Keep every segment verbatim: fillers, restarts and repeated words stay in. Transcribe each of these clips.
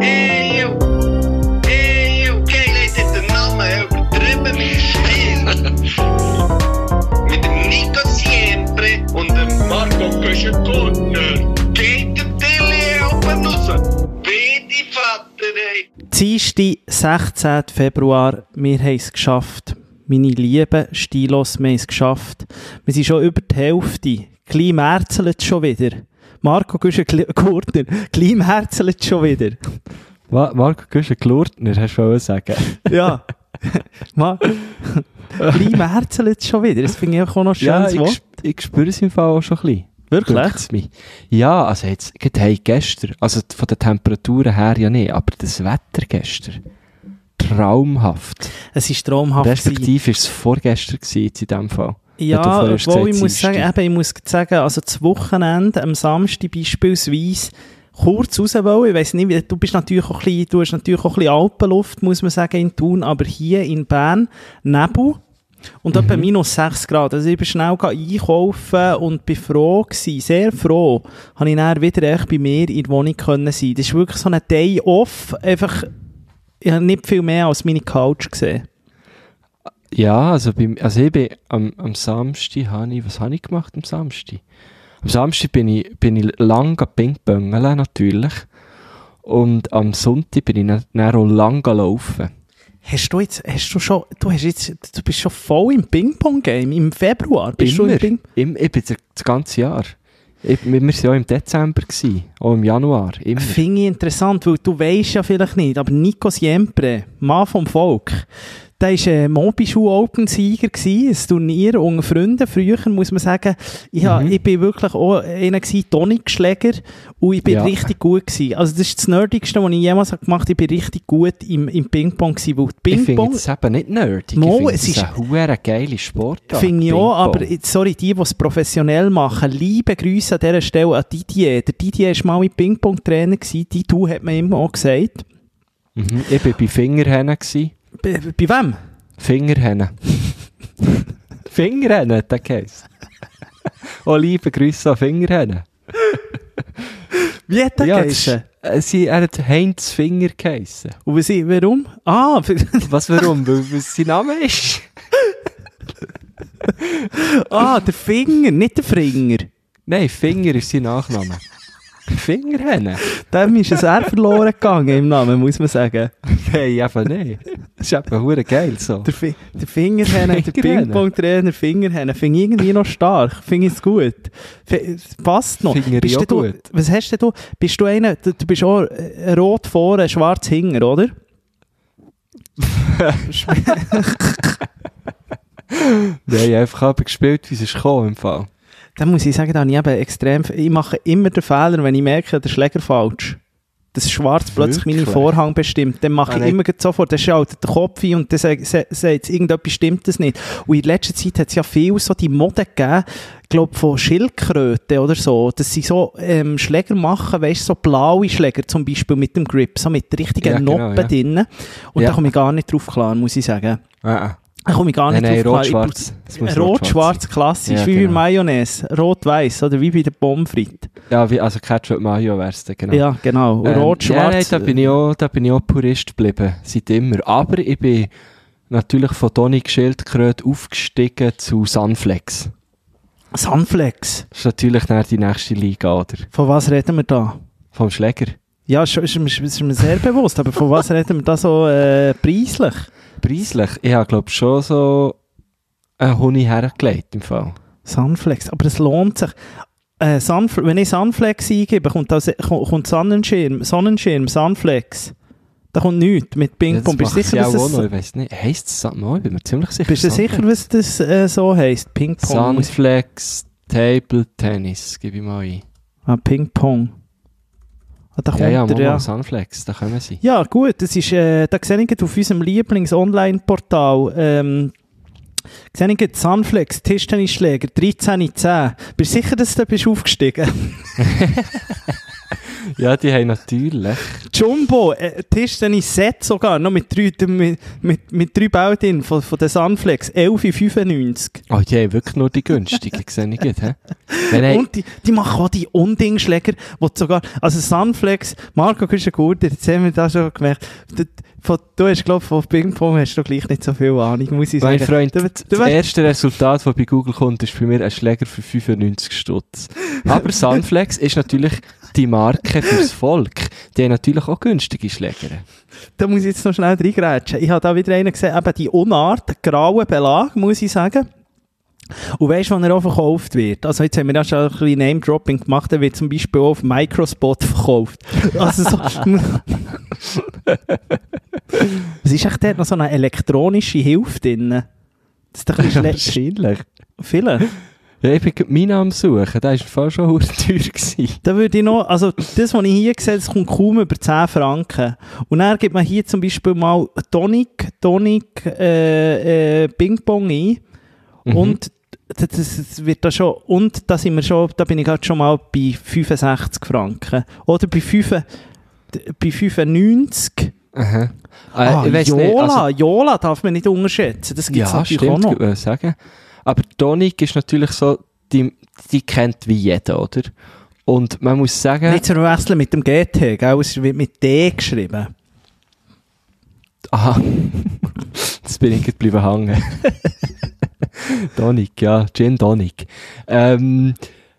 Ey, yo. Ey, okay, Leute, den Namen übertrieben mit Stil. Mit dem Nico Siempre und dem Marco Köschen-Gurtner. Geht der Tilly oben raus. Bitte, Vater, ey. Dienstag, sechzehnten Februar, wir haben es geschafft. Meine lieben Stilos, wir haben es geschafft. Wir sind schon über die Hälfte. Klein merzelt schon wieder. Marco Güschen-Gurtner, klein merzelt schon wieder. Ma- Marco Güschen-Gurtner, hast du wollen sagen? Ja. Ma- klein merzelt schon wieder. Das finde ich auch noch ein schönes Ja, Wort. ich, ich spüre es im Fall auch schon ein bisschen. Wirklich? Dünkt's mich. Ja, also jetzt, gerade hey, gestern, also von den Temperaturen her ja nicht, aber das Wetter gestern, traumhaft. Es ist traumhaft. Respektive war es vorgestern gewesen, jetzt in diesem Fall. Ja, obwohl gesagt, ich muss sagen, eben, ich muss sagen, also das Wochenende, am Samstag beispielsweise, kurz raus wollen. Ich weiss nicht, wie, du bist natürlich auch ein bisschen, du hast natürlich auch ein bisschen Alpenluft, muss man sagen, in Thun, aber hier in Bern, Nebel. Und Mhm. etwa minus sechs Grad. Also ich bin schnell einkaufen und bin froh gewesen, sehr froh, habe ich dann wieder echt bei mir in der Wohnung können sein. Das ist wirklich so ein Day off, einfach, ich habe nicht viel mehr als meine Couch gesehen. Ja, also, beim, also ich bin am, am Samstag, habe ich, was habe ich gemacht am Samstag? Am Samstag bin ich, bin ich lang Ping-Pongeln natürlich. Und am Sonntag bin ich dann, dann auch lang laufen. Hast du jetzt, hast du schon, du hast jetzt, du bist schon voll im Ping-Pong-Game, im Februar bist Immer, du im Ping im, ich bin das, das ganze Jahr. Ich, wir waren ja auch im Dezember, gewesen, auch im Januar, immer. Finde ich interessant, weil du weisst ja vielleicht nicht, aber Nico Siempre, Mann vom Volk, der war ein Mobi-Schuh-Open-Sieger gewesen, ein Turnier unter Freunden. Früher muss man sagen, ich, mhm. ich bin wirklich auch einer gewesen, Tonic-Schläger, und ich bin Ja. richtig gut gewesen. Also das ist das Nerdigste, was ich jemals gemacht habe. Ich bin richtig gut im, im Ping-Pong gewesen, weil Ich finde Ping-Pong... es eben nicht nerdig. Mo, ich finde es es ist- ein huere geile Sportart. Finde ich auch, Ping-Pong. aber sorry, die, die es professionell machen, liebe Grüße an dieser Stelle an Didier. Der Didier war mal ein Ping-Pong-Trainer gewesen, die du hat man immer auch gesagt. Mhm. Ich war bei Fingerhennen. gewesen. Bei, bei wem? Fingerhennen. Fingerhennen, der Case. Oh, liebe Grüße an Fingerhennen. Wie hat der Ja, geheißen? das ist- äh, sie, er hat Heinz Finger geheissen. Und was, warum? Ah, Was, warum? Weil weil es sein Name ist. ah, der Finger, nicht der Finger. Nein, Finger ist sein Nachname. Fingerhennen? Dem ist ein R verloren gegangen im Namen, muss man sagen. Nein, einfach nicht. Das ist einfach hure geil so. Der, Fi der Fingerhähne, der Fingerhähne. Ping-Pong-Trainer, Fingerhähne, finde ich irgendwie noch stark, finde ich es gut. F passt noch. Finde ich Bist auch denn du, gut. was hast denn du? Bist du einer, du, du bist auch äh, rot vorne, schwarz hinten, oder? Nein, einfach aber gespielt, wie es ist gekommen im Fall. Dann muss ich sagen, da habe ich eben extrem, ich mache immer den Fehler, wenn ich merke, der Schläger falsch. Das Schwarz plötzlich meine Wirklich? Vorhang bestimmt. Dann mache Ah, ich nein. immer gleich sofort, dann schaltet der Kopf ein und dann sagt, sagt, sagt irgendetwas stimmt das nicht. Und in letzter Zeit hat es ja viel so die Mode gegeben, ich glaube von Schildkröten oder so, dass sie so ähm, Schläger machen, weißt du, so blaue Schläger zum Beispiel mit dem Grip, so mit richtigen Ja, genau, Noppen ja. drinnen. Und Ja. da komme ich gar nicht drauf klar, muss ich sagen. Ah, ah. Da komme ich gar Nein, nicht nein, drauf klar. rot-schwarz. Es muss Rot-schwarz, klassisch, Ja, wie genau. bei Mayonnaise. Rot-weiß, oder wie bei der Pommes frites. Ja, wie, also Ketchup Mayo wär's dann, genau. Ja, genau. Und Ähm, Rot-schwarz. Ja, nein, da bin ich auch, da bin ich auch Purist geblieben, seit immer. Aber ich bin natürlich von Tonic Schildkröte aufgestiegen zu Sunflex. Sunflex. Das ist natürlich dann die nächste Liga, oder? Von was reden wir da? Vom Schläger. Ja, ist, ist, ist, ist mir sehr bewusst, aber von was reden wir da so äh, preislich? Preislich. Ich habe, glaube ich, schon so einen Honig hergelegt im Fall. Sunflex, aber es lohnt sich. Äh, Sunf wenn ich Sunflex eingebe, kommt, da, kommt Sonnenschirm, Sonnenschirm, Sunflex. Da kommt nichts mit Ping-Pong. Ja, das Bist du macht sicher, sie was auch noch, das, ich weiss nicht. Heisst es mal? Ich bin mir ziemlich sicher. bist du sicher, was das äh, so heisst? Ping-Pong. Sunflex Table Tennis, gebe ich mal ein. Ah, Ping-Pong. Ah, da kommt Ja, ja, der, Mama, ja. Sunflex, da kommen sie. Ja, gut, das ist, äh, da sehe ich gerade auf unserem Lieblings-Online-Portal, ähm, sehe ich gerade Sunflex, Tischtennisschläger, dreizehn zehn. Bist du sicher, dass du da bist aufgestiegen? Ja, die haben natürlich. Jumbo, äh, Tischtennis-Set sogar, noch mit drei, mit, mit, mit drei Bauteinen von, von der Sunflex, elf fünfundneunzig. Oh, die haben wirklich nur die günstigen, sehe ich gut, hä? Wenn Und die, die machen auch die Undingschläger, wo sogar, also Sunflex, Marco Küschenguter, jetzt haben wir das schon gemerkt, von, du hast, glaube ich, von Ping-Pong hast du gleich nicht so viel Ahnung, muss ich sagen. Mein Freund, du, du, das du erste Resultat, das bei Google kommt, ist bei mir ein Schläger für fünfundneunzig Stutz. Aber Sunflex ist natürlich die Marke fürs Volk. Die haben natürlich auch günstige Schläger. Da muss ich jetzt noch schnell reingrätschen. Ich habe da wieder einen gesehen, eben die Unart, graue Belag, muss ich sagen. Und weisst du, wann er auch verkauft wird? Also jetzt haben wir ja schon ein bisschen Name-Dropping gemacht, der wird zum Beispiel auch auf Microspot verkauft. Also so... Was ist echt dort noch so eine elektronische Hilfe drin? Das ist doch ein bisschen wahrscheinlich. Vielleicht. Ja, ich bin meinen am Suchen, der war fast schon teuer gewesen. Da würde ich noch, also das, was ich hier sehe, das kommt kaum über zehn Franken. Und dann gibt man hier zum Beispiel mal Tonic, Tonic, äh, äh, Ping-Pong ein. Mhm. Und das, das wird da schon, und da sind wir schon, da bin ich gerade schon mal bei fünfundsechzig Franken. Oder bei, fünf, bei fünfundneunzig. Aha. Äh, ah, ich weiss Jola, nicht, also, Jola darf man nicht unterschätzen. Das gibt es ja, natürlich stimmt, auch noch. Ich sagen. Aber Tonic ist natürlich so, die, die kennt wie jeder, oder? Und man muss sagen... Nicht zu verwechseln mit dem G T, gell? Es wird mit D geschrieben. Aha. Jetzt bin ich geblieben hängen. Tonic, ja. Gin Tonic. Ähm,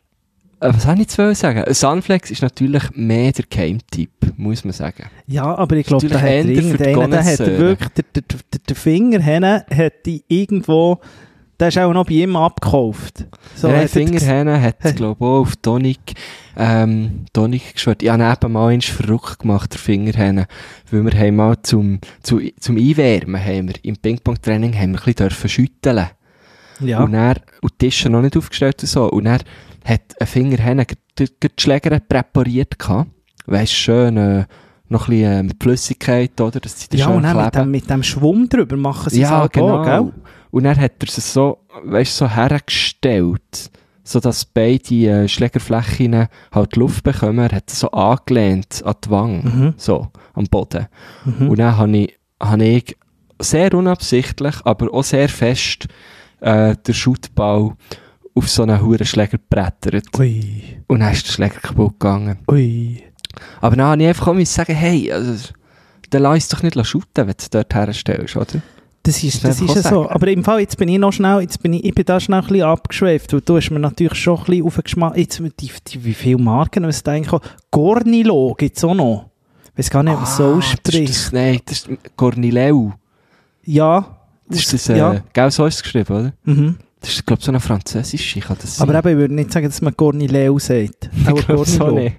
was soll ich jetzt sagen? Sunflex ist natürlich mehr der Geheimtipp, muss man sagen. Ja, aber ich glaube, da hat irgendeiner, der hat wirklich, der, der, der, der Finger hin, hat die irgendwo, der ist auch noch bei ihm abgekauft. So, der Finger hin hat, glaube ich, auch auf Tonic, ähm, Tonic geschwört. Ich habe eben mal eins verrückt gemacht, der Finger hin, weil wir haben mal zum, zu, zum Einwärmen, haben wir, im Ping-Pong-Training, haben wir ein bisschen dürfen schütteln. Ja. Und dann, und die Tische noch nicht aufgestellt und so, und dann hat ein Finger hin die Schläger präpariert gehabt. Weisst, schön, äh, noch ein bisschen äh, mit Flüssigkeit, oder? Dass sie da ja, schön und dann kleben. mit dem, mit dem Schwung drüber machen sie ja, es auch, genau. Gell? Und dann hat er es so, weisst, so hergestellt, sodass beide äh, Schlägerflächen halt Luft bekommen. Er hat es so angelehnt an die Wange, mhm. so, am Boden. Mhm. Und dann habe ich, hab ich sehr unabsichtlich, aber auch sehr fest äh, den Schuttball auf so einen huren Schläger gebrettert. Ui. Und dann ist der Schläger kaputt gegangen. Ui. Aber dann habe ich einfach auch sagen, hey, also, dann lass es doch nicht shooten, wenn du es dort herstellst, oder? Das ist, das ist ja so. Aber im Fall, jetzt bin ich noch schnell, jetzt bin ich, ich bin da schnell ein bisschen abgeschweift, weil du hast mir natürlich schon ein bisschen auf den Geschmack, jetzt, die, die, wie viele Marken es da eigentlich auch, Gornilo gibt es auch noch. Ich weiß gar nicht, was ah, so ausspricht. Das ist, nein, das ist Gornileu. Ja. Das ist das, äh, ja. Gell, so ist es geschrieben, oder? Mhm. Das ist, glaube ich, so eine französische, kann das sein? Aber eben, ich würde nicht sagen, dass man Gornileu sagt. Ich glaube so nicht.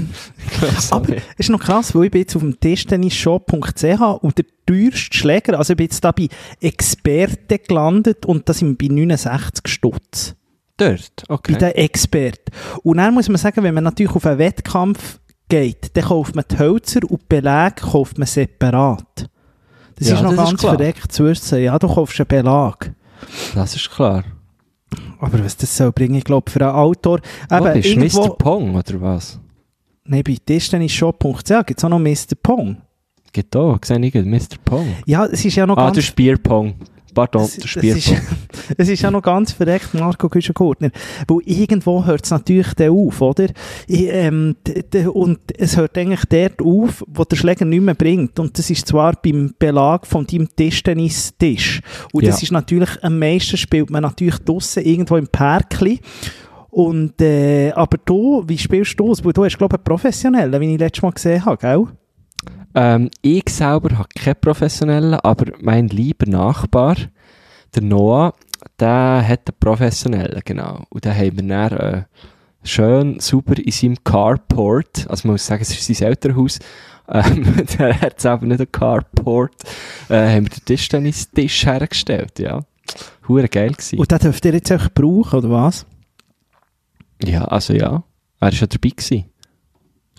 So aber es ist noch krass, weil ich bin jetzt auf dem tischtennisshop punkt c h und der teuerste Schläger, also ich bin jetzt da bei Experte gelandet und da sind wir bei neunundsechzig Stutz. Dort? Okay. Bei den Experten. Und dann muss man sagen, wenn man natürlich auf einen Wettkampf geht, dann kauft man die Hölzer und die Belege kauft man separat. Das ja, ist noch das ganz ist verdeckt zu wissen. Ja, du kaufst einen Belag. Das ist klar. Aber was das soll bringen, ich glaube, für einen Autor... Wo bist du, Mister Pong, oder was? Nein, bei tischtennisshop punkt c h gibt es auch noch Mister Pong. Geht da, sehe ich nicht, Mister Pong. Ja, es ist ja noch ah, ganz... Ah, der Spierpong. Pardon, der Spierpong. Es ist ja noch ganz verreckt, Marco Küschenkortner. Weil irgendwo hört es natürlich dann auf, oder? Ich, ähm, d- d- und es hört eigentlich dort auf, wo der Schläger nicht mehr bringt. Und das ist zwar beim Belag von deinem Tischtennistisch. Und das ja. ist natürlich, am meisten spielt man natürlich draussen irgendwo im Pärkli. Und, äh, aber du, wie spielst du das? Weil du hast, glaube ich, einen Professionellen, wie ich letztes Mal gesehen habe, gell? Ähm, ich selber habe keinen Professionellen, aber mein lieber Nachbar, der Noah, der hat einen Professionellen, genau. Und den haben wir dann äh, schön sauber in seinem Carport, also man muss sagen, es ist sein Elternhaus, ähm, der hat selber nicht einen Carport, äh, haben wir den Tischtennistisch hergestellt, ja. Hure geil gewesen. Und den dürft ihr jetzt auch brauchen, oder was? Ja, also ja. Er war ja dabei gewesen.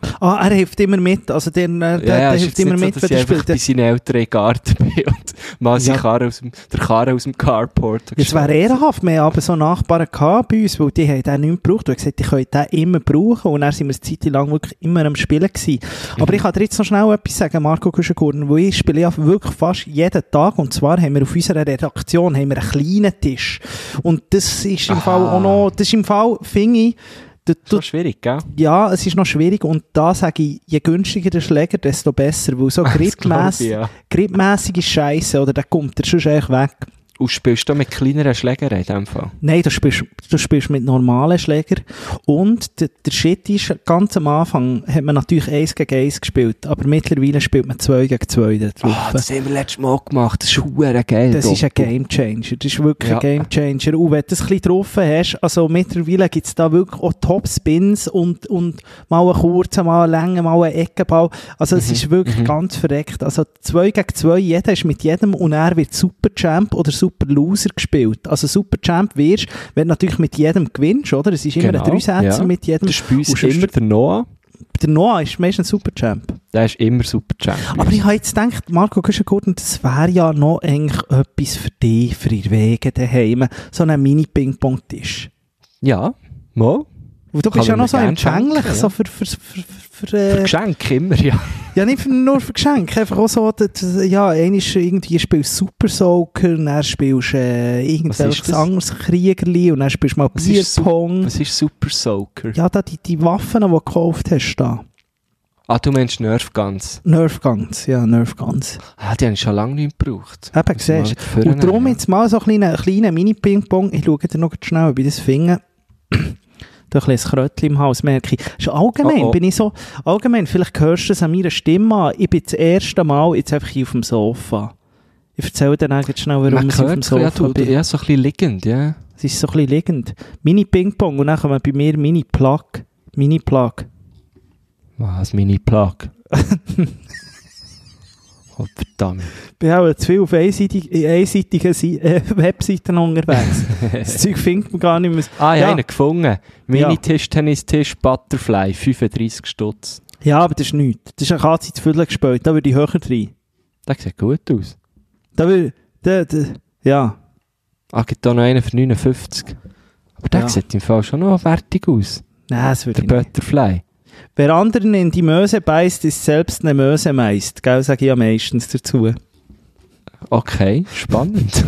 Ah, er hilft immer mit, also der, der, Ja, ja, der ist hilft jetzt immer nicht mit, so, wenn dass er ich einfach spielt. bei seinen Eltern in den Garten bin und mal Ja. ja. Karre aus dem, der Karre aus dem Carport. Es wäre ehrenhaft, wir haben aber so Nachbarn gehabt bei uns, weil die haben den nicht mehr gebraucht. Wir haben gesagt, die können den immer brauchen und dann sind wir eine Zeit lang wirklich immer am Spielen gewesen. Aber Mhm. ich kann dir jetzt noch schnell etwas sagen, Marco Kuschengurten, wo ich spiele ja wirklich fast jeden Tag und zwar haben wir auf unserer Redaktion haben wir einen kleinen Tisch und das ist im Aha. Fall auch noch, das ist im Fall, finde ich, du, So du, schwierig, gell? ja, es ist noch schwierig und da sage ich, je günstiger der Schläger, desto besser, weil so Das glaub ich, gripmässig, ja. gripmässig ist Scheiße, oder der kommt der sonst eigentlich weg. Und spielst du mit kleineren Schlägern in dem Fall? Nein, du spielst, du spielst mit normalen Schlägern. Und der, der Shit ist, ganz am Anfang hat man natürlich eins gegen eins gespielt, aber mittlerweile spielt man zwei gegen zwei da drauf. Ah, das haben wir letztes Mal gemacht. Das ist verdammt geil. Das ist ein Doppel. Game Changer. Das ist wirklich Ja. ein Game Changer. Und wenn du das ein bisschen drauf hast, also mittlerweile gibt es da wirklich auch Top-Spins und, und mal einen kurzen, mal einen langen, mal einen Eckenball. Also es Mhm. ist wirklich Mhm. ganz verreckt. Also zwei gegen zwei, jeder ist mit jedem und er wird Super Champ oder Super Loser gespielt. Also Super Champ wirst, wenn du natürlich mit jedem gewinnst, oder? Es ist immer Genau, ein Dreisetzer ja. mit jedem. Das ist bei uns Und sonst- immer der Noah. Der Noah ist meistens Super Champ. Der ist immer super Champion. Aber ich habe jetzt gedacht, Marco Kuschengurten, das wäre ja noch eigentlich etwas für dich, für ihr Wege daheim, so ein Mini-Ping-Pong-Tisch. Ja, mal. Weil du Kann bist ja ich noch mir so gern empfänglich, schenken, ja. so für, für, für, für, Für äh, Geschenke immer, ja. ja nicht für, nur für Geschenke, einfach auch so, dass, ja, einmal irgendwie spielst du Super Soaker, und dann spielst du äh, Was ist irgendwelches das? anderes Kriegerli, und dann spielst du mal Was ist Su- Bierpong. Was ist Super Soaker? Ja, da die, die Waffen, die du gekauft hast, da. Ah, du meinst Nerf Guns. Nerf Guns, ja, Nerf Guns. Ah, die habe ich schon lange nicht gebraucht. Eben, Muss mal siehst wieder du. Und vornehmen, darum ja. jetzt mal so einen kleinen, kleinen Mini-Ping-Pong. Ich schaue dir noch schnell, ob ich das finde. Da ein bisschen ein Krötchen im Hals, merke ich. Ist allgemein Oh, oh. bin ich so, allgemein, vielleicht hörst du es an meiner Stimme an. Ich bin das erste Mal jetzt einfach hier auf dem Sofa. Ich erzähle dir eigentlich schnell, warum Man ich auf dem hört, ja, Sofa du, bin. ja, so ein bisschen liegend, ja. Es ist so ein bisschen liegend. Mini-Ping-Pong und dann kommen bei mir Mini-Plug. Mini-Plug. Was, Mini-Plug? Oh, verdammt. Ich bin auch zu viel auf einseitig, einseitigen Si- äh, Webseiten unterwegs. Das Zeug findet man gar nicht mehr. Ah, ich Ja. habe einen gefunden. Mini-Tischtennistisch Butterfly, fünfunddreissig Stutz. Ja, aber das ist nichts. Das ist eine Katze zu viel gespielt. Da würde ich höher rein. Der sieht gut aus. Da würde, da, da, ja. Ah, gibt da noch einen für neunundfünfzig. Aber der Ja. sieht im Fall schon noch fertig aus. Nein, das würde Der ich nicht. Butterfly. Wer anderen in die Möse beißt, ist selbst eine Möse meist. Gell, sage ich ja meistens dazu. Okay, spannend.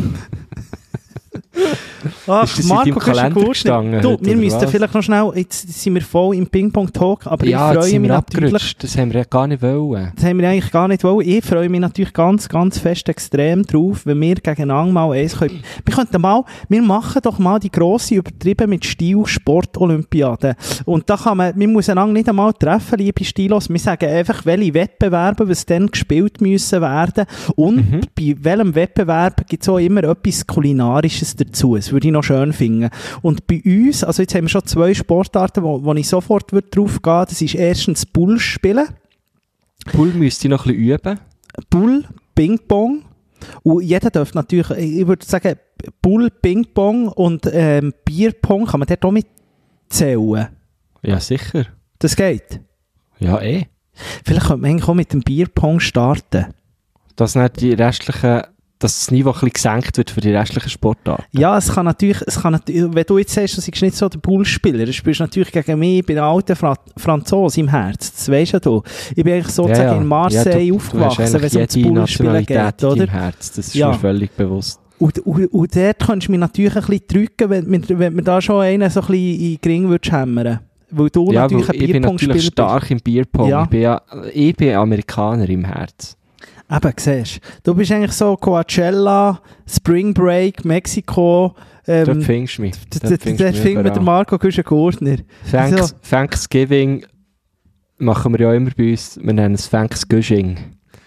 Ach, Ist das in deinem Kalender gestanden Du, heute, wir oder müssten was? vielleicht noch schnell, jetzt sind wir voll im Ping-Pong-Talk, aber ja, ich jetzt freue sind mich wir natürlich, abgerutscht. Das haben wir ja gar nicht wollen. das haben wir eigentlich gar nicht wollen. Ich freue mich natürlich ganz, ganz fest extrem drauf, wenn wir gegeneinander mal eins können. Wir könnten mal, wir machen doch mal die grosse, übertrieben mit Stil Sport-Olympiade. Und da kann man, wir müssen einander nicht einmal treffen, liebe Stilos. Wir sagen einfach, welche Wettbewerbe, was dann gespielt müssen werden. Und Mhm. bei welchem Wettbewerb gibt es auch immer etwas Kulinarisches dazu. Das würde ich noch schön finden. Und bei uns, also jetzt haben wir schon zwei Sportarten, wo, wo ich sofort würde drauf gehen würde. Das ist erstens Bull spielen. Pool müsste ich noch ein bisschen üben. Bull, Ping-Pong. Und jeder darf natürlich, ich würde sagen, Bull, Ping-Pong und ähm, Bierpong kann man dort auch mitzählen. Ja, sicher. Das geht. Ja, eh. Vielleicht könnte man eigentlich auch mit dem Bierpong starten. Dass nicht die restlichen, dass das Niveau ein bisschen gesenkt wird für die restlichen Sportarten. Ja, es kann natürlich, es kann natürlich, wenn du jetzt sagst, du bist nicht so der Bullspieler, du spielst natürlich gegen mich, ich bin ein alter Fra- Franzose im Herz, das weisst ja du. Ich bin eigentlich sozusagen Ja, ja. in Marseille Ja, du- aufgewachsen, du hast wenn es ums jede Bullspielen Nationalität geht, in oder? deinem Herz, das ist Ja. mir völlig bewusst. Und, und, und dort könntest du mich natürlich ein bisschen drücken, wenn, wenn, wenn man da schon einen so ein bisschen in den Ring würdest hämmern. Weil du Ja, natürlich weil ein ich bin Bierpong-Spieler natürlich stark im Bierpong. Ja. Ich, bin ja, ich bin Amerikaner im Herz. Eben, siehst du. Du bist eigentlich so Coachella, Spring Break, Mexiko. Dort Ähm, findest du mich. d- d- Dort findest du mich finden wir den überall. Marco Güschen-Gurtner. Thanks, Also- Thanksgiving machen wir ja immer bei uns. Wir nennen es Thanksgiving.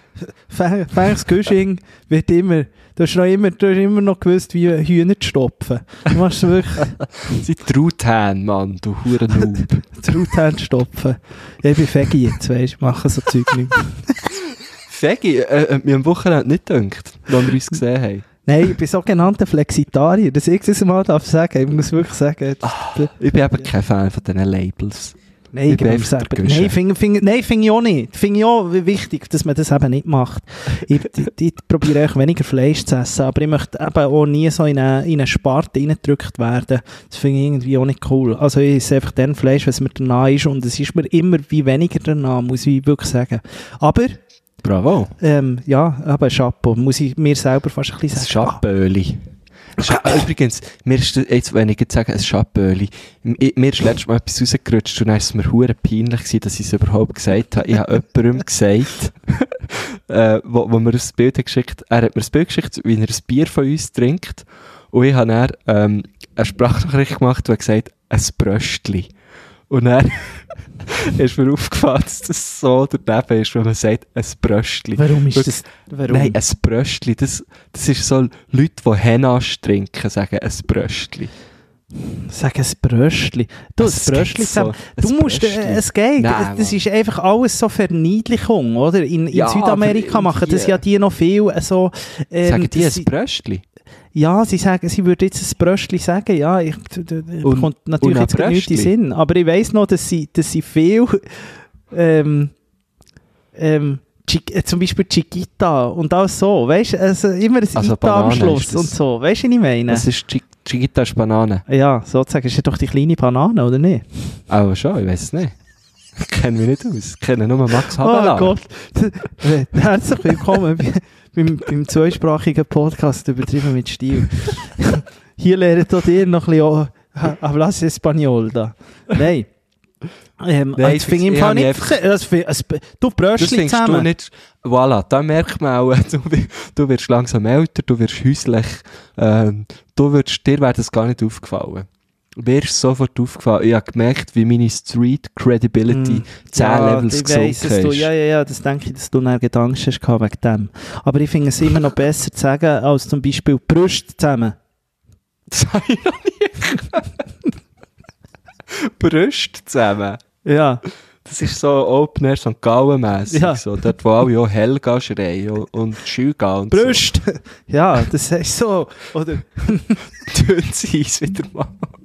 Thanksgiving wird immer, du hast noch immer, du hast immer noch gewusst, wie Hühner zu stopfen. Du machst wirklich Sie Truthahn, Mann, du Huren-Noob. die Truthahn stopfen. Ja, ich bin Fegi jetzt, weisst du, machen so Zeug nicht mehr. Fegi, äh, hat mir am Wochenende nicht gedacht, als wir uns gesehen haben. Nein, ich bin sogenannter Flexitarier, das ich es mal darf sagen. Ich muss wirklich sagen. Ich bin eben kein Fan von diesen Labels. Nein, genau, selber. Nein, finde find, nein, find ich auch nicht. Finde ich auch wichtig, dass man das eben nicht macht. Ich, ich, ich probiere auch weniger Fleisch zu essen, aber ich möchte eben auch nie so in eine, in eine Sparte reingedrückt werden. Das finde ich irgendwie auch nicht cool. Also ich esse einfach dann Fleisch, was mir danach ist, und es ist mir immer wie weniger danach, muss ich wirklich sagen. Aber... Bravo. Ähm, ja, aber Chapeau, muss ich mir selber fast ein bisschen sagen. Chapeauöli. Scha- Übrigens, mir ist jetzt, wenn ich jetzt sage, ein Chapeauöli, mir ist letztes Mal etwas rausgerutscht und dann war es mir verdammt peinlich gewesen, dass ich es überhaupt gesagt habe. Ich habe jemandem gesagt, äh, wo, wo mir ein Bild hat geschickt, er hat mir ein Bild geschickt, wie er ein Bier von uns trinkt, und ich habe dann ähm, eine Sprachnachricht gemacht und habe gesagt, ein Bröstli. Und dann ist mir aufgefallen, dass das so daneben ist, wenn man sagt, ein Bröstli. Warum ist das? Warum? Nein, ein Bröstli, das, das ist so, Leute, die Henasch trinken, sagen ein Bröstli. Sag ein Bröstli. Du, ein Bröstli zusammen. So, du musst, äh, es geht. Nein, das ist einfach alles so Verniedlichung, oder? In, in ja, Südamerika machen das ja die noch viel so... Ähm, sagen die ein Bröstli? Ja, sie sagen, sie würde jetzt ein Bröstli sagen, ja, ich, und, kommt natürlich jetzt gar nicht in den Sinn, aber ich weiss noch, dass sie, dass sie viel, ähm, ähm, Chic, zum Beispiel Chiquita und auch so, weißt du, also immer ein also Ita am Schluss und so, weißt du, was ich meine? Das ist Chic- Chiquita ist Banane. Ja, sozusagen, ist ja doch die kleine Banane, oder nicht? Aber schon, ich weiss es nicht. Ich kenne mich nicht aus, ich kenne nur Max Havelaar. Oh Gott, herzlich willkommen beim, beim zweisprachigen Podcast «Übertrieben mit Stil». Hier lernt auch ihr noch ein bisschen «Hablas Español» da. Nein. Ähm, Nein, das finde ich im Fall nicht... Das, das, du Bröstchen zusammen. Du nicht, voilà, da merkt man auch, du, du wirst langsam älter, du wirst häuslich, ähm, du wirst, dir wäre das gar nicht aufgefallen. Mir ist sofort aufgefallen, ich habe gemerkt, wie meine Street-Credibility zehn ja, Levels gesunken ist. Du, ja, ja, ja, das denke ich, dass du eine Gedanken hast wegen dem. Aber ich finde es immer noch besser zu sagen, als zum Beispiel Brüste zusammen. Das habe ich noch nie Brüste zusammen? Ja. Das ist so Open Air Sankt Gallen-mässig, ja. so, dort wo alle auch Helga schreien und Schüga und Brüste. So. Ja, das ist so, oder? Tun sie es wieder mal.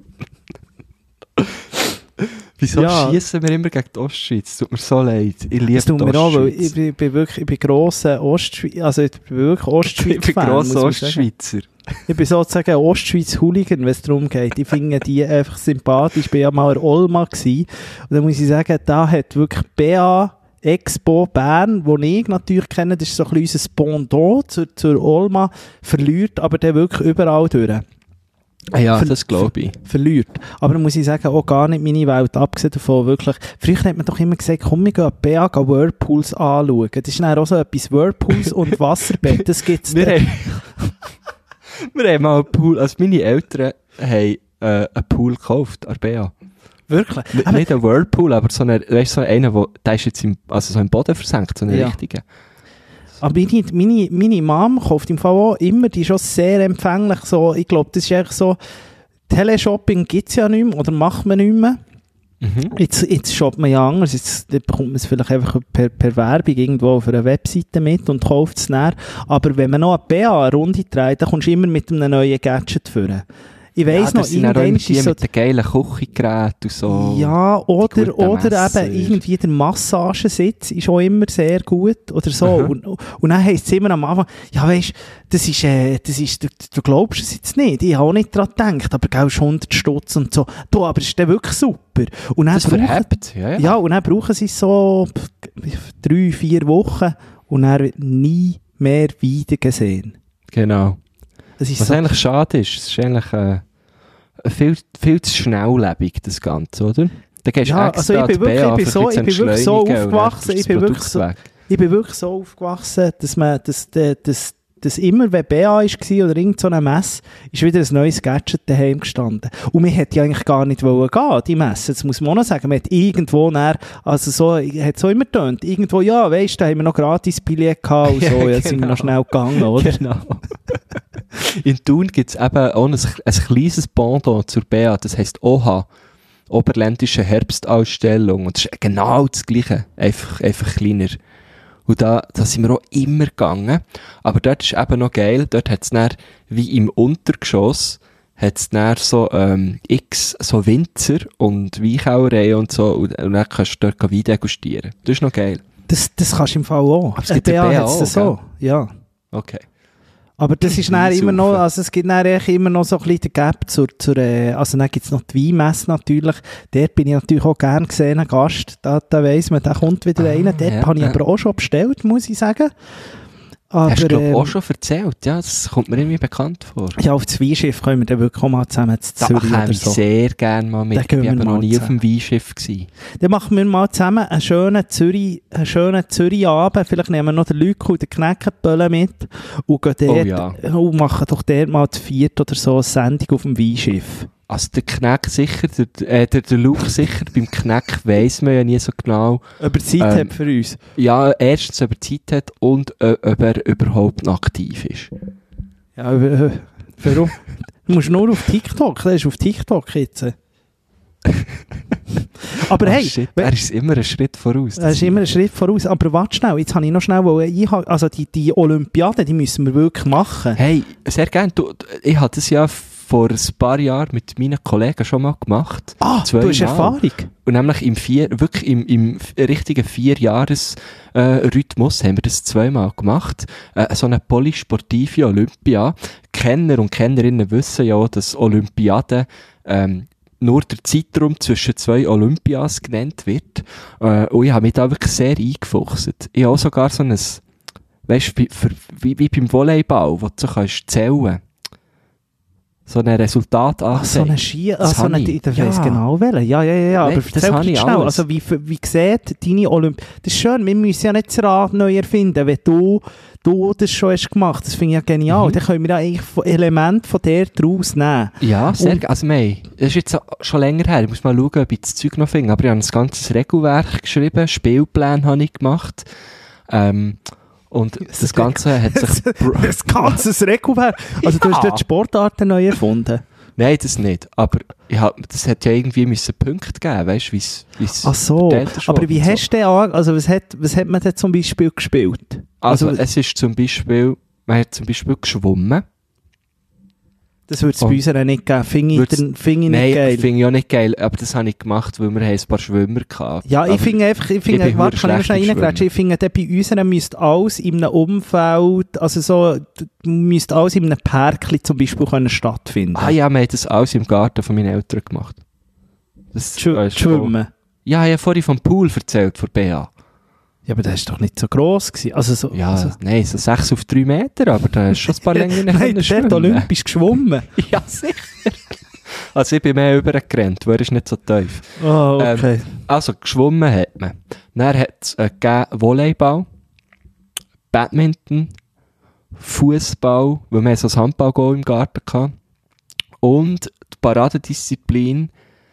Wieso ja. schiessen wir immer gegen die Ostschweiz? Es tut mir so leid. Ich liebe das tut die mir auch, weil Ostschweiz. ich bin, bin wirklich, ich bin grosser Ostschweizer, also ich bin wirklich Ostschweizer. Ich bin grosser Ostschweizer. Ich bin sozusagen ein Ostschweiz-Hooligan, wenn es darum geht. Ich finde die einfach sympathisch. Ich war ja mal in Olma gewesen. Und dann muss ich sagen, da hat wirklich B A Expo Bern, wo ich natürlich kenne, das ist so ein bisschen unser Pendant zur, zur Olma, verliert, aber der wirklich überall durch. Ja, Ver- das glaube ich. Verliert. Aber dann muss ich sagen, auch gar nicht meine Welt, abgesehen davon wirklich. Früher hat man doch immer gesagt, komm, wir gehen B A gehen Whirlpools anschauen. Das ist dann auch so etwas, Whirlpools und Wasserbett, das gibt es wir, haben, wir haben mal einen Pool, also meine Eltern haben äh, einen Pool gekauft, an B A. Wirklich? N- nicht ein Whirlpool, aber so einen, weißt, so einen, wo, der ist jetzt im, also so im Boden versenkt, so einen ja. richtigen. Aber meine, meine, meine Mom kauft im Fall auch immer, die ist schon sehr empfänglich. So, ich glaube, das ist eigentlich so, Teleshopping gibt es ja nicht mehr oder macht man nicht mehr. Mhm. Jetzt, jetzt shoppt man ja anders, jetzt bekommt man es vielleicht einfach per, per Werbung irgendwo auf einer Webseite mit und kauft es näher. Aber wenn man noch eine B A eine Runde dreht, dann kommst du immer mit einem neuen Gadget führen. Ich weiss ja, noch, irgendwann ist so... mit den geilen Küchengeräten und so. Ja, oder, oder Messer. eben irgendwie der Massagesitz ist auch immer sehr gut oder so. Und, und dann heisst es immer am Anfang, ja weisst, das ist, äh, das ist, du, du glaubst es jetzt nicht, ich habe auch nicht dran gedacht, aber gell, schon hundert Stutz und so. Du, aber ist der wirklich super. Und dann das brauchen, verhebt, ja, ja. Ja, und dann brauchen sie so drei, vier Wochen und dann wird nie mehr wieder gesehen. Genau. Das ist Was so eigentlich schade ist, es ist eigentlich äh, viel, viel zu schnelllebig, das Ganze, oder? Da gehst du ja, extra also ich bin wirklich, ich bin so, ich bin wirklich so aufgewachsen, ich bin wirklich so, ich bin wirklich so aufgewachsen, dass man, dass, dass, dass, dass immer, wenn B A war oder irgend so eine Messe, ist wieder ein neues Gadget daheim gestanden. Und man hätte ja eigentlich gar nicht wollen gehen, die Messe. Das muss man auch noch sagen. Man hat irgendwo näher, also so, hat so immer getönt. Irgendwo, ja, weisst, da haben wir noch gratis Billett gehabt und so. Ja, jetzt genau. Sind wir noch schnell gegangen, oder? Genau. In Thun gibt es eben auch ein, ein kleines Pendant zur B A, das heisst O H. Oberländische Herbstausstellung. Und das ist genau das Gleiche. Einfach, einfach kleiner. Und da, da sind wir auch immer gegangen. Aber dort ist eben noch geil, dort hat es dann, wie im Untergeschoss, hat es dann so ähm, x so Winzer und Weinkellereien und so und, und dann kannst du dort Wein degustieren. Das ist noch geil. Das, das kannst du im Fall auch. Aber es gibt B A hat's das so. Ja. Okay. Aber das ist dann immer noch, also es gibt dann immer noch so ein bisschen den Gap zur, zur äh, also dann gibt es noch die Weinmesse natürlich. Dort bin ich natürlich auch gern gesehener Gast. Da, da weiss man, da kommt wieder ah, einer. Dort ja, habe ich ja. aber auch schon bestellt, muss ich sagen. Aber, hast du, glaube ähm, auch schon erzählt? Ja, das kommt mir irgendwie bekannt vor. Ja, auf das Weinschiff können wir dann wirklich auch mal zusammen zu Zürich da oder so. Ich sehr gerne mal mit. Ich war aber noch nie zusammen. Auf dem Weinschiff gewesen. Dann machen wir mal zusammen einen schönen Zürich, einen schönen Zürich-Abend. Vielleicht nehmen wir noch den Lück und den Knäckenböllen mit und gehen dort, oh, ja. und machen doch dort mal zu viert oder so eine Sendung auf dem Weinschiff. Also der Kneck sicher, der, äh, der, der Luke sicher, beim Kneck weiss man ja nie so genau. Ob er Zeit ähm, hat für uns. Ja, erstens, ob er Zeit hat und äh, ob er überhaupt noch aktiv ist. Ja, äh, warum? Du musst nur auf TikTok, der ist auf TikTok jetzt. Aber oh, hey, shit, er ist immer einen Schritt voraus. Er ist immer einen Schritt voraus, aber warte schnell, jetzt habe ich noch schnell, weil ich habe, also die, die Olympiade, die müssen wir wirklich machen. Hey, sehr gerne, du, ich habe das ja vor ein paar Jahren mit meinen Kollegen schon mal gemacht. Ah, du hast Erfahrung. Und nämlich im vier, wirklich im, im richtigen Vierjahres-Rhythmus äh, haben wir das zweimal gemacht. Äh, so eine polysportive Olympia. Kenner und Kennerinnen wissen ja, dass Olympiade ähm, nur der Zeitraum zwischen zwei Olympias genannt wird. Äh, und ich habe mich da wirklich sehr eingefuchst. Ich habe auch sogar so ein, weißt du, wie, wie, wie beim Volleyball, wo du so kannst zählen. So ein Resultat anzeigen. Ach, so eine Ski, ah, so eine, ich weiss ja. genau welche. Ja, ja, ja, ja. Aber das habe ich schnell. Also, wie, wie sieht deine Olymp... Das ist schön, wir müssen ja nicht das Rad neu erfinden, wenn du, du das schon hast gemacht. Das finde ich ja genial. Mhm. Dann können wir ja eigentlich Elemente von der daraus nehmen. Ja, sehr gerne. Also, mei, das ist jetzt schon länger her. Ich muss mal schauen, ob ich das Zeug noch finde. Aber ich habe ein ganzes Regelwerk geschrieben, Spielplan habe ich gemacht. Ähm... Und das Ganze hat sich... Das ganze Regelwerk? Also du ja. hast dort Sportarten neu erfunden? Nein, das nicht. Aber ich hab, das hat ja irgendwie müssen Punkte geben, weißt du, wie es Ach so, aber wie hast du denn an, also was hat, was hat man denn zum Beispiel gespielt? Also, also es ist zum Beispiel, man hat zum Beispiel geschwommen. Das würde es bei uns ja nicht geben. Finde ich, find ich nicht nein, geil. Nein, finde ich auch nicht geil. Aber das habe ich gemacht, weil wir ein paar Schwimmer hatten. Ja, ich finde einfach, ich finde, ich warte, kann ich schnell reingrätschen. Ich finde, bei uns müsste alles in einem Umfeld, also so, müsste alles in einem Parkli zum Beispiel können stattfinden. Ah ja, wir haben das alles im Garten von meinen Eltern gemacht. Das Schwimmen? Ja, ich habe vorhin vom Pool erzählt, von B A. Ja, aber das war doch nicht so gross gewesen. Also so, ja, also. Nein, so sechs auf drei Meter, aber da hast du schon ein paar Längen Nein, der hat olympisch geschwommen. Ja, sicher. Also ich bin mehr übergerannt, weil er ist nicht so tief. Oh, okay. Ähm, also geschwommen hat man. Dann hat es äh, Volleyball, Badminton, Fußball, weil wir so ein Handball-Goal im Garten hatten. Und die Paradedisziplin,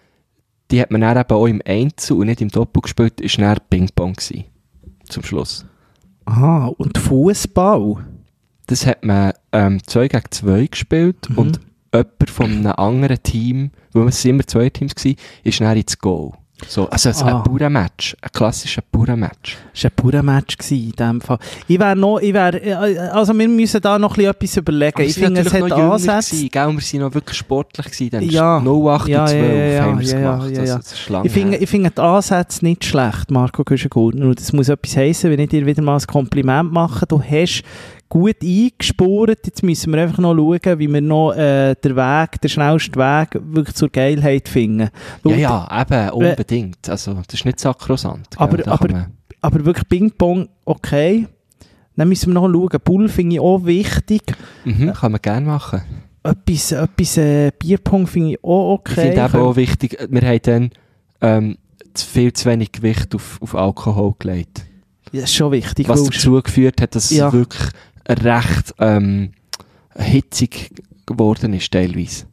die hat man dann eben auch im Einzel und nicht im Doppel gespielt, ist dann Ping-Pong gewesen. Zum Schluss. Aha, und Fußball? Das hat man ähm, zwei gegen zwei gespielt mhm. und jemand von einem anderen Team, weil es immer zwei Teams waren, ist dann ins Goal. So, also es ah. ein purer Match, ein klassischer purer Match. Es war ein purer Match in dem Fall. Ich wäre noch, ich wär, also wir müssen da noch etwas überlegen. Aber ich finde, es hat Ansätze. Gell, wir waren noch wirklich sportlich gewesen, dann ja. null acht ja, und zwölf ja, ja, haben wir es ja, gemacht. Ja, ja. Also, das ich finde, ich finde die Ansätze nicht schlecht, Marco Güschen-Gurtner. Und das muss etwas heissen, wenn ich dir wieder mal ein Kompliment mache. Du hast gut eingespurt. Jetzt müssen wir einfach noch schauen, wie wir noch äh, den Weg, den schnellsten Weg wirklich zur Geilheit finden. Ja, ja, eben, unbedingt. Also, das ist nicht sakrosant. Aber, aber, aber wirklich Ping-Pong, okay. Dann müssen wir noch schauen. Pool finde ich auch wichtig. Mhm, kann man gerne machen. Etwas, etwas äh, Bierpong finde ich auch okay. Ich finde eben auch wichtig, wir haben dann ähm, viel zu wenig Gewicht auf, auf Alkohol gelegt. Ja, das ist schon wichtig. Was dazu geführt hat, dass ja. es wirklich recht ähm, hitzig geworden ist, teilweise.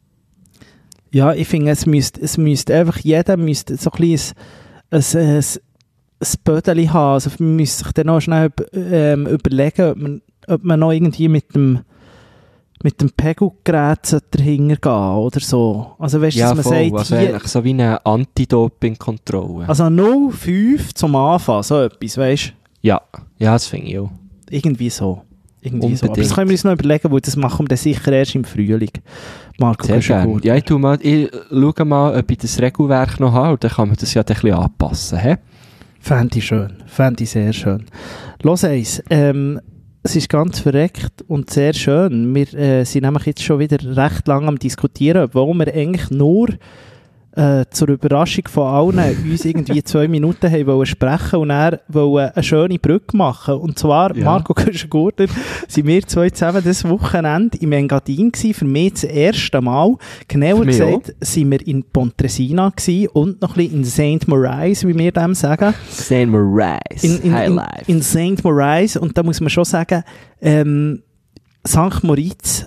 Ja, ich finde, es müsste, es müsste einfach, jeder müsste so ein bisschen ein, ein, ein, ein Bödeli haben. Also man müsste sich dann noch schnell ähm, überlegen, ob man, ob man noch irgendwie mit dem mit dem Pegelgerät dahinter gehen oder so. Also weißt du, ja, dass man voll. sagt, also hier, eigentlich so wie eine Anti-Doping-Kontrolle. Also null Komma fünf zum Anfang, so etwas, weißt du? Ja, ja, das finde ich auch. Irgendwie so. Irgendwie so. Aber das können wir uns noch überlegen, weil das machen wir dann sicher erst im Frühling. Marco, sehr gerne. Ja, ich, tu mal, ich schaue mal, ob ich das Regelwerk noch habe und dann kann man das ja dann ein bisschen anpassen. He? Fände ich schön. Fände ich sehr schön. Los eins. Ähm, es ist ganz verreckt und sehr schön. Wir äh, sind nämlich jetzt schon wieder recht lange am Diskutieren, obwohl wir eigentlich nur Äh, zur Überraschung von allen uns irgendwie zwei Minuten haben wollen sprechen und dann wollen eine schöne Brücke machen. Und zwar, ja. Marco Köschen-Gurtner, sind wir zwei zusammen das Wochenende im Engadin gewesen, für mich das erste Mal. Genauer gesagt, auch. Sind wir in Pontresina gewesen und noch ein bisschen in Saint Maurice, wie wir dem sagen. Saint Maurice, in, in, High in, Life. In Saint Maurice, und da muss man schon sagen, ähm, Sankt Moritz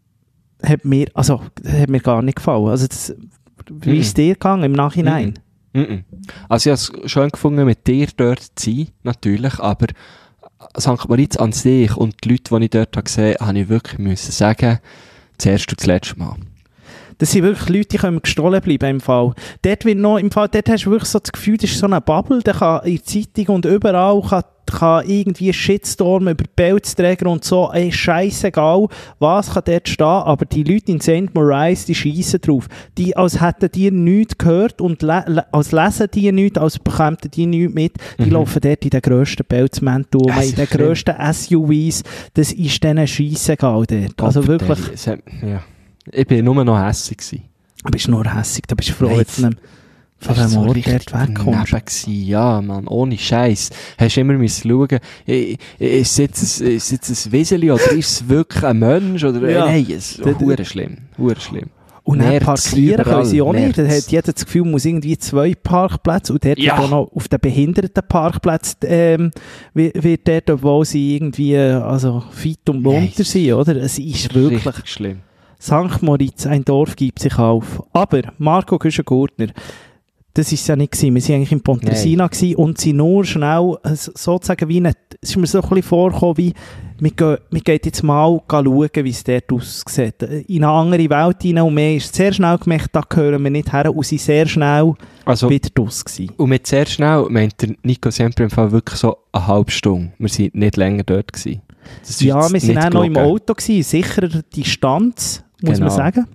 hat mir, also, hat mir gar nicht gefallen. Also das, wie ist es dir gegangen im Nachhinein? Mm -mm. Also ich habe es schön gefunden, mit dir dort zu sein, natürlich, aber Sankt Moritz an sich und die Leute, die ich dort gesehen habe, habe ich wirklich müssen sagen, zuerst und das letzte Mal. Das sind wirklich Leute, die können gestohlen bleiben im Fall. Dort wird noch, im Fall, dort hast du wirklich so das Gefühl, das ist so eine Bubble, da kann in der Zeitung und überall kann, kann irgendwie ein Shitstorm über Pelzträger und so, ey, scheissegal, was kann dort stehen, aber die Leute in Saint Maurice, die schiessen drauf. Die, als hätten die nichts gehört und le le als lesen die nichts, als bekämen die nichts mit, die mhm. laufen dort in den grössten Pelzmänteln um, in den grössten S U Vs, das ist denen scheissegal dort. Also Gott, wirklich. Hat, ja. Ich war nur noch hässig. Du bist nur hässig, du bist froh, Nein, jetzt nicht von dem so Ort dort wegkommst. Ja, Mann, ohne Scheiß. Hast immer müssen schauen, ist es jetzt, ist jetzt ein Wieseli oder ist es wirklich ein Mensch? Oder, ja. Nein, es ist hure schlimm, hure schlimm. Und dann parkieren können sie auch nicht. Dann hat jeder das Gefühl, man muss irgendwie zwei Parkplätze und dort ja. wird auch noch auf den Behindertenparkplatz ähm, wird dort, obwohl sie irgendwie also fit und munter sind, oder? Es ist wirklich richtig schlimm. Sankt Moritz, ein Dorf gibt sich auf. Aber Marco Köschen-Gurtner, das war es ja nicht gewesen. Wir waren eigentlich in Pontresina und sind nur schnell sozusagen wie eine, es ist mir so ein bisschen vorgekommen, wie wir gehen, wir gehen jetzt mal schauen, wie es dort aussieht. In eine andere Welt hinein und mehr ist sehr schnell gemerkt, da gehören wir nicht her und sind sehr schnell also, wieder draus gewesen. Und mit sehr schnell meint der Nico Siempre im Fall wirklich so eine halbe Stunde. Wir sind nicht länger dort gewesen. Ja, wir waren auch noch im Auto gewesen, sicherer Distanz, muss genau. man sagen,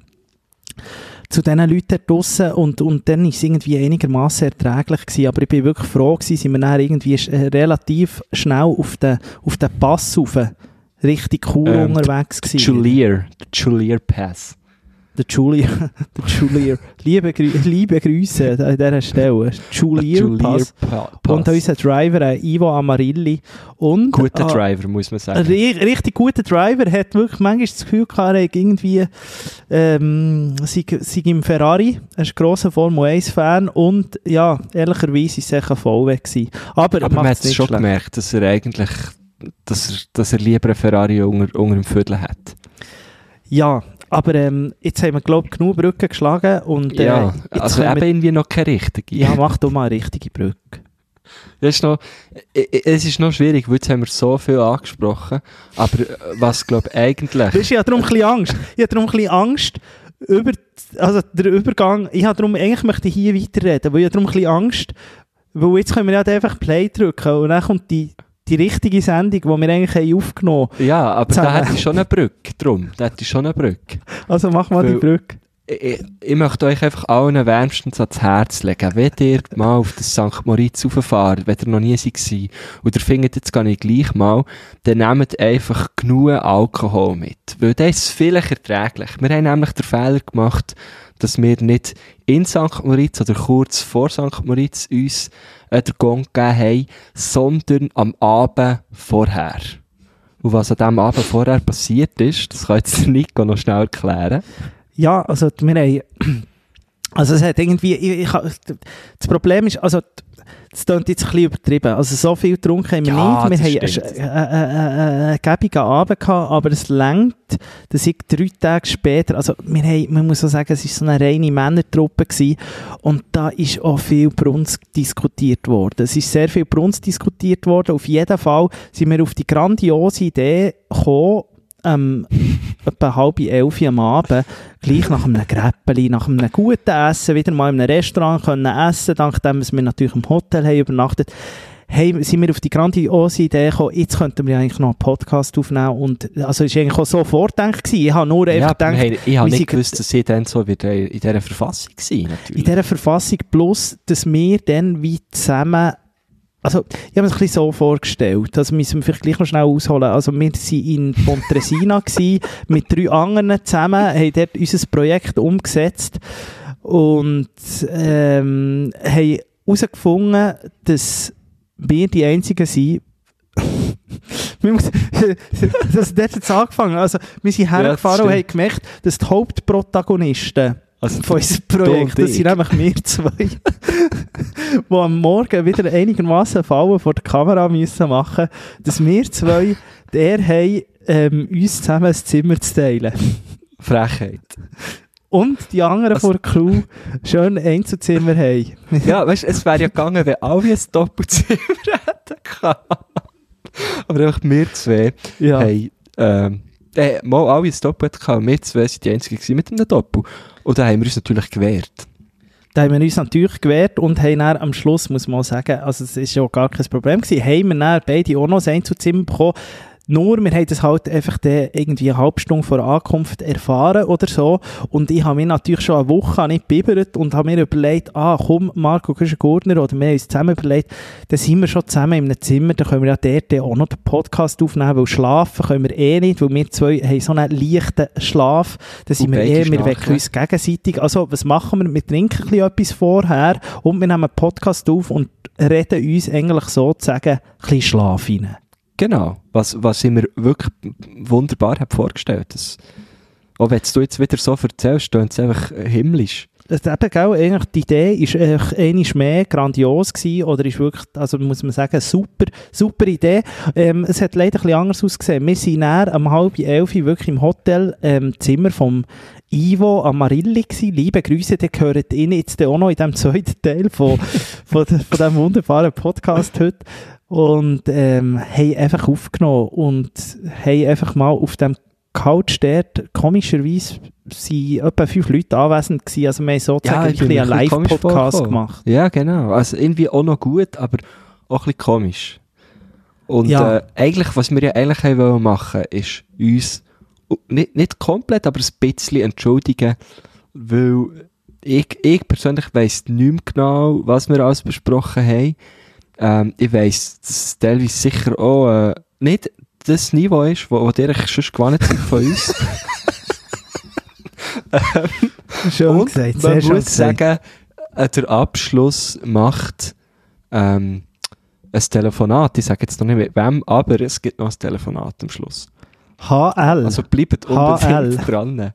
zu diesen Leuten dort draussen und, und dann war es irgendwie einigermaßen erträglich gewesen, aber ich bin wirklich froh gewesen, sind wir dann irgendwie sch- relativ schnell auf den, auf den Pass rauf, richtig cool ähm, unterwegs gewesen. Julier, der Julier Pass. Der Julier, der Julier, liebe, liebe Grüße an dieser Stelle. Julier Pass. Pa- Pass. Und unser Driver, äh, Ivo Amarilli. Und, guter äh, Driver, muss man sagen. Ein richtig guter Driver, hat wirklich manchmal das Gefühl gehabt, er irgendwie, ähm, sei, sei im Ferrari, er ist ein grosser Formel eins Fan und, ja, ehrlicherweise ist es ein V W gewesen. Aber, Aber man hat es schon schlecht. gemerkt, dass er eigentlich, dass er, dass er lieber einen Ferrari unter, unter dem Viertel hat. Ja, aber ähm, jetzt haben wir, glaube ich, genug Brücken geschlagen. Und, äh, ja, also eben irgendwie noch keine richtige. Ja, mach doch mal eine richtige Brücke. Das ist noch, es ist noch schwierig, weil jetzt haben wir so viel angesprochen. Aber was, glaube ich, eigentlich... Weißt, ich habe darum ein bisschen Angst. Ich habe darum ein bisschen Angst, über, also der Übergang... Ich habe darum, eigentlich möchte ich hier weiterreden, weil ich habe darum ein bisschen Angst, weil jetzt können wir ja einfach Play drücken und dann kommt die... die richtige Sendung, die wir eigentlich haben aufgenommen haben. Ja, aber da hätte ich schon eine Brücke drum. Da hätte ich schon eine Brücke. Also mach mal Weil, die Brücke. Ich, ich, ich möchte euch einfach allen wärmstens ans Herz legen. Wenn ihr mal auf das Sankt Moritz rauffahrt, wenn ihr noch nie seid und ihr findet jetzt gar nicht gleich mal, dann nehmt einfach genug Alkohol mit. Weil das ist vielleicht erträglich. Wir haben nämlich den Fehler gemacht, dass wir nicht in Sankt Moritz oder kurz vor Sankt Moritz uns äh, den Gong gegeben haben, sondern am Abend vorher. Und was an diesem Abend vorher passiert ist, das kann jetzt Nico noch schnell erklären. Ja, also wir haben, also es hat irgendwie, ich, ich, das Problem ist, also das klingt jetzt ein bisschen übertrieben, also so viel getrunken haben wir ja, nicht, wir haben einen gäbigen Abend gehabt, aber es reicht, dass ich drei Tage später, also wir haben, man muss auch sagen, es war so eine reine Männertruppe gewesen und da ist auch viel Brunst diskutiert worden. Es ist sehr viel Brunst diskutiert worden, auf jeden Fall sind wir auf die grandiose Idee gekommen, ähm, etwa halb elf am Abend, gleich nach einem Gräppeli, nach einem guten Essen, wieder mal in einem Restaurant können essen, dank dem, dass wir natürlich im Hotel haben übernachtet, hey, sind wir auf die grandiose Idee gekommen, jetzt könnten wir eigentlich noch einen Podcast aufnehmen und, also es war eigentlich auch so vorgedacht gewesen. Ich habe nur ja, einfach gedacht... Hey, ich habe nicht gewusst, dass sie dann so wieder in dieser Verfassung waren, natürlich. In dieser Verfassung, plus, dass wir dann wie zusammen... Also, ich habe mir das ein bisschen so vorgestellt. Also, müssen wir vielleicht gleich noch schnell ausholen. Also, wir waren in Pontresina gewesen, mit drei anderen zusammen, haben dort unser Projekt umgesetzt und ähm, haben herausgefunden, dass wir die Einzigen sind. wir müssen, das, das hat jetzt angefangen. Also, wir sind hergefahren ja, und haben gemerkt, dass die Hauptprotagonisten also von unserem Projekt, das sind nämlich wir zwei, die am Morgen wieder einigermaßen Fallen vor der Kamera müssen machen, dass wir zwei der haben, ähm, uns zusammen ein Zimmer zu teilen. Frechheit. Und die anderen also, von der Crew schön ein Einzelzimmer haben. Ja, weißt du, es wäre ja gegangen, wenn alle ein Doppelzimmer hätten gehabt. Aber einfach wir zwei ja. haben, ähm, äh, mal alle ein Doppel gehabt, wir zwei sind die Einzigen mit einem Doppel. Und da haben wir uns natürlich gewehrt. Da haben wir uns natürlich gewehrt und haben dann am Schluss, muss man sagen, also es ist ja gar kein Problem gewesen, haben wir dann beide auch noch ein Einzelzimmer bekommen. Nur, wir haben das halt einfach irgendwie eine halbe Stunde vor Ankunft erfahren oder so. Und ich habe mir natürlich schon eine Woche nicht bibbert und habe mir überlegt, ah, komm, Marco Güschen-Gurtner, oder wir haben uns zusammen überlegt, dann sind wir schon zusammen in einem Zimmer, dann können wir ja dort auch noch den Podcast aufnehmen, weil schlafen können wir eh nicht, weil wir zwei haben so einen leichten Schlaf. Dann sind wir eh, wir wecken uns gegenseitig. Also, was machen wir? Wir trinken ein bisschen etwas vorher und wir nehmen einen Podcast auf und reden uns eigentlich sozusagen ein bisschen Schlaf rein. Genau, was, was ich mir wirklich wunderbar habe vorgestellt. Das, auch wenn du jetzt wieder so erzählst, klingt es einfach himmlisch. Das eben, gell, eigentlich die Idee ist einmal mehr grandios gewesen, oder ist wirklich, also muss man sagen, super, super Idee. Ähm, es hat leider ein bisschen anders ausgesehen. Wir sind näher um halb elf wirklich im Hotel, ähm, Zimmer vom Ivo Amarilli gsi. Liebe Grüße, die gehören Ihnen jetzt auch noch in dem zweiten Teil von, von, von diesem wunderbaren Podcast heute. Und ähm, haben einfach aufgenommen und haben einfach mal auf dem Couch dort, komischerweise waren etwa fünf Leute anwesend gewesen, also wir haben sozusagen ja, einen Live-Podcast gemacht. Ja, genau, also irgendwie auch noch gut, aber auch ein bisschen komisch. Und ja. äh, eigentlich, was wir ja eigentlich haben machen, ist uns nicht, nicht komplett, aber ein bisschen entschuldigen, weil ich, ich persönlich weiss nicht mehr genau, was wir alles besprochen haben. Ähm, ich weiss, dass es teilweise sicher auch äh, nicht das Niveau ist, wo, wo die schon gewonnen sind von uns. ähm, schon und gesagt, sehr man schön muss gesagt. sagen, äh, der Abschluss macht ähm, ein Telefonat. Ich sage jetzt noch nicht mit wem, aber es gibt noch ein Telefonat am Schluss. H L. Also bleibt unbedingt dran.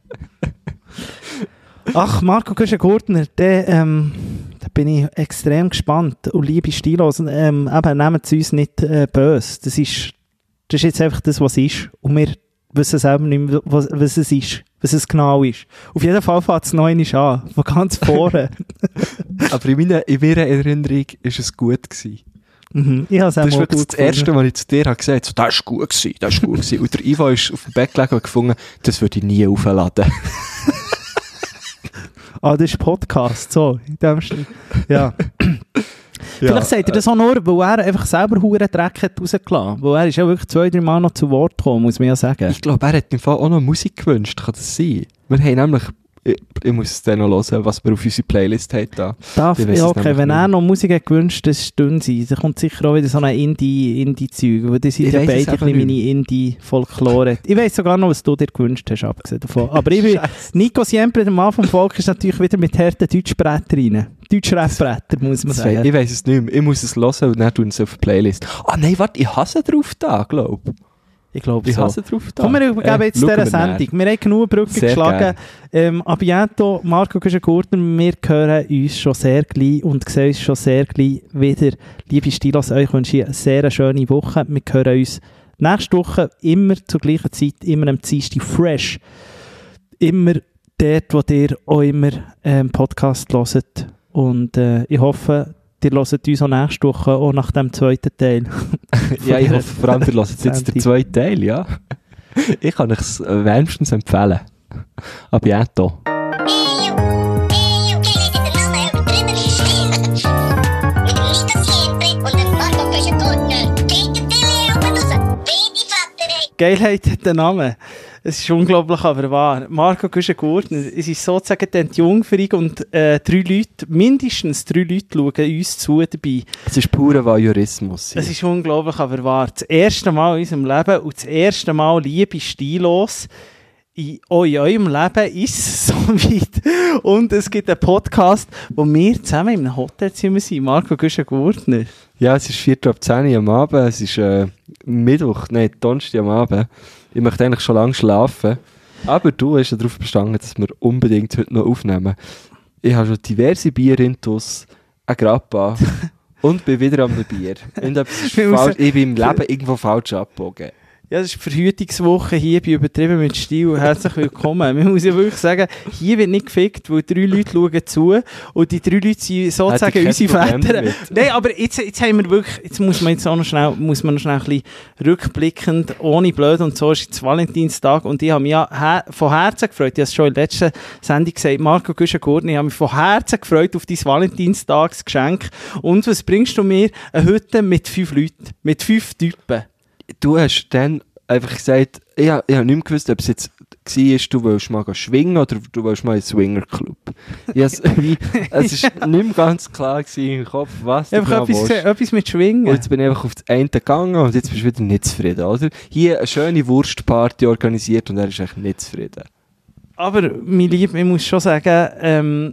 Ach, Marco Güschen-Gurtner, der, ähm, da bin ich extrem gespannt. Und liebe Stilos, ähm, eben, nehmt es uns nicht äh, böse. Das ist, das ist jetzt einfach das, was ist. Und wir wissen selber nicht mehr, was, was es ist, was es genau ist. Auf jeden Fall fängt es noch einmal an, von ganz vorne. Aber in meiner, in meiner Erinnerung war es gut gewesen. Mhm. Ich das ist wirklich das Erste, was ich zu dir habe gesagt habe, so, das war gut gewesen, das war gut gewesen. Und der Ivo ist auf dem Bett gelegen und gefunden, das würde ich nie aufladen. Ah, das ist Podcast, so, in dem Stil. Ja. Ja, vielleicht sagt er das auch nur, weil er einfach selber huren Dreck hat rausgelassen. Weil er ist ja wirklich zwei, drei Mal noch zu Wort gekommen, muss man ja sagen. Ich glaube, er hat im Fall auch noch Musik gewünscht, kann das sein? Wir haben nämlich, ich, ich muss es dann noch hören, was wir auf unsere Playlist haben. Da. Darf, ja, okay, wenn er noch Musik hat gewünscht, das stimmt sein. Da kommt sicher auch wieder so ein Indie-Zeug, weil das sind ja beide ein bisschen meine Indie-Folklore. Ich weiss sogar noch, was du dir gewünscht hast, abgesehen davon. Aber ich bin, Nico Siempre, der Mann vom Volk, ist natürlich wieder mit harten Deutschbretter rein. Deutsch-Rap-Bretter, muss man sagen. Ich weiss es nicht mehr. Ich muss es hören und dann tun es auf die Playlist. Ah nein, warte, ich hasse drauf da, glaube ich. Ich glaube ich so. hasse drauf da. Komm, wir übergeben äh, jetzt dieser Sendung. Wir haben genug Brücken sehr geschlagen. Ähm, a bientôt, Marco Güschen-Gurtner. Wir hören uns schon sehr gleich und sehen uns schon sehr gleich wieder. Liebe Stilos, euch wünsche ich eine sehr schöne Woche. Wir hören uns nächste Woche immer zur gleichen Zeit, immer am Dienstag fresh. Immer dort, wo ihr auch immer ähm, Podcast hört. Und äh, ich hoffe, ihr hört uns auch nächste Woche, auch nach dem zweiten Teil. Ja, ich hoffe vor allem, ihr hört jetzt den zweiten Teil, ja. Ich kann euch es wärmstens empfehlen. A bientôt. Mit Nico Siempre und Marco Güschen. Geilheit hat den Namen. Es ist unglaublich, aber wahr. Marco Güschen-Gurtner, es ist sozusagen die Entjungferung und äh, drei Leute, mindestens drei Leute schauen uns zu dabei. Es ist purer Voyeurismus. Es ist unglaublich, aber wahr. Das erste Mal in unserem Leben und das erste Mal Liebe stillos. In, oh, in eurem Leben ist es so weit. Und es gibt einen Podcast, wo wir zusammen in einem Hotelzimmer sind. Marco Güschen-Gurtner. Ja, es ist vier ab zehn Uhr am Abend. Es ist äh, Mittwoch, nein, Donnerstag am Abend. Ich möchte eigentlich schon lange schlafen. Aber du hast ja darauf bestanden, dass wir unbedingt heute noch aufnehmen. Ich habe schon diverse Bierintus, ein Grappa und bin wieder am Bier. Und ist falsch, ich bin im Leben irgendwo falsch abgebogen. Ja, das ist die Verhütungswoche hier bei «Übertrieben mit Stil». Herzlich willkommen. Man muss ja wirklich sagen, hier wird nicht gefickt, weil drei Leute schauen zu und die drei Leute sind sozusagen unsere Väter. Nein, aber jetzt, jetzt haben wir wirklich, jetzt muss man jetzt auch noch schnell, muss man noch schnell ein bisschen rückblickend, ohne blöd und so, ist jetzt Valentinstag und ich habe mich ja her- von Herzen gefreut, ich habe es schon in der letzten Sendung gesagt, Marco Güschen-Gurtner, ich habe mich von Herzen gefreut auf dein Valentinstagsgeschenk. Und was bringst du mir? Eine Hütte mit fünf Leuten, mit fünf Typen. Du hast dann einfach gesagt, ich habe, ich habe nicht mehr gewusst, ob es jetzt war, du willst mal schwingen oder du willst mal in den Swingerclub. Es war nicht mehr ganz klar im Kopf, was du einfach genau etwas, willst. etwas mit Schwingen. Und jetzt bin ich einfach auf das eine gegangen und jetzt bist du wieder nicht zufrieden, oder? Hier eine schöne Wurstparty organisiert und er ist echt nicht zufrieden. Aber, mein Lieb, ich muss schon sagen, ähm,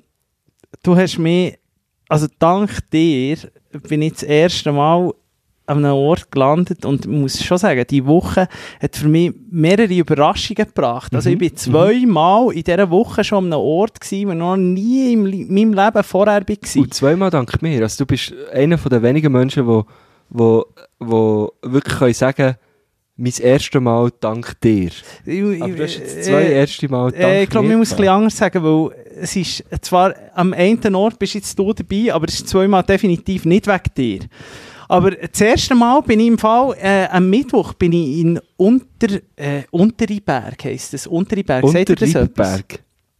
du hast mich, also dank dir bin ich das erste Mal an einem Ort gelandet und ich muss schon sagen, die Woche hat für mich mehrere Überraschungen gebracht. Also Mhm. ich war zweimal in dieser Woche schon an einem Ort gewesen, wo ich noch nie in meinem Leben vorher war. Und zweimal dank mir. Also du bist einer von den wenigen Menschen, die wo, wo wirklich können sagen, mein erstes Mal dank dir. Ich, Aber du hast jetzt zwei äh, erste Mal dank äh, Ich glaube, mir ich muss es ein gehabt. bisschen anders sagen, weil es ist zwar am einen Ort bist jetzt du dabei, aber es ist zweimal definitiv nicht wegen dir. Aber das erste Mal bin ich im Fall, äh, am Mittwoch bin ich in Unter, äh, Unterriberg, heisst das. Unterriberg, sagt ihr das etwas? Unterriberg.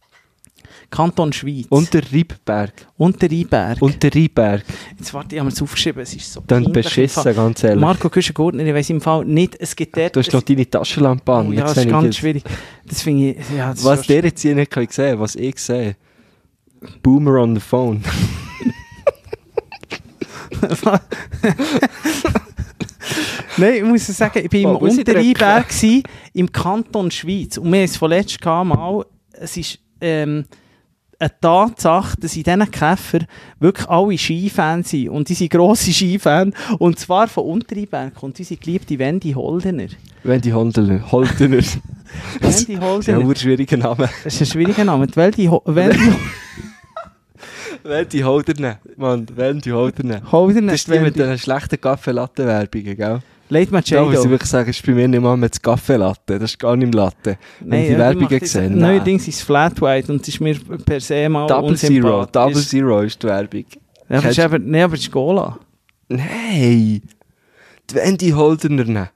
Kanton Schweiz. Unterriberg. Unterriberg. Unterriberg. Jetzt warte, ich habe mir das aufgeschrieben, es ist so Dann peinlich im beschissen, Fall. ganz ehrlich. Marco Güschen-Gurtner, ich weiss im Fall nicht, es gibt dort... Du hast doch deine Taschenlampe an. Oh, ja, Jetzt das sehe ist ich ganz das. schwierig. Das finde ich... Ja, das Was ist der jetzt hier nicht kann sehen, was ich sehe. Boomer on the phone. Nein, ich muss sagen, ich war im Oh, muss ich dir Unterriberg gsi, im Kanton Schweiz. Und wir haben es von letztem Mal, es ist ähm, eine Tatsache, dass in diesen Käfer wirklich alle Skifans sind. Und die sind grosse Skifans. Und zwar von Unterriberg. Und unsere geliebte Wendy Holdener. Wendy Holdener. Holdener. Wendy Ja, Holdener. ein schwieriger Name. Das ist ein schwieriger Name. Die Wendy, Ho- Wendy Wendy Holdener. Mann, Wendy Holdener. Holdener. Das ist die mit Wendy. den schlechten Kaffee-Latte-Werbungen, gell? Late Da muss ich Machado. wirklich sagen, das ist bei mir nicht mal mit Kaffee-Latte. Das ist gar nicht im Latte. Wenn ich die ja, Werbungen macht jetzt- gesehen Neuerdings ist es Flat White und es ist mir per se mal Double Zero. unsympathisch. Double Zero ist die Werbung. Ja, aber es Kennst ist eben, nee, aber es ist Cola. Nein! Die Wendy Holdener.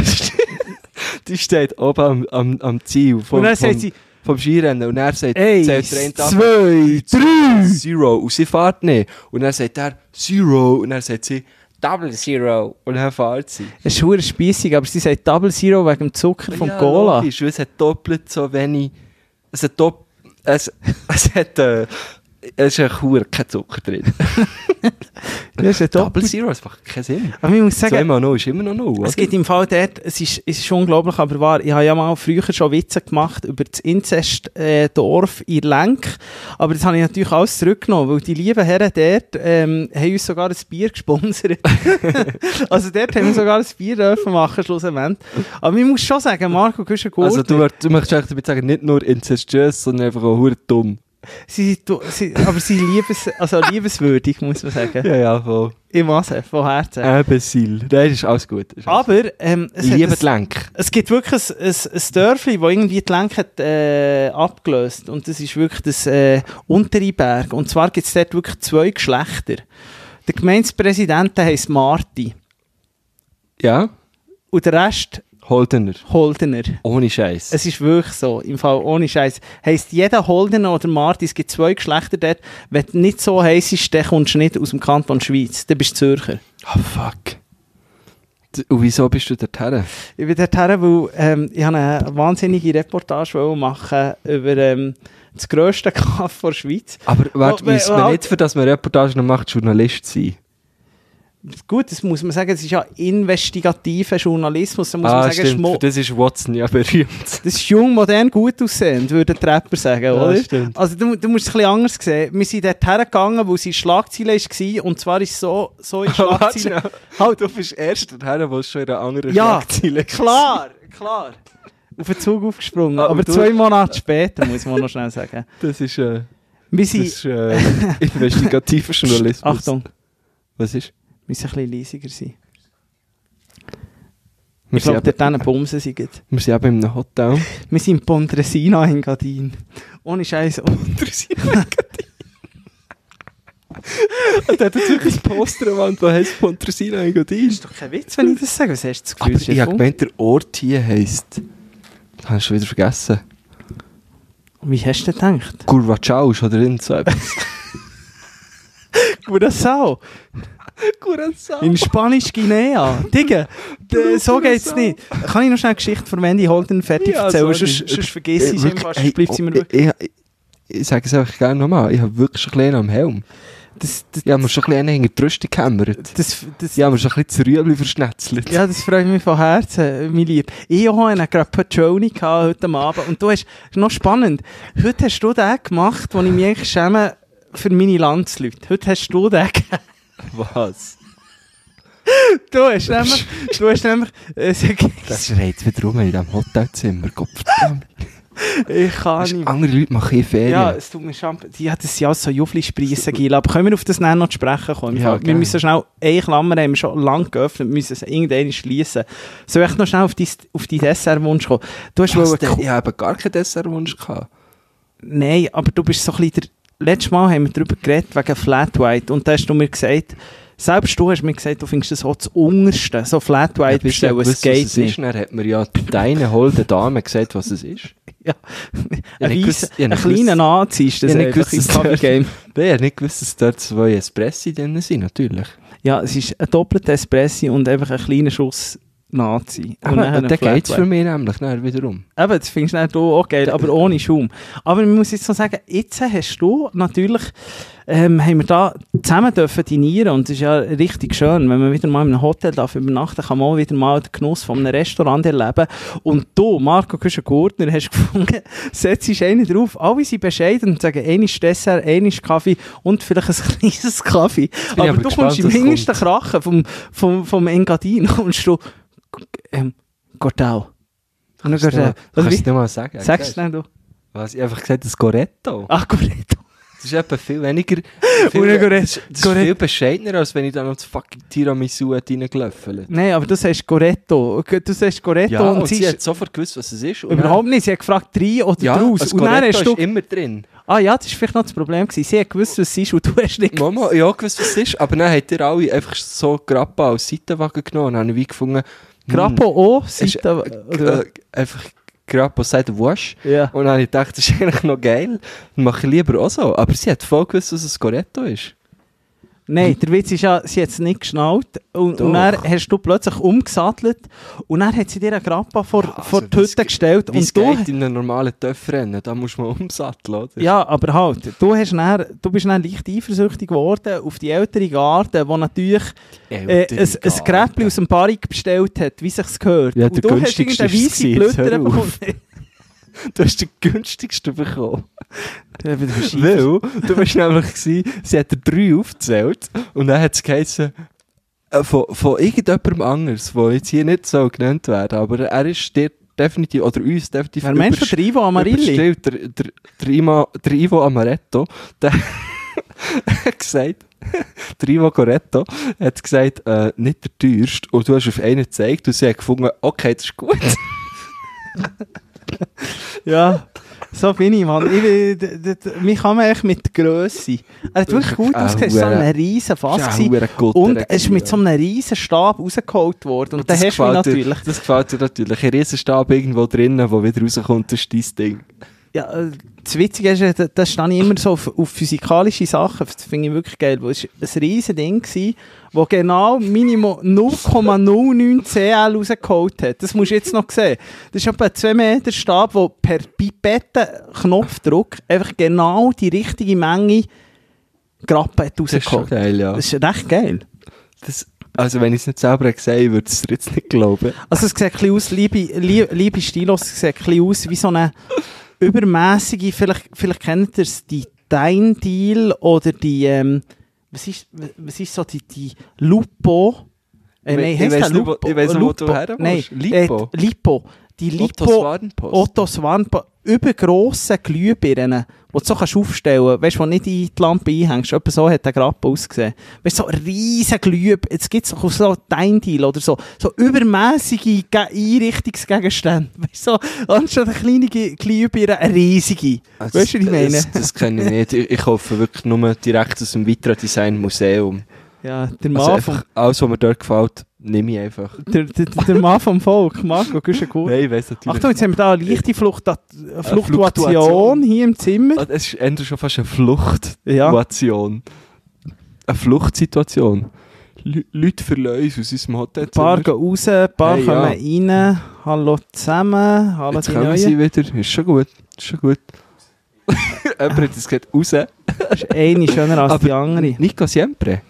Die steht oben am, am, am Ziel vom, Und dann vom, sagt sie, vom Skirennen. Und er sagt, eins, zählt der eine ab, zwei, drei. Zero. Und sie fährt nicht. Und dann sagt er Zero. Und dann sagt sie Double Zero. Und dann fährt sie. Es ist verdammt speissig, aber sie sagt Double Zero wegen dem Zucker vom ja, Cola. Logisch, weil es hat doppelt so wenig. Es hat doppelt. Es, es hat. Äh, es ist ein Hure kein Zucker drin. Ja, es ist Double doppelt. Zero, das macht keinen Sinn. Aber ich muss sagen, Zweimal null ist immer noch null. es oder? gibt im Fall dort, es ist, es ist unglaublich, aber wahr, ich habe ja mal früher schon Witze gemacht über das Inzestdorf in Lenk, aber das habe ich natürlich alles zurückgenommen, weil die lieben Herren dort ähm, haben uns sogar ein Bier gesponsert. Also dort haben wir sogar ein Bier dürfen machen, schlussendlich. Aber ich muss schon sagen, Marco Güschen-Gurtner, Also du, du möchtest eigentlich damit sagen, nicht nur incestuös, sondern einfach auch hure dumm. sie, du- sie, aber sie liebes, also liebenswürdig, muss man sagen. Ja, ja, voll. Im Masse, von Herzen. Imbecile. Nein, ist alles gut. Ist alles Aber ähm, gut. es, Ich hat liebe ein- die Lenk. es gibt wirklich ein, ein, ein Dörfli, das irgendwie die Lenk hat, äh, abgelöst. Und das ist wirklich das äh, Unterriberg. Und zwar gibt es dort wirklich zwei Geschlechter. Der Gemeindepräsident heisst Marti. Ja? Und der Rest Holdener. Holdener. Ohne Scheiß. Es ist wirklich so, im Fall ohne Scheiß. Heisst jeder Holdener oder Marti, es gibt zwei Geschlechter dort. Wenn du nicht so heisst, dann kommst du nicht aus dem Kanton Schweiz. Dann bist du Zürcher. Oh fuck. Und wieso bist du dorthin? Ich bin dorthin, weil ähm, ich eine wahnsinnige Reportage machen über ähm, das grösste Kaff der Schweiz. Aber warte, Oh, müssen oh, wir oh. nicht, für das man Reportage noch macht, Journalist sein? Gut, das muss man sagen, es ist ja investigativer Journalismus. Da muss Ah, man sagen, stimmt, Schmo- für das ist Watson ja berühmt. das ist jung, modern, gut aussehend, würde der Trapper sagen, Ja, oder? stimmt. Also du, du musst es ein bisschen anders sehen. Wir sind dort hergegangen, wo sie Schlagzeile war, und zwar ist es so, so in Schlagzeile... Warte, halt, du bist erst dorthin, wo es schon in einer anderen Ja, Schlagzeile klar, klar. Auf den Zug aufgesprungen. Ah, Aber und du- zwei Monate später, muss man noch schnell sagen. Das ist, äh, Wir das sind... ist äh, investigativer Journalismus. Achtung, Was ist? wir müssen ein bisschen leisiger sein. Wir Ich glaube, sind, dort eben, hinten Bumsen sind. wir sind eben in einem Hotel. Wir sind in Pontresina in Gadin. Ohne Scheiß. Pontresina in Gadin. Und der hat jetzt wirklich ein Poster an der Wand, das heisst Pontresina in Gadin. Das ist doch kein Witz, wenn ich das sage. Was hast du das Gefühl? Aber das ist ich habe erfunden? gemeint, der Ort hier heisst... Das habe ich schon wieder vergessen. Wie hast du denn gedacht? Curvachao oder irgend so etwas. Curaçao. Curacao. In Spanisch-Guinea. Digga, d- so geht's Curaçao. nicht. Kann ich noch schnell eine Geschichte von Wendy Holden fertig Ja, erzählen? sorry. Sonst, sonst vergiss ich es einfach, sonst bleibt sie mir ich, wirklich... ich, ich, ich sage es einfach gerne nochmal, ich habe wirklich schon ein bisschen am Helm. Das, das, Ich habe mir schon ein bisschen hinter die Brüste gekämmert. das, das, Ich habe mir schon ein bisschen das Rüebli verschnetzelt. ja, das freut mich von Herzen, mein Lieb. Ich hatte gerade Patroni heute Abend und du hast, ist noch spannend, heute hast du den gemacht, wo ich mich eigentlich schäme für meine Landsleute. Heute hast du den gegeben. Was? Du hast nämlich, du hast nämlich, äh, Das schreit wieder rum in diesem Hotelzimmer. Gottverdammt. ich kann Weisst, nicht. andere Leute machen hier Ferien. Ja, es tut mir schon, die hat das ja so Jufli-Spreisen gegeben, aber können wir auf das nachher noch zu sprechen kommen? Ja, wir gerne. müssen schnell, eine Klammer haben wir schon lange geöffnet, wir müssen es irgendwann schließen. Soll ich noch schnell auf dein, auf deinen Dessertwunsch kommen? Du hast Was wollen- denn? Ich habe gar keinen Dessertwunsch gehabt. Nein, aber du bist so ein bisschen der... Letztes Mal haben wir darüber geredet, wegen Flat White. Und da hast du mir gesagt, selbst du hast mir gesagt, du findest das auch das Unterste. So Flat White bis bestellen, es geht es nicht. ist. Dann hat mir ja deine holde Dame gesagt, was es ist. Ja. Ja, Ein, nicht weiss, gewusst- ja, ein nicht kleiner gewusst- Nazi ist das Ja, nicht einfach im gewusst, dass dort- Kaffee-Game. Ich habe nicht gewusst, dass dort zwei Espressi drin sind, natürlich. Ja, es ist ein doppelter Espresso und einfach ein kleiner Schuss Nazi. Und Aber nachher dann ein Flat geht es White. für mich nämlich dann wiederum. Eben, das findest du dann du auch geil, aber ohne Schaum. Aber man muss jetzt so sagen, jetzt hast du natürlich, ähm, haben wir da zusammen dürfen dinieren und es ist ja richtig schön, wenn man wieder mal in einem Hotel darf übernachten, kann man auch wieder mal den Genuss von einem Restaurant erleben. Und du, Marco Küschen-Gurtner, hast gefunden, setzt dich einen drauf, alle sind bescheiden und sagen, einiges Dessert, einiges Kaffee und vielleicht ein kleines Kaffee. bin Aber aber du gespannt, kommst im was hintersten kommt. Krachen vom, vom, vom Engadin, kommst du, ähm, Gordau. Und dann Kannst du Gordau. noch- Also kannst wie- du noch mal sagen? Sagst du schnell, du? Was? Ich habe einfach gesagt, das Goretto. Ach, Goretto. Das ist etwa viel weniger... Viel, Und ein Goretto- das, das ist Goretto- viel bescheidener, als wenn ich da noch das fucking Tiramisu reingelöffelt. Nein, aber du sagst Goretto. Du sagst Goretto Ja, und, und sie sie ist hat sofort gewusst, was es ist. Und überhaupt nicht. Sie hat gefragt, drei oder dann, ja, draus. das Und dann Goretto hast du... ist immer drin. Ah ja, das war vielleicht noch das Problem gewesen. Sie hat gewusst, was es ist und du hast nicht gewusst. Mama, ja, gewusst, was es ist. Aber dann habt ihr alle einfach so Grappa als Seitenwagen genommen. Und dann habe ich wie gefunden... Grappo auch, Ist, Seite... äh, oder- äh, einfach Grappa Seite Wasch. Ja. Und dann habe ich gedacht, das ist eigentlich noch geil. Dann mache ich lieber auch so. Aber sie hat voll gewusst, was ein Goretto ist. Nein, der Witz ist ja, sie hat es nicht geschnallt. Und, Doch. und dann hast du plötzlich umgesattelt und dann hat sie dir eine Grappa vor, Also, vor die das Hütte gestellt. Wie es Und du... geht in einem normalen Töpfrennen, da muss man umsatteln, oder? Ja, aber halt, du, hast dann, du bist dann leicht eifersüchtig geworden auf die ältere Garde, die natürlich äh, ein, ein Gräppli aus dem Barik bestellt hat, wie sich's gehört. Ja, und der du hast günstigste irgendeine ist weisse es, Blüter hör auf. bekommen. Du hast den günstigsten bekommen. Ja, aber du bist Weil, du warst nämlich gewesen, sie hat dir drei aufgezählt und dann hat es geheißen, äh, von, von irgendjemandem anderes, der jetzt hier nicht so genannt werden, aber er ist dir definitiv, oder uns definitiv Wer meinst du, der Ivo Amarilli? überstellt, der, der, der, Ima, der Ivo Amaretto, der hat gesagt, der Ivo Coretto hat gesagt, äh, nicht der teuerste, und du hast auf einen gezeigt und sie hat gefunden, okay, das ist gut. Ja, so bin ich, Mann. Ich bin, d- d- d- mich kann man echt mit Grösse. Er hat wirklich gut Ah, ausgesehen. Es war so hure- ein riesen Fass. Ja, gewesen. hure Gutter Und es ist gewesen, mit ja. so einem riesen Stab rausgeholt worden. Und, Und dann das hast du mich gefällt dir- natürlich. Das gefällt dir natürlich. Ein Riesenstab irgendwo drinnen, der wieder rauskommt, das ist dein Ding. ja, das Witzige ist, da, da stehe ich immer so auf, auf physikalische Sachen. Das finde ich wirklich geil. Es war ein riesen Ding, das genau Minimum null Komma null neun C L rausgeholt hat. Das musst du jetzt noch sehen. Das ist etwa ein zwei Meter Stab, der per Pipettenknopfdruck einfach genau die richtige Menge Grappen hat rausgeholt. Das ist schon geil, ja. Das ist recht geil. Das, also wenn ich es nicht selber gesehen hätte, würde ich es dir jetzt nicht glauben. Also es sieht ein bisschen aus, liebe, liebe, liebe Stilos, es sieht ein bisschen aus wie so eine übermäßige, vielleicht, vielleicht kennt ihr es, die Dine Deal oder die, ähm, was ist, was ist so die, die Lupo? Äh, nein, ich heisst weiss das nicht, Lupo? wo, ich weiss nicht, wo du her Nein, willst. Lipo? Äh, Lipo. Die Lipo. Otto Swarnpost. Otto Swarnpost. Übergrosse Glühbirnen, die du so kannst aufstellen kannst, weißt du, wo nicht in die Lampe einhängst. Etwa so hat der Grappe ausgesehen. Weißt du, so riesen Glühbirnen, jetzt gibt es so Dine-Deal oder so, so übermässige Einrichtungsgegenstände. Weißt du, so, anstatt eine kleine Glühbirne, eine riesige. Also weißt du, was ich meine? Das, das kenne ich nicht. Ich, ich kaufe wirklich nur direkt aus dem Vitra Design Museum. Ja, der Mann Also vom, einfach alles, was mir dort gefällt, nehme ich einfach. der, der, der Mann vom Volk, Marco, gehst du gut? Nein, ich weiss natürlich. Achtung, jetzt haben wir da eine leichte Fluchta- Fluktuation Fluktuation. hier im Zimmer. Ah, es ist eher schon fast eine Fluchtsituation. Ja. Eine Fluchtsituation. Lü- Leute verlassen uns aus unserem Ein Hotelzimmer. paar gehen raus, ein paar Hey, kommen rein. Hallo zusammen, hallo Jetzt die kommen Neuen. sie wieder. Ist schon gut. Ist schon gut. Jemand hat es gesagt, raus. Das ist eine schöner als Aber die andere. Nico Siempre.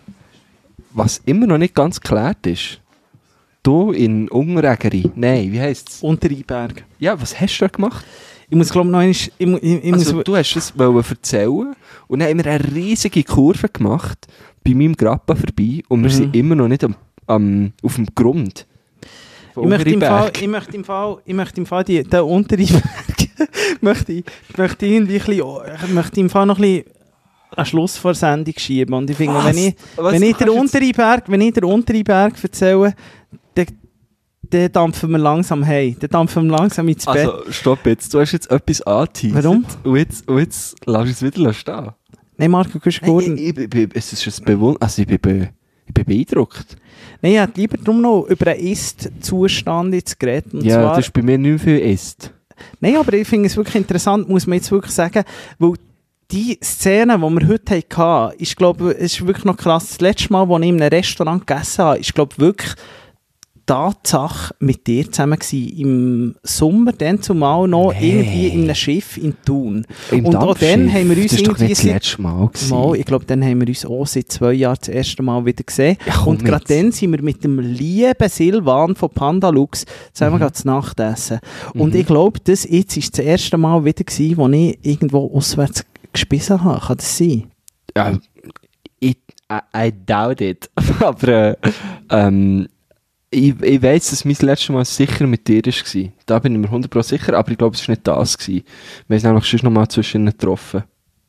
Was immer noch nicht ganz geklärt ist. Du in Ungeregeri. Nein, wie heisst es? Untereinberg. Ja, was hast du da gemacht? Ich muss glaube noch einmal, ich, mu- ich, ich Also, muss, du hast es wollen erzählen und dann haben wir eine riesige Kurve gemacht bei meinem Grappa vorbei und wir Mhm. sind immer noch nicht am, am, auf dem Grund. ich möchte im Fall, ich möchte im Fall, ich möchte im Fall die, den Untereinberg möchte ich, möchte ich irgendwie ein bisschen, ich möchte im Fall noch ein bisschen einen Schluss vor der Sendung schieben. Und ich finde, Was? wenn ich, Was? wenn Du ich den kannst jetzt- Untereinberg, wenn ich den Untereinberg erzähle, dann, dann dampfen wir langsam heim. Dann dampfen wir langsam ins Bett. Also, stopp jetzt. Du hast jetzt etwas angeteasert. Warum? Und jetzt, und jetzt lass es wieder stehen. Nein, Marco, du bist gut. Nein, ich, ich, ich, es ist ein Bewund- also ich bin, be, ich bin beeindruckt. Nein, ich hätte lieber darum noch über einen Ist-Zustand jetzt geredet. Und ja, zwar, das ist bei mir nicht mehr viel ist. Nein, aber ich finde es wirklich interessant, muss man jetzt wirklich sagen, weil die Szene, die wir heute hatten, ist, glaube ich, ist wirklich noch krass. Das letzte Mal, als ich in einem Restaurant gegessen habe, ist, glaube ich, wirklich die Tatsache mit dir zusammen gewesen. Im Sommer, dann zumal noch Nee. irgendwie in einem Schiff in Thun. Im Und auch dann Dampfschiff. haben wir uns das ist doch irgendwie nicht das seit- letzte Mal gewesen. Mal, ich glaube, dann haben wir uns auch seit zwei Jahren das erste Mal wieder gesehen. Ja, komm und gerade jetzt. dann sind wir mit dem lieben Silvan von Pandalux zusammen Mhm. mhm. zu Nacht essen. Und Mhm. ich glaube, das jetzt ist das erste Mal wieder gewesen, wo ich irgendwo auswärts gespissen habe. Kann das sein? Ja, ich, I, I doubt it. Aber äh, ähm, ich, ich weiss, dass mein letztes Mal sicher mit dir war. Da bin ich mir hundert Prozent sicher, aber ich glaube, es war nicht das. Gewesen. Wir haben nämlich schon noch mal zwischen ihnen getroffen.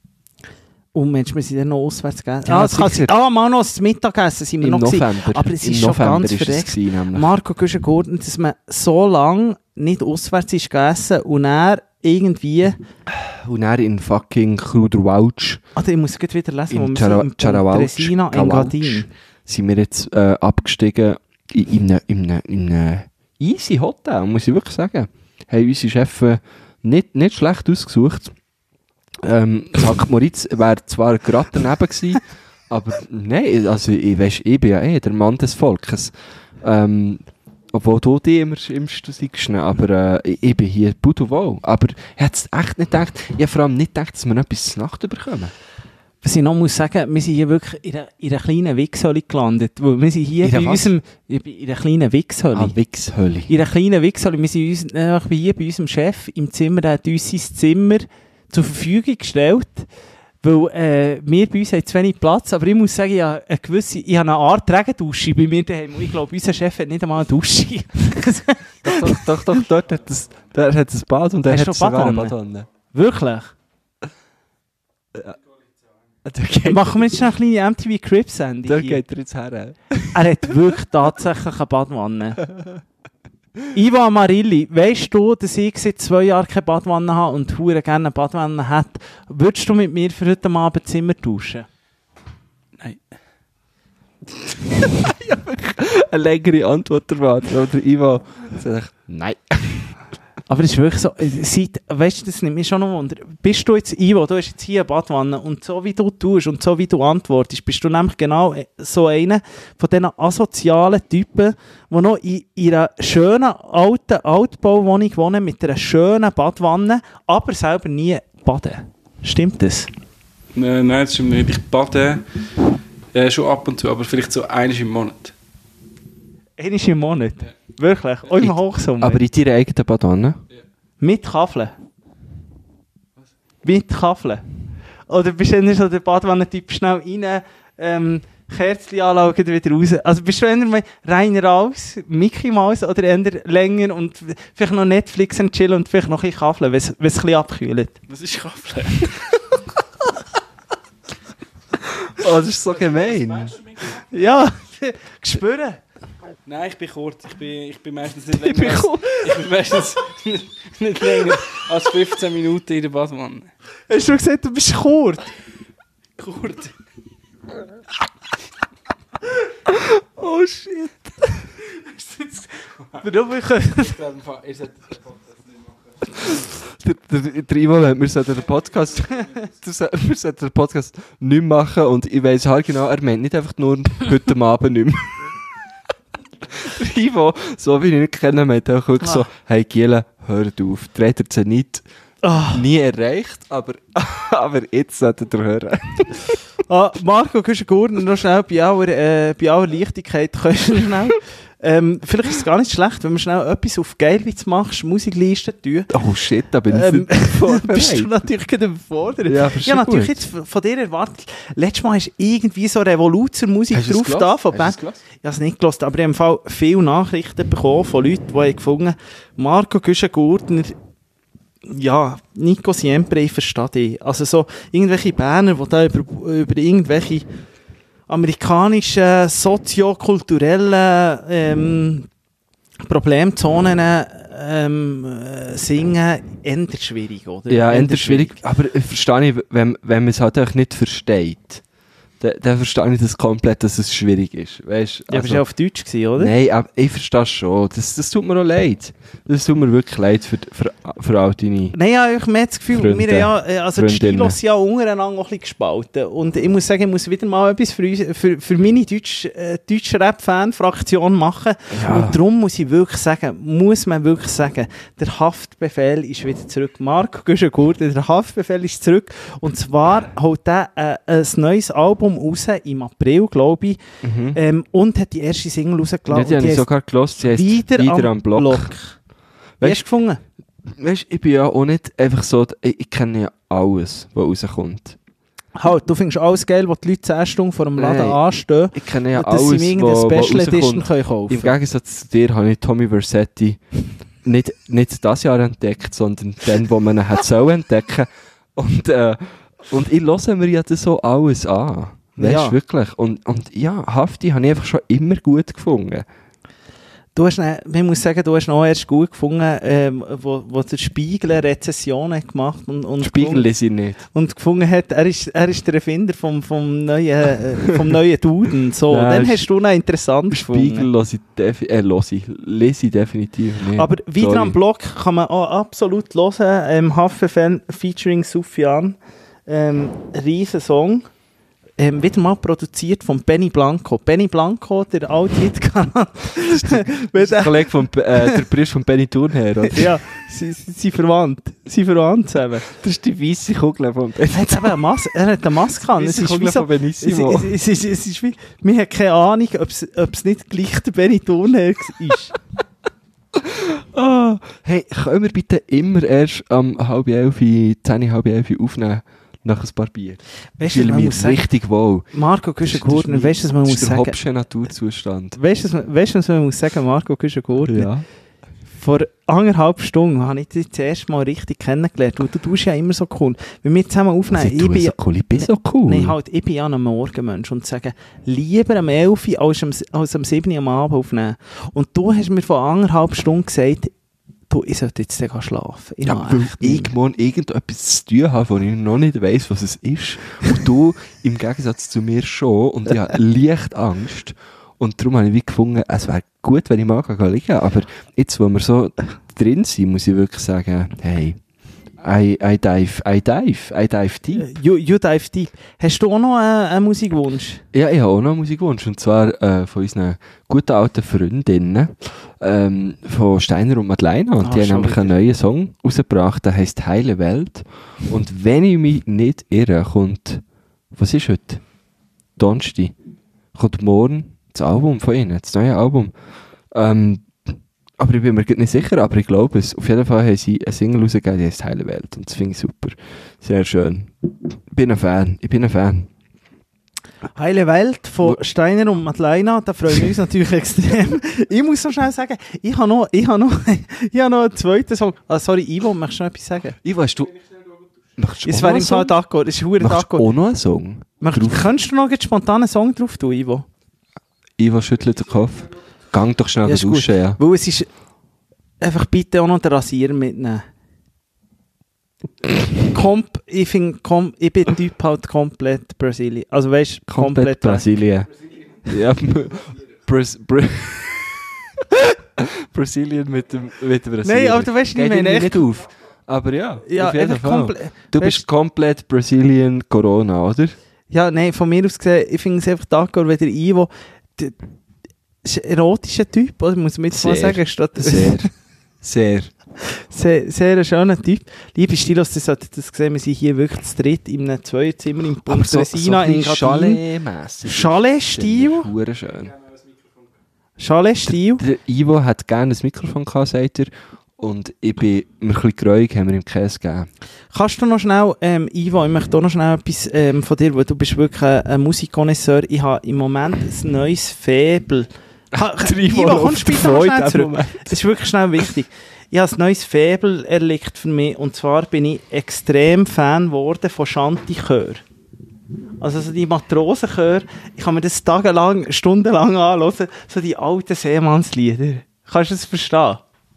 Und Mensch, wir sind dann noch auswärts gegessen. Ja, ah, es kann sicher. sein. Ah, Mann, das Mittagessen sind wir Im noch gewesen. November. Aber es Im ist schon November ganz ist es verreckt. gewesen, nämlich. Marco Güschen-Gurten, dass man so lange nicht auswärts ist gegessen und er irgendwie... Und dann in fucking Kruderwalsch, Also ich muss gleich wieder lesen, wo in wir sind, im Charawalsch, Resina in Gadin. sind wir jetzt äh, abgestiegen in, in einem in eine, in eine easy Hotel, muss ich wirklich sagen. Haben unsere Chefs äh, nicht, nicht schlecht ausgesucht. Ähm, Sankt Moritz wäre zwar gerade daneben gewesen, aber nein, also ich, weiss, ich bin ja eh der Mann des Volkes. Ähm, obwohl du die immer schimpfst, siehst, aber äh, ich, ich bin hier pudelwohl. Aber ich hätte echt nicht gedacht, ich habe vor allem nicht gedacht, dass wir noch etwas zur Nacht bekommen. Was ich noch muss sagen, wir sind hier wirklich in einer, in einer kleinen Wichshöhle gelandet. Weil wir sind hier In bei einer was? unserem... In einer kleinen Wichshöhle. Ah, Wichshölle. In einer kleinen Wichshöhle. Wir sind uns, äh, hier bei unserem Chef im Zimmer, der hat uns sein Zimmer zur Verfügung gestellt. Weil äh, wir bei uns haben zu wenig Platz. Aber ich muss sagen, ich habe eine gewisse... Ich habe eine Art Regendusche bei mir daheim. Und ich glaube, unser Chef hat nicht einmal eine Dusche. Doch, doch, doch, doch, dort hat es, dort hat es Bad und er Hast hat du sogar eine Badwanne? Badwanne. Wirklich? Dort geht, Machen wir jetzt schon eine kleine M T V Cribs-Sendung dort hier? geht er jetzt her. Er hat wirklich tatsächlich eine Badwanne. Ivo Amarilli, weisst du, dass ich seit zwei Jahren keine Badwanne habe und hure gerne eine Badwanne hätte? Würdest du mit mir für heute Abend Zimmer tauschen? Nein. Ich habe wirklich eine längere Antwort erwartet. Aber der Ivo sagt, nein. Aber es ist wirklich so, seit, weißt du, das nimmt mich schon noch Wunder. Bist du jetzt, Ivo, du hast jetzt hier eine Badwanne und so wie du tust und so wie du antwortest, bist du nämlich genau so einer von diesen asozialen Typen, die noch in, in einer schönen alten Altbauwohnung wohnen mit einer schönen Badwanne, aber selber nie baden. Stimmt das? Nein, nein, das stimmt nicht. Ich bade äh, schon ab und zu, aber vielleicht so einmal im Monat. Einmal im Monat? Ja. Wirklich? Auch im Hochsommer? Aber in deiner eigenen Badwanne? Ja. Mit Kaffeln? Was? Mit Kaffeln? Oder bist du eher so der Badwanne-Typ, schnell rein, ähm, Kerzchen anlaufen, wieder raus? Also bist du eher mal rein raus, Mickey Mouse, oder eher länger und vielleicht noch Netflix und chillen und vielleicht noch ein bisschen Kaffeln, wenn es ein bisschen abkühlt? Was ist Kaffeln? Oh, das ist so gemein. Ja, spüren. Nein, ich bin kurz. Ich bin, ich bin meistens nicht länger, als, ich bin meistens nicht, nicht länger als fünfzehn Minuten in der Badwanne. Hast du gesagt, du bist kurz? Kurz. Oh shit. Warum ich... Ihr sollt Der, der, der Ivo meint, wir sollten den Podcast, wir sollten den Podcast nicht machen und ich weiss halt genau, er meint nicht einfach nur heute Abend nicht mehr. Der Ivo, so wie ich ihn kenne, meint auch wirklich so, hey Giele, hört auf, dreht er sie nicht. Oh. Nie erreicht, aber, aber jetzt solltet ihr hören. Ah, Marco, kannst du gut noch schnell bei aller, äh, bei aller Leichtigkeit kannst du schnell... Ähm, vielleicht ist es gar nicht schlecht, wenn wir schnell etwas auf Geilwitz machst, Musikliste tun. Oh shit, da bin ich ähm, nicht vorbereitet. Bist du natürlich gerade überfordert. Ja, ja, natürlich jetzt von dir erwartet. Letztes Mal hast du irgendwie so Revoluzer-Musik drauf da. Von Band. Ich habe es nicht gehört, aber ich habe im Fall viele Nachrichten bekommen von Leuten, die haben gefunden, Marco Güschen-Gurtner, ja, Nico Siempre, ich verstehe dich. Also so irgendwelche Berner, die da über, über irgendwelche amerikanischen soziokulturellen ähm, Problemzonen ähm, äh, singen, eher schwierig, oder? Ja, eher schwierig, aber ich verstehe, wenn, wenn man es halt einfach nicht versteht, dann, dann verstehe ich das komplett, dass es schwierig ist. Weißt, ja, also, bist ja auf Deutsch gewesen, oder? Nein, aber ich verstehe es schon. Das, das tut mir auch leid. Das tut mir wirklich leid für, für, für all deine Nein, ja, ich habe das Gefühl, Freunde, wir ja, also die Freundinnen. Stilos sind ja untereinander auch ein bisschen gespalten. Und ich muss sagen, ich muss wieder mal etwas für, uns, für, für meine Deutsch, äh, deutsche Rap-Fan-Fraktion machen. Ja. Und darum muss ich wirklich sagen, muss man wirklich sagen, der Haftbefehl ist wieder zurück. Marco Güschen-Gurtner, der Haftbefehl ist zurück. Und zwar holt er äh, ein neues Album raus, im April, glaube ich, Mhm. ähm, und hat die erste Single rausgelassen. Ja, die habe ich sogar gehört, sie heisst wieder, «Wieder am, am Block». Block. Wie hast du gefunden? Weißt, ich bin ja auch nicht einfach so, ich, ich kenne ja alles, was rauskommt. Halt, du findest alles geil, wo die Leute zehn Stunden vor dem Laden Nein, anstehen, Ich kenne ja dass alles, sie mir irgendeine was Special Edition rauskommt. können kaufen Im Gegensatz zu dir habe ich Tommy Vercetti nicht, nicht das Jahr entdeckt, sondern dann, wo man ihn hat so entdecken. Und, äh, und ich höre mir ja das so alles an. Weißt du, Ja. wirklich? Und, und ja, Hafti habe ich einfach schon immer gut gefunden. Du hast, ne, man muss sagen, du hast noch erst gut gefunden, ähm, wo, wo der Spiegel eine Rezession hat gemacht und, und, Spiegel gefunden, lese ich nicht. und gefunden hat, er ist, er ist der Erfinder vom, vom, neuen, äh, vom neuen Duden. So, Nein, dann hast du ihn interessant Spiegel gefunden. lese ich, defi äh, lese ich, lese ich definitiv nicht. Aber wieder Sorry. am Blog kann man auch absolut hören, ähm, Haftbefehl featuring Sufjan, ähm, riesen Song. Ähm, wieder mal produziert von Benny Blanco. Benny Blanco, der alte Hitkanal. Das ist der Kollege von, äh, der Bruder von Benny Thurnherr, oder? Ja, sie, sie, sie verwandt. Sie verwandt zusammen. Das ist die weisse Kugel von Benny. Er hat eben eine Maske, er hat eine Maske an. Es Weisse ist wie Kugel so, von Benissimo. es, es, es, es ist wie, wir haben keine Ahnung, ob es nicht gleich der Benny Thurnherr ist. Ah, hey, können wir bitte immer erst am um halb elf, zehn, halb elf aufnehmen? Nach ein paar Bier. Weißt Ich du, fühle man mich muss sagen, richtig wohl. Marco Güschen-Gurtner, weißt du, was man muss Das ist der sagen? Hobbsche Naturzustand. Weißt du, was man- weißt du, was man muss sagen, Marco Güschen-Gurtner? Ja. Vor anderthalb Stunden habe ich dich das erste Mal richtig kennengelernt. Und du tust ja immer so cool. Wenn wir zusammen aufnehmen, Also, ich, tue bin so ja, cool. Ich bin so cool. nein, halt, ich bin ja ein Morgenmensch und sage, lieber am elf als am, als am sieben am Abend aufnehmen. Und du hast mir vor anderthalb Stunden gesagt, du, ich sollte jetzt dann schlafen. Ich Ja, habe weil echt ich morgen irgendetwas zu tun habe, wo ich noch nicht weiss, was es ist. Und du im Gegensatz zu mir schon. Und ich habe leicht Angst. Und darum habe ich wie gefunden, es wäre gut, wenn ich mag, gehen liegen. Aber jetzt, wo wir so drin sind, muss ich wirklich sagen, hey, I, I dive, I dive, I dive deep. You, you dive deep. Hast du auch noch einen, einen Musikwunsch? Ja, ich habe auch noch einen Musikwunsch. Und zwar äh, von unseren guten alten Freundinnen ähm, von Steiner und Madeleine. Und Ah, die haben schon nämlich wieder. einen neuen Song rausgebracht, der heisst «Heile Welt». Und wenn ich mich nicht irre, kommt, was ist heute? Donnerstag. Kommt morgen das Album von ihnen, das neue Album. Ähm, aber ich bin mir nicht sicher, aber ich glaube es. Auf jeden Fall haben sie eine Single rausgegeben, die heisst «Heile Welt». Und das finde ich super. Sehr schön. Ich bin ein Fan. Ich bin ein Fan. Heile Welt von Steiner und Madeleine, da freuen wir uns natürlich extrem. Ich muss noch schnell sagen, ich habe noch, ich habe noch, ich habe noch einen zweiten Song. Ah, sorry, Ivo, möchtest du noch etwas sagen? Ivo, hast du... Machst du Es auch wäre noch im einen Fall Song? d'accord, es ist verdammt Machst du d'accord. auch noch einen Song? Möcht- Könntest du noch einen spontanen Song drauf tun, Ivo? Ivo schüttelt den Kopf. Gang doch schnell Ja, ist duschen, ja. Weil es ist, einfach bitte auch noch den Rasierer mitnehmen. Komp, ich finde, kom, ich bin Typ halt komplett Brasilien. Also weißt du, Komplett komplett, Brasilien. Ja, Bras Bra Brasilien mit dem, mit dem Brasilien. Nein, aber du weißt nicht, Geht ich meine irgendwie echt. nicht auf. Aber ja, Ja, auf jeden einfach Fall. komple- Du weißt- bist komplett Brasilien Corona, oder? Ja, nein, von mir aus gesehen, ich finde es einfach d'accord, wenn der Ivo, der, ist ein erotischer Typ, oder? Muss man jetzt mal Sehr, sagen, statt Sehr. Sehr. sehr, sehr ein schöner Typ. Liebe Stilos, ihr solltet das sehen, wir sind hier wirklich zu dritt in einem Zweierzimmer in Aber so, so Pontresina ein in bisschen Gadin. Chalet-mässig. Chalet-Stil? Hure schön. Chalet-Stil. Der Ivo hat gerne ein Mikrofon gehabt, sagt er. Und ich bin mir ein bisschen gräuig, haben wir ihm Käse gegeben. Kannst du noch schnell, ähm, Ivo, ich möchte auch noch schnell etwas ähm, von dir, weil du bist wirklich ein, ein Musikkonnoisseur. Ich habe im Moment ein neues Faible. Ha- Der Ivo Ivo, läuft kommst du bitte der noch Freude schnell im zurück? Moment. Das ist wirklich schnell wichtig. Ich habe ein neues Faible erlegt für mich, und zwar bin ich extrem Fan geworden von Shanty-Chör. Also so die Matrosenchör, ich kann mir das tagelang, stundenlang anhören, so die alten Seemannslieder. Kannst du das verstehen?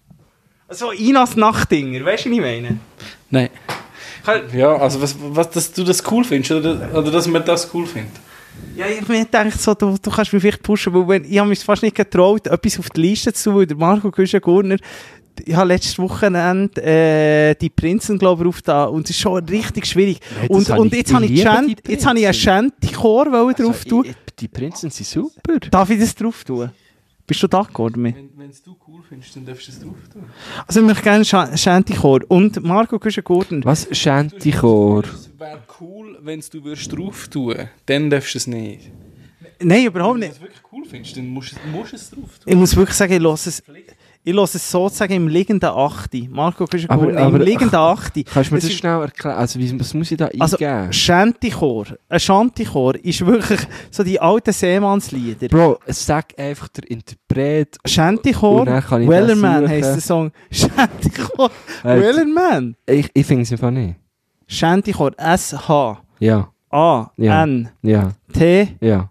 So Inas Nachtdinger, weißt du, was ich meine? Nein. Kann- Ja, also was, was dass du das cool findest oder, oder dass man das cool findet. Ja, ich mir gedacht, so, du, du kannst mich vielleicht pushen, weil wenn, ich habe mich fast nicht getraut, etwas auf die Liste zu tun, weil der Marco Güschen-Gurner, ich habe letztes Wochenende äh, die Prinzen, glaube ich, aufgetan, und es ist schon richtig schwierig. Ja, das und habe und ich- jetzt ich habe ich, liebe Shan- die jetzt habe ich einen Prinzen. Shanty-Chor drauf Also, tun. ich- die Prinzen sind super. Darf ich das drauf tun? Bist du d'accord damit? Wenn es du cool findest, dann darfst du es drauf tun. Also ich möchte gerne Sha- Shanty-Chor. Und Marco Güschen-Gurner, Was? Shanty-Chor? Es wäre cool, wenn es du würdest drauf tun. Dann darfst du es nicht. nein, überhaupt Wenn du nicht. es wirklich cool findest, dann musst, du- musst du es drauf tun. Ich muss wirklich sagen, ich höre es, ich höre es sozusagen im liegenden Achte. Marco Güschen-Gurner, Aber- aber- im liegenden Achte. Kannst du mir Es das ist- schnell erklären? Also, wie, was muss ich da Also, eingeben? Shanty-Chor. Ein Shanty-Chor ist wirklich so die alten Seemannslieder. Bro, sag einfach der Interpret. Shanty-Chor, Und dann kann ich das Wellerman suchen. heisst der Song. Shanty-Chor, Äh, Wellerman. Ich, ich finde es einfach nicht. Shanty-Chor, S H Ja, A Ja. N ja, T ja,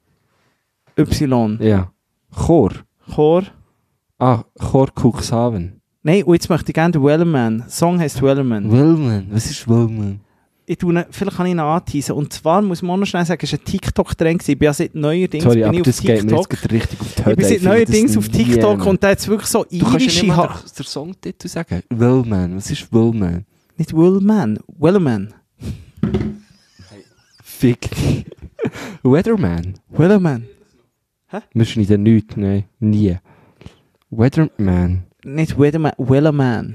Y. ja. Chor. Chor. Ah, Chor Cuxhaven. Nein, und jetzt möchte ich gerne den Wellerman. Der Song heisst Wellerman. Willman. Was ist Willman? Ich tue ihn, vielleicht kann ich ihn anteasen. Und zwar muss man auch noch schnell sagen, es war ein TikTok-Trend. Ich bin ja seit neuerdings Sorry, bin aber ich auf das geht mir jetzt TikTok. gerade richtig auf die Ich Höhe. bin seit finde neuerdings das auf TikTok nie. und da hat es wirklich so Du kannst ja irische nicht mal Ha- den, den Songtitel sagen. Willman. Was ist Willman? Nicht Willman, Wellerman. Fick. Weatherman. Wellerman. Wir schneiden nichts, nein. Nie. Weatherman. Nicht Wellerman, Wellerman.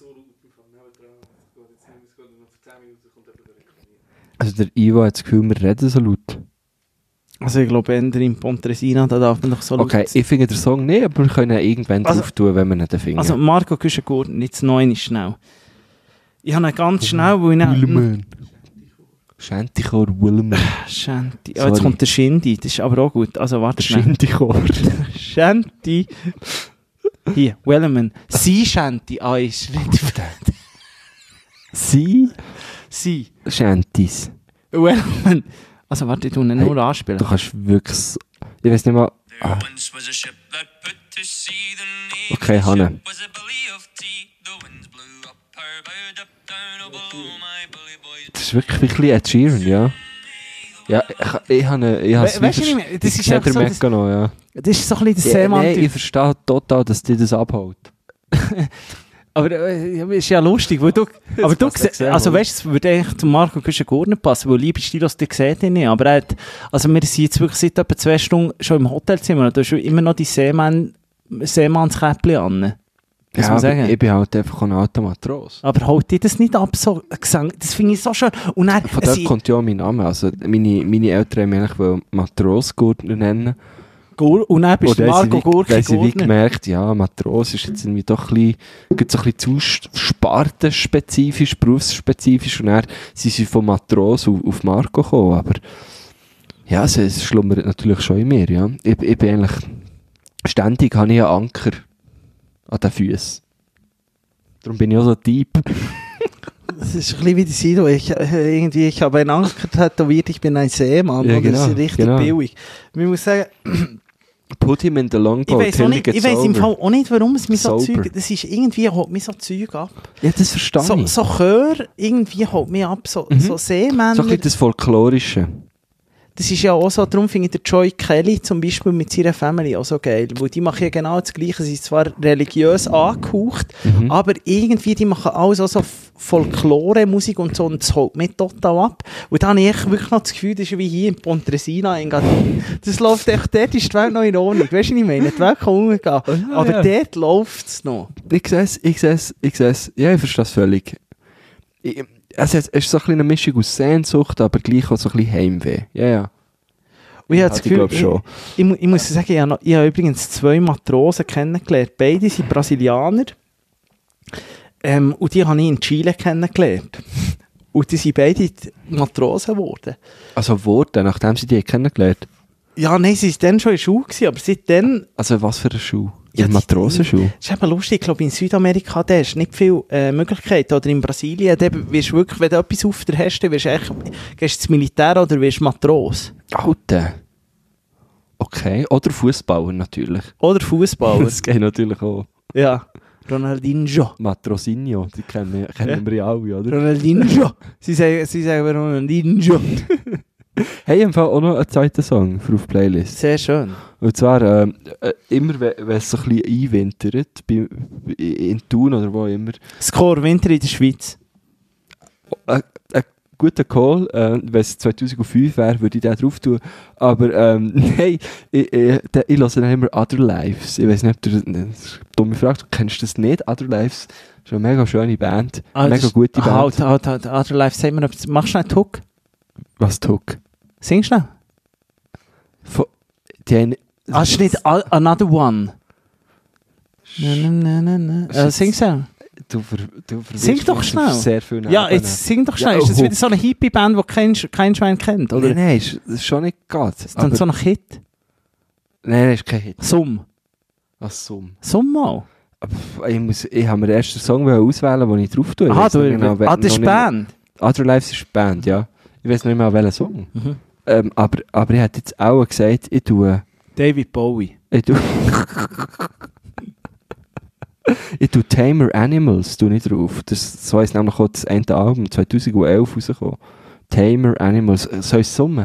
Also der Ivo hat das Gefühl, wir reden so laut. Also ich glaube, eher in Pontresina, da darf man doch so laut Okay, ich finde den Song nicht, aber wir können ihn irgendwann Also- drauf tun, wenn wir ihn nicht finden. Also Marco Güschen-Gurner, jetzt noch einmal schnell. Ich habe ihn ganz schnell, weil ich... Willman. Shantychor Willman. Shanty. Oh, jetzt Sorry. kommt der Shindy, das ist aber auch gut. Also warte Der schnell. Shantychor. Shanty. Hier, Wellerman. Sie Shanty. Ah, ist richtig. Sie? Sie. Shanties. Wellerman. Also warte, ich tue ihn nur anspielen. Du kannst wirklich... so- Ich weiß nicht mal... Ah. Okay, Hanne. Das ist wirklich ein bisschen Ed Sheeran, ja. Ja, ich, ich habe ich habe We, weißt du nicht mehr, das ist einfach so, das, noch, ja. das ist so ein bisschen das ja, Seemann. Nein, ich verstehe total, dass dir das abholt. Aber äh, ist ja lustig, weil du, aber du gesehen, also weißt, es würde eigentlich zu Marco Güschen gar nicht passen, weil liebe Stilos, die sieht ihn nicht, aber er hat, also wir sind jetzt wirklich seit etwa zwei Stunden schon im Hotelzimmer und da ist immer noch die Seemann, Seemannskäppli an. Ja, aber sagen. Ich bin halt einfach ein alter Matros. Aber holt dir das nicht ab, so Gesang, das finde ich so schön. Und dann, von dort kommt ja mein Name, also meine, meine Eltern haben mich Matrosgurtner nennen. Und dann bist du Marco Gurki. Dann haben sie gemerkt, ja, Matros ist jetzt irgendwie doch ein bisschen, so ein bisschen zu spartenspezifisch, berufsspezifisch und dann sind sie von Matros auf, auf Marco gekommen, aber ja, es, es schlummert natürlich schon in mir, ja. Ich, ich bin eigentlich, ständig habe ich einen Anker an den Füßen. Darum bin ich auch so deep. Das ist ein bisschen wie die Sido. Ich, äh, irgendwie, ich habe einen Anker tätowiert, ich bin ein Seemann. Ja, genau, das ist richtig genau. billig. Ich muss sagen, put him in the longboat. Ich weiß, nicht, ich weiss im Fall auch nicht, warum es mich so Sober. Zeug, das ist irgendwie, holt mich so Zeug ab. Ja, das verstehe so, ich. So Chör, irgendwie holt mich ab, so, Mhm. so Seemänner. So ein bisschen das Folklorische. Das ist ja auch so, darum finde ich der Joy Kelly zum Beispiel mit seiner Family auch so geil, weil die machen ja genau das Gleiche, sie sind zwar religiös angehaucht, Mhm. aber irgendwie, die machen alles auch so Folklore-Musik und so, und das holt mich total ab. Und dann habe ich echt wirklich noch das Gefühl, das ist wie hier in Pontresina in Engadin. Das läuft echt, dort ist die Welt noch in Ordnung, weißt du, was ich meine? Die Welt kann umgehen, Oh, ja, aber ja. dort läuft es noch. Ich sehe es, ich sehe es, ich sehe es. Ja, ich verstehe es völlig. Ich, also es ist so ein bisschen eine Mischung aus Sehnsucht, aber gleich auch so ein bisschen Heimweh. Ja, ja. Und ich habe das ich Gefühl, glaube schon. Ich, ich, ich muss sagen, ich habe, noch, ich habe übrigens zwei Matrosen kennengelernt. Beide sind Brasilianer. Ähm, und die habe ich in Chile kennengelernt. Und die sind beide Matrosen geworden. Also Worte, nachdem sie die kennengelernt. Ja, nein, sie waren dann schon in der Schule gewesen, aber seitdem... Also was für eine Schuh? Ja, Ja, die- Matrosenschuh. Das ist eben lustig, ich glaube in Südamerika da hast du nicht viele äh, Möglichkeiten. Oder in Brasilien, da wirst du wirklich, wenn du etwas auf dir hast, dann wirst du echt, gehst du ins Militär oder wirst du Matros. Alter. Okay. Oder Fußballer natürlich. Oder Fußballer. Das geht natürlich auch. Ja. Ronaldinho. Matrosinho, die kennen, kennen wir ja alle, oder? Ronaldinho. Sie sagen, sie sagen Ronaldinho. Hey, im Fall auch noch einen zweiten Song für auf die Playlist. Sehr schön. Und zwar, ähm, äh, immer wenn wenn es so ein bisschen einwintert, bei, in Thun oder wo immer, Score Winter in der Schweiz. ein guter Call, äh, wenn es zweitausendfünf wäre, würde ich den drauf tun. Aber ähm, nein, ich, ich, ich, ich höre dann immer Other Lives. Ich weiß nicht, ob du das, das ist eine dumme Frage, du kennst das nicht, Other Lives? Das ist eine mega schöne Band, Ah, mega das- gute ah, Band. Halt, halt, halt. Other Life, sag mir, etwas. Mach schnell einen Hook. Was Tuck? Sing schnell. Von- Die haben, Ah, ist nicht a- Another One. Na, na, na, na, na. Äh, sing schnell. du, ver, du verwirrst Sing doch mich schnell. auf sehr viel Ja, Ebenen. jetzt sing doch schnell. Ja, ist das oh. wieder so eine Hippie-Band, die kein, Sch- kein Schwein kennt? Oder? Nein, nein, ist, das ist schon nicht gerade. Ist dann Aber- so ein Hit? Nein, nein, ist kein Hit. Summ. Was Summ? Summ mal. Aber ich, muss, ich habe mir den ersten Song auswählen, den ich drauf tue. Ich Aha, weiss du, noch nicht genau, ah, das ist noch nicht- Band. Other Lives ist Band, ja. Ich weiß noch nicht mal, welchen Song. Mhm. Ähm, aber, aber ich hätte jetzt auch gesagt, ich tue... David Bowie. Ich tue... ich tue Tamer Animals tue nicht drauf. Das, so heisst nämlich auch das eine Album, zweitausendelf rausgekommen. Tamer Animals. Soll ich es summen?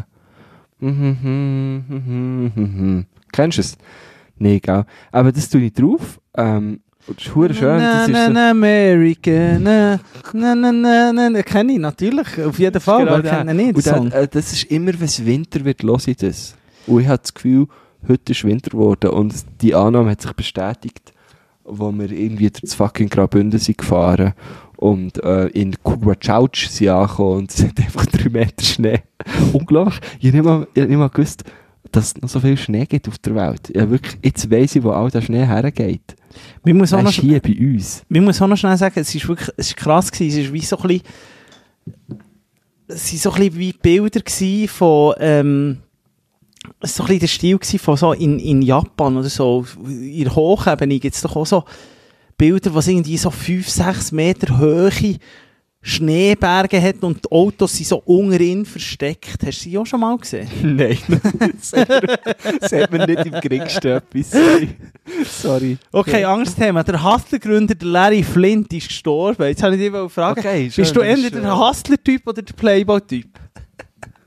Kennst du es? Nee, egal. Aber das tue ich drauf. Ähm, und das ist verdammt schön. Das ist na, so, na, America, na, na, na, na, na, na. Kenn ich natürlich, auf jeden Fall, Genau wer der. kennt ihn nicht, Und den Song. dann, äh, das ist immer, wenn es Winter wird, höre ich das. Und ich habe das Gefühl, heute ist Winter geworden und die Annahme hat sich bestätigt, wo wir irgendwie durch das fucking Graubünden sind gefahren und äh, in Kuwachauch sind angekommen und es sind einfach drei Meter Schnee. Unglaublich. Ich habe nicht mal, ich hab nicht mal gewusst, dass es noch so viel Schnee gibt auf der Welt. Ja, wirklich, jetzt weiss ich, wo all der Schnee hergeht. Man muss auch Er noch ist hier bei uns. Man muss auch noch schnell sagen, es ist wirklich, es ist krass gewesen, es ist wie so ein bisschen, es sind so ein bisschen wie Bilder gewesen von, ähm, es war so ein bisschen der Stil gewesen von so in, in Japan oder so, in der Hochebene gibt es doch auch so Bilder, wo es irgendwie so fünf, sechs Meter Höhe Schneeberge hat und die Autos sind so unten versteckt. Hast du sie auch schon mal gesehen? Nein, das hat man nicht im geringsten etwas. Sorry. Sorry. Okay, anderes Thema. Der Hustler-Gründer, der Larry Flint, ist gestorben. Jetzt habe ich dich fragen, Okay, schön, bist du das ist eher schön. der Hustler-Typ oder der Playboy-Typ?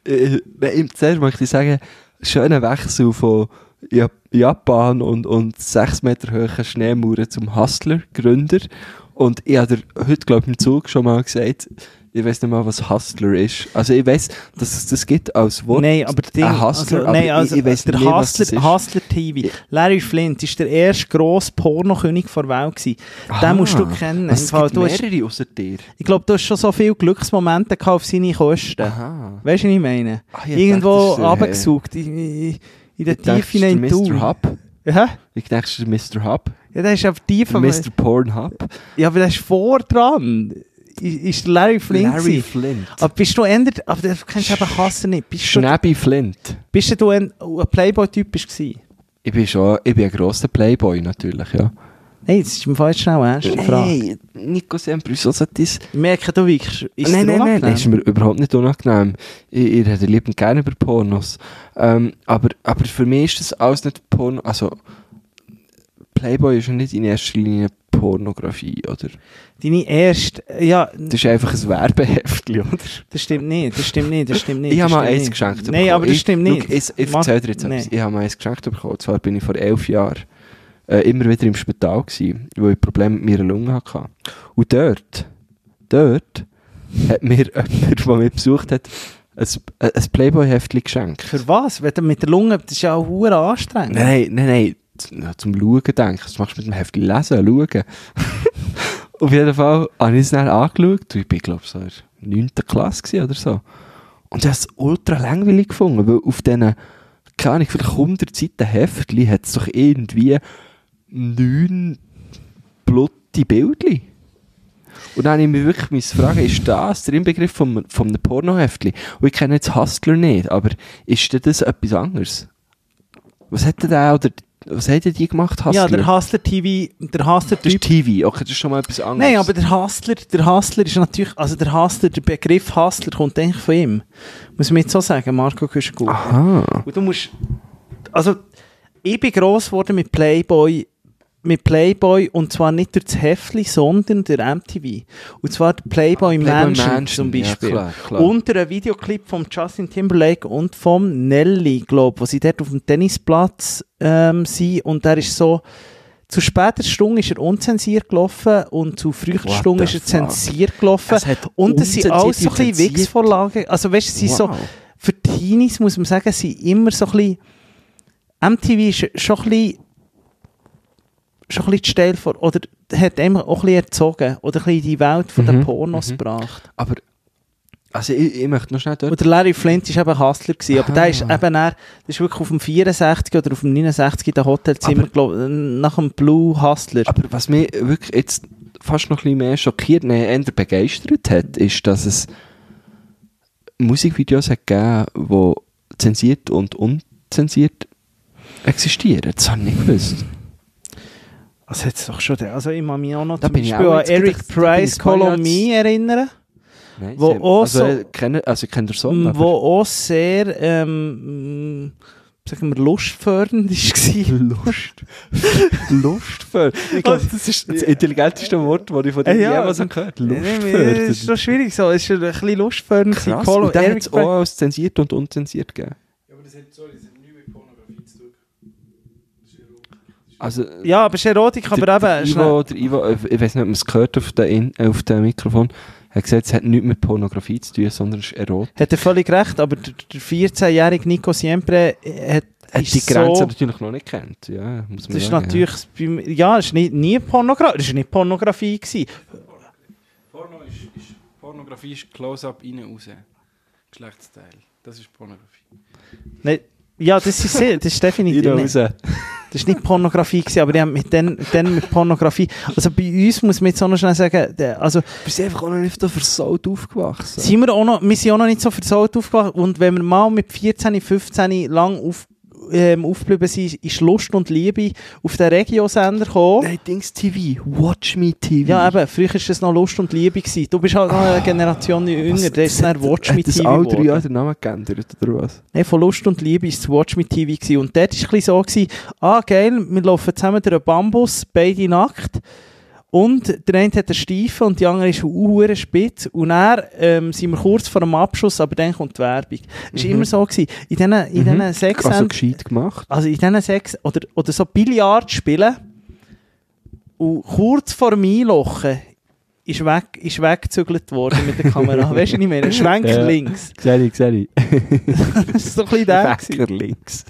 äh, nein, zuerst möchte ich sagen, schöner Wechsel von Jap- Japan und, und sechs Meter hohen Schneemauern zum Hustler-Gründer. Und ich habe dir heute, glaube ich, im Zug schon mal gesagt, ich weiss nicht mal, was Hustler ist. Also ich weiss, dass es das gibt als Wort. Nein, aber der Ding, ein Hustler, also, aber nein, also, ich, ich weiss der nicht, was das Hustler, ist. Hustler T V. Larry Flint war der erste grosse Pornokönig der Welt gewesen. Aha. Den musst du kennen. Also Im es Fall, gibt du hast, mehrere außer dir. ich glaube, du hast schon so viele Glücksmomente gehabt auf seine Kosten. Aha. Weißt du, was ich meine? Ah, ich Irgendwo dachte, das ist der- runtergesucht, in, in, in der Ich dachte, Tiefe das ist in der Tour. Mister Hub. Ja, Ich dachte, das ist der Mister Hub. ja, der ist auf tief. Der Mister Pornhub. Ja, aber der ist vor dran. I- Ist der Larry Flint Larry gewesen. Flint. Aber bist du eher, aber du kennst eben Hasser nicht. Bist du, Schnäbi Flint. bist du ein, ein Playboy-Typ gewesen? Ich bin schon, ich bin ein grosser Playboy natürlich, ja. Nein, das ist im Fall jetzt schnell eine ernste Frage. Nein, Nico sempre, wieso sollte ich das... Ich merke, du wirkst. Ist nein, dir nein, nein, unangenehm? das ist mir überhaupt nicht unangenehm. Ich, ich rede liebend gerne über Pornos. Ähm, aber, aber für mich ist das alles nicht Porno... Also, Playboy ist ja nicht in erster Linie Pornografie, oder? Deine erste, ja, Das ist einfach ein Werbeheftchen, oder? das stimmt nicht, das stimmt nicht, das stimmt nicht. Ich habe das mal stimmt eins nicht. geschenkt bekommen. Nein, aber das Ich- stimmt schau, nicht. Ich, ich Mach- erzähle dir jetzt etwas. Nein. Ich habe mal eins geschenkt bekommen. Und zwar bin ich vor elf Jahren äh, immer wieder im Spital gewesen, weil ich Probleme mit meiner Lunge hatte. Und dort, dort hat mir jemand, der mich besucht hat, ein, ein Playboy-Heftchen geschenkt. Für was? Wenn du mit der Lunge, das ist ja auch hure anstrengend. Nein, nein, nein. Z- ja, zum Schauen denke ich. Das machst du mit dem Heftchen lesen, schauen. Auf jeden Fall habe ich es dann angeschaut. Ich bin, glaube ich, so in der neunten Klasse gewesen oder so. Und ich habe es ultra langweilig gefunden, weil auf diesen, keine Ahnung, vielleicht hundert Seiten Heftchen hat es doch irgendwie neun blutige Bildchen. Und dann habe ich mich wirklich müssen fragen, ist das der Inbegriff von, von einem Pornoheftchen? Und ich kenne jetzt Hustler nicht, aber ist denn das etwas anderes? Was hat denn der, oder was hat denn die gemacht, Hustler? Ja, der Hustler T V, der Hustler Das ist Typ. T V, okay, das ist schon mal etwas anderes. Nein, aber der Hustler, der Hustler ist natürlich, also der Hustler, der Begriff Hustler kommt eigentlich von ihm. Muss man jetzt so sagen, Marco Kuschengut. Aha. Und du musst, also, ich bin gross geworden mit Playboy, mit Playboy, und zwar nicht durch das Heftli, sondern der M T V. Und zwar der Playboy, Playboy Mansion, Mansion, zum Beispiel. ja, klar, klar. Und ein Videoclip von Justin Timberlake und vom Nelly, glaube ich, wo sie dort auf dem Tennisplatz ähm, sind. Und der ist so, zu später Stunde ist er unzensiert gelaufen und zu früher What Stunde the ist er fuck? zensiert gelaufen. Es hat Und es sind alles so ein unzensiert bisschen Wix-Vorlagen. Also weißt du, es sind so, Wow. für Teenies muss man sagen, sind immer so ein bisschen, M T V ist schon ein bisschen, schon ein bisschen die Stelle vor, oder hat einem auch ein bisschen erzogen, oder ein bisschen in die Welt von Mhm, den Pornos mhm. gebracht. Aber, also ich, ich möchte noch schnell dort... Und der Larry Flint war eben Hustler gewesen, aber Aha. der ist eben dann, der ist wirklich auf dem vierundsechzig oder auf dem neunundsechzig in dem Hotelzimmer, Aber- glaub, nach dem Blue Hustler. Aber was mich wirklich jetzt fast noch ein bisschen mehr schockiert, nein, eher begeistert hat, ist, dass es Musikvideos hat gegeben, die zensiert und unzensiert existieren. Das habe ich nicht gewusst. Was hat es doch schon, der- also ich kann mich auch noch Da zum bin ich Beispiel auch an jetzt Eric gedacht, da bin ich Price ein paar Call Jahre on Me erinnern. Nein, Wo sie- auch also, so- äh, kennen, also ich kenne den Song, aber... Wo auch sehr, ähm, mh, sagen wir, lustfördernd war. Lust. Lustfördernd. Ich glaube, das ist das intelligenteste Wort, das ich von dir Äh, ja. jemals gehört habe. Das ist Lustfördernd. so schwierig so, es ist ein bisschen lustfördernd. Krass. Call on Und dann hat Eric es auch als zensiert und unzensiert gegeben. Ja, aber das hat, sorry, das hat nichts mit Pornografie zu tun. Das ist Erotik. Also, Ja, aber es ist Erotik, aber der, eben... der Ivo, der Ivo, äh, ich weiß nicht, ob man es gehört auf dem auf dem Mikrofon, hat gesagt, es hat nichts mit Pornografie zu tun, sondern es ist Erotik. Hat er völlig recht, aber der der vierzehnjährige Nico Siempre hat, Hat ist die Grenze so, natürlich noch nicht kennt. Ja, muss man das ist sagen, natürlich, beim- ja, es ist nicht, nie Pornografie, das ist nicht Pornografie gewesen. Porno ist, ist, Pornografie ist Close-up, innen, raus. Geschlechtsteil. Das ist Pornografie. Nein, ja, das ist, sehr- das ist Ja. definitiv Jeder nicht, raus. das ist nicht Pornografie gewesen, aber die haben mit den, dann mit Pornografie, also bei uns muss man jetzt auch noch schnell sagen, der, also Wir sind einfach auch noch nicht so versaut aufgewachsen. sind wir, auch noch, wir sind auch noch nicht so versaut aufgewacht, und wenn wir mal mit vierzehn, fünfzehn lang auf, ähm, aufgeblieben sind, ist Lust und Liebe auf den Regiosender gekommen. Nein, Dings T V. Watch Me T V. Ja, eben, früher war das noch Lust und Liebe gewesen. Du bist halt noch eine Generation jünger, das ist dann Watch Me Hat das T V alle drei Jahre geworden. den Namen geändert, oder was? Nein, von Lust und Liebe war es Watch Me T V gewesen. Und dort war es ein bisschen so, gewesen, ah geil, wir laufen zusammen durch einen Bambus, beide nackt. Und der eine hat einen Steifen und die andere ist hure spitz. Und dann ähm, sind wir kurz vor dem Abschuss, aber dann kommt die Werbung. Es war Mhm. immer so gewesen. In diesen, in Mhm. diesen sechs... Also gescheit gemacht. Also in diesen sechs... Oder, oder so Billard spielen. Und kurz vor dem Einlochen ist, weg, ist weggezügelt worden mit der Kamera. Weißt du, was ich meine? Schwenk Ja. links. Sehe ich, sehe ich. Das ist so ein bisschen der. Wecker links.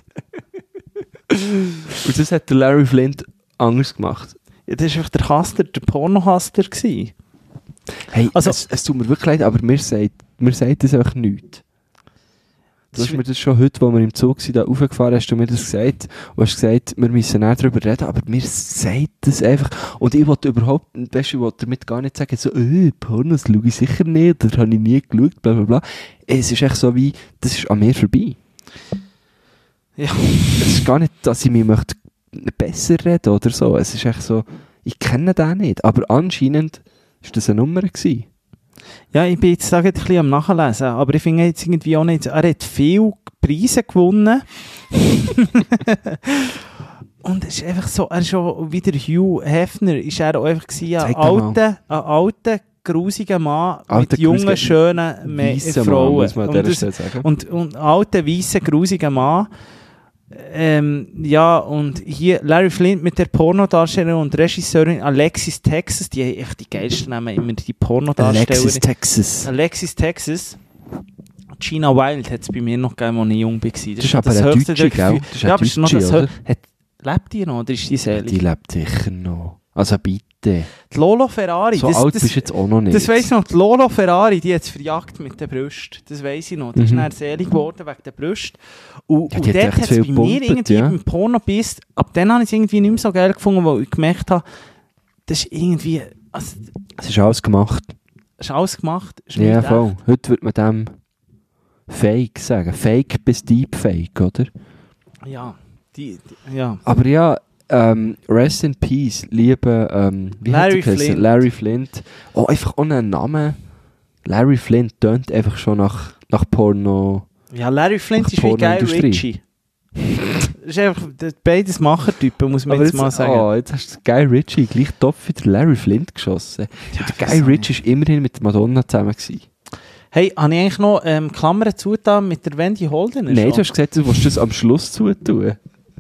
Und das hat der Larry Flint anders gemacht. Ja, das war einfach der Hustler, der Porno-Hustler gewesen. Hey, Also- es, es tut mir wirklich leid, aber mir sagt, mir sagt das einfach nichts. Du Das hast ist- mir das schon heute, wo wir im Zug sind, da raufgefahren, hast du mir das gesagt und hast gesagt, wir müssen näher darüber reden, aber mir sagt das einfach. Und ich wollte überhaupt, weißt du, ich wollte damit gar nicht sagen, so, äh, Pornos schaue ich sicher nicht, oder habe ich nie geschaut, bla bla bla. Es ist echt so wie, das ist an mir vorbei. Ja. Es ist gar nicht, dass ich mich möchte besser reden oder so. Es ist echt so, ich kenne den nicht, aber anscheinend war das eine Nummer gewesen. Ja, ich bin jetzt da gerade ein bisschen am Nachlesen, aber ich finde jetzt irgendwie auch nicht, er hat viele Preise gewonnen. Und es ist einfach so, er ist schon wieder Hugh Hefner, ist er auch einfach gewesen, ein Zeig doch mal. alter, ein alter, grusiger Mann Alter, mit jungen, grusiger- schönen Me- Weisser Mann, Frauen. muss man an und, dieser das, Stelle sagen. und, und ein alter, weisser, grusiger Mann. Ähm, ja, und hier Larry Flint mit der Pornodarstellerin und Regisseurin Alexis Texas, die haben echt die geilsten Namen, immer die Pornodarstellerin. Alexis, Texas. Alexis Texas. Gina Wild hat es bei mir noch gegeben, als ich jung war. Das, Das ist aber eine höchste Deutsche, der Gefühle. gell? Das ist Ja, eine aber es ist noch Deutsche, das oder? Hö- hat, lebt die noch oder ist die selig? Die lebt sicher noch. Also bitte. Die Lolo Ferrari. So das, alt das, bist du jetzt auch noch nicht. das weiss ich noch. Die Lolo Ferrari, die hat es verjagt mit den Brüsten. Das weiss ich noch. Die ist Mhm. dann selig geworden wegen den Brüsten. Und, Ja, und die hat dort echt hat es viel bei mir gepumpt, irgendwie ja. beim Porno bis. Ab dann habe ich es irgendwie nicht mehr so geil gefunden, weil ich gemerkt habe, das ist irgendwie. Also, Es ist alles gemacht. das ist alles gemacht. Ist Ja, nicht voll. echt. Heute würde man dem Fake sagen. Fake bis Deepfake, oder? Ja. Die, die, ja. Aber ja, ähm, Rest in Peace, liebe ähm, wie hat Larry er geheißen? Flint. Larry Flint. Oh, einfach ohne einen Namen. Larry Flint tönt einfach schon nach, nach Porno. Ja, Larry Flint Nach ist wie Guy Pornoindustrie. Ritchie. Das ist einfach das- beides Machertypen, muss man Aber jetzt, mal sagen. Oh, jetzt hast du Guy Ritchie gleich top wie der Larry Flint geschossen. Ja, der ich Guy weiß auch Ritchie ist immerhin mit der Madonna zusammen gewesen. Hey, habe ich eigentlich noch ähm, Klammern zugetan mit der Wendy Holden? Nein, du hast gesagt, du willst das am Schluss zutun.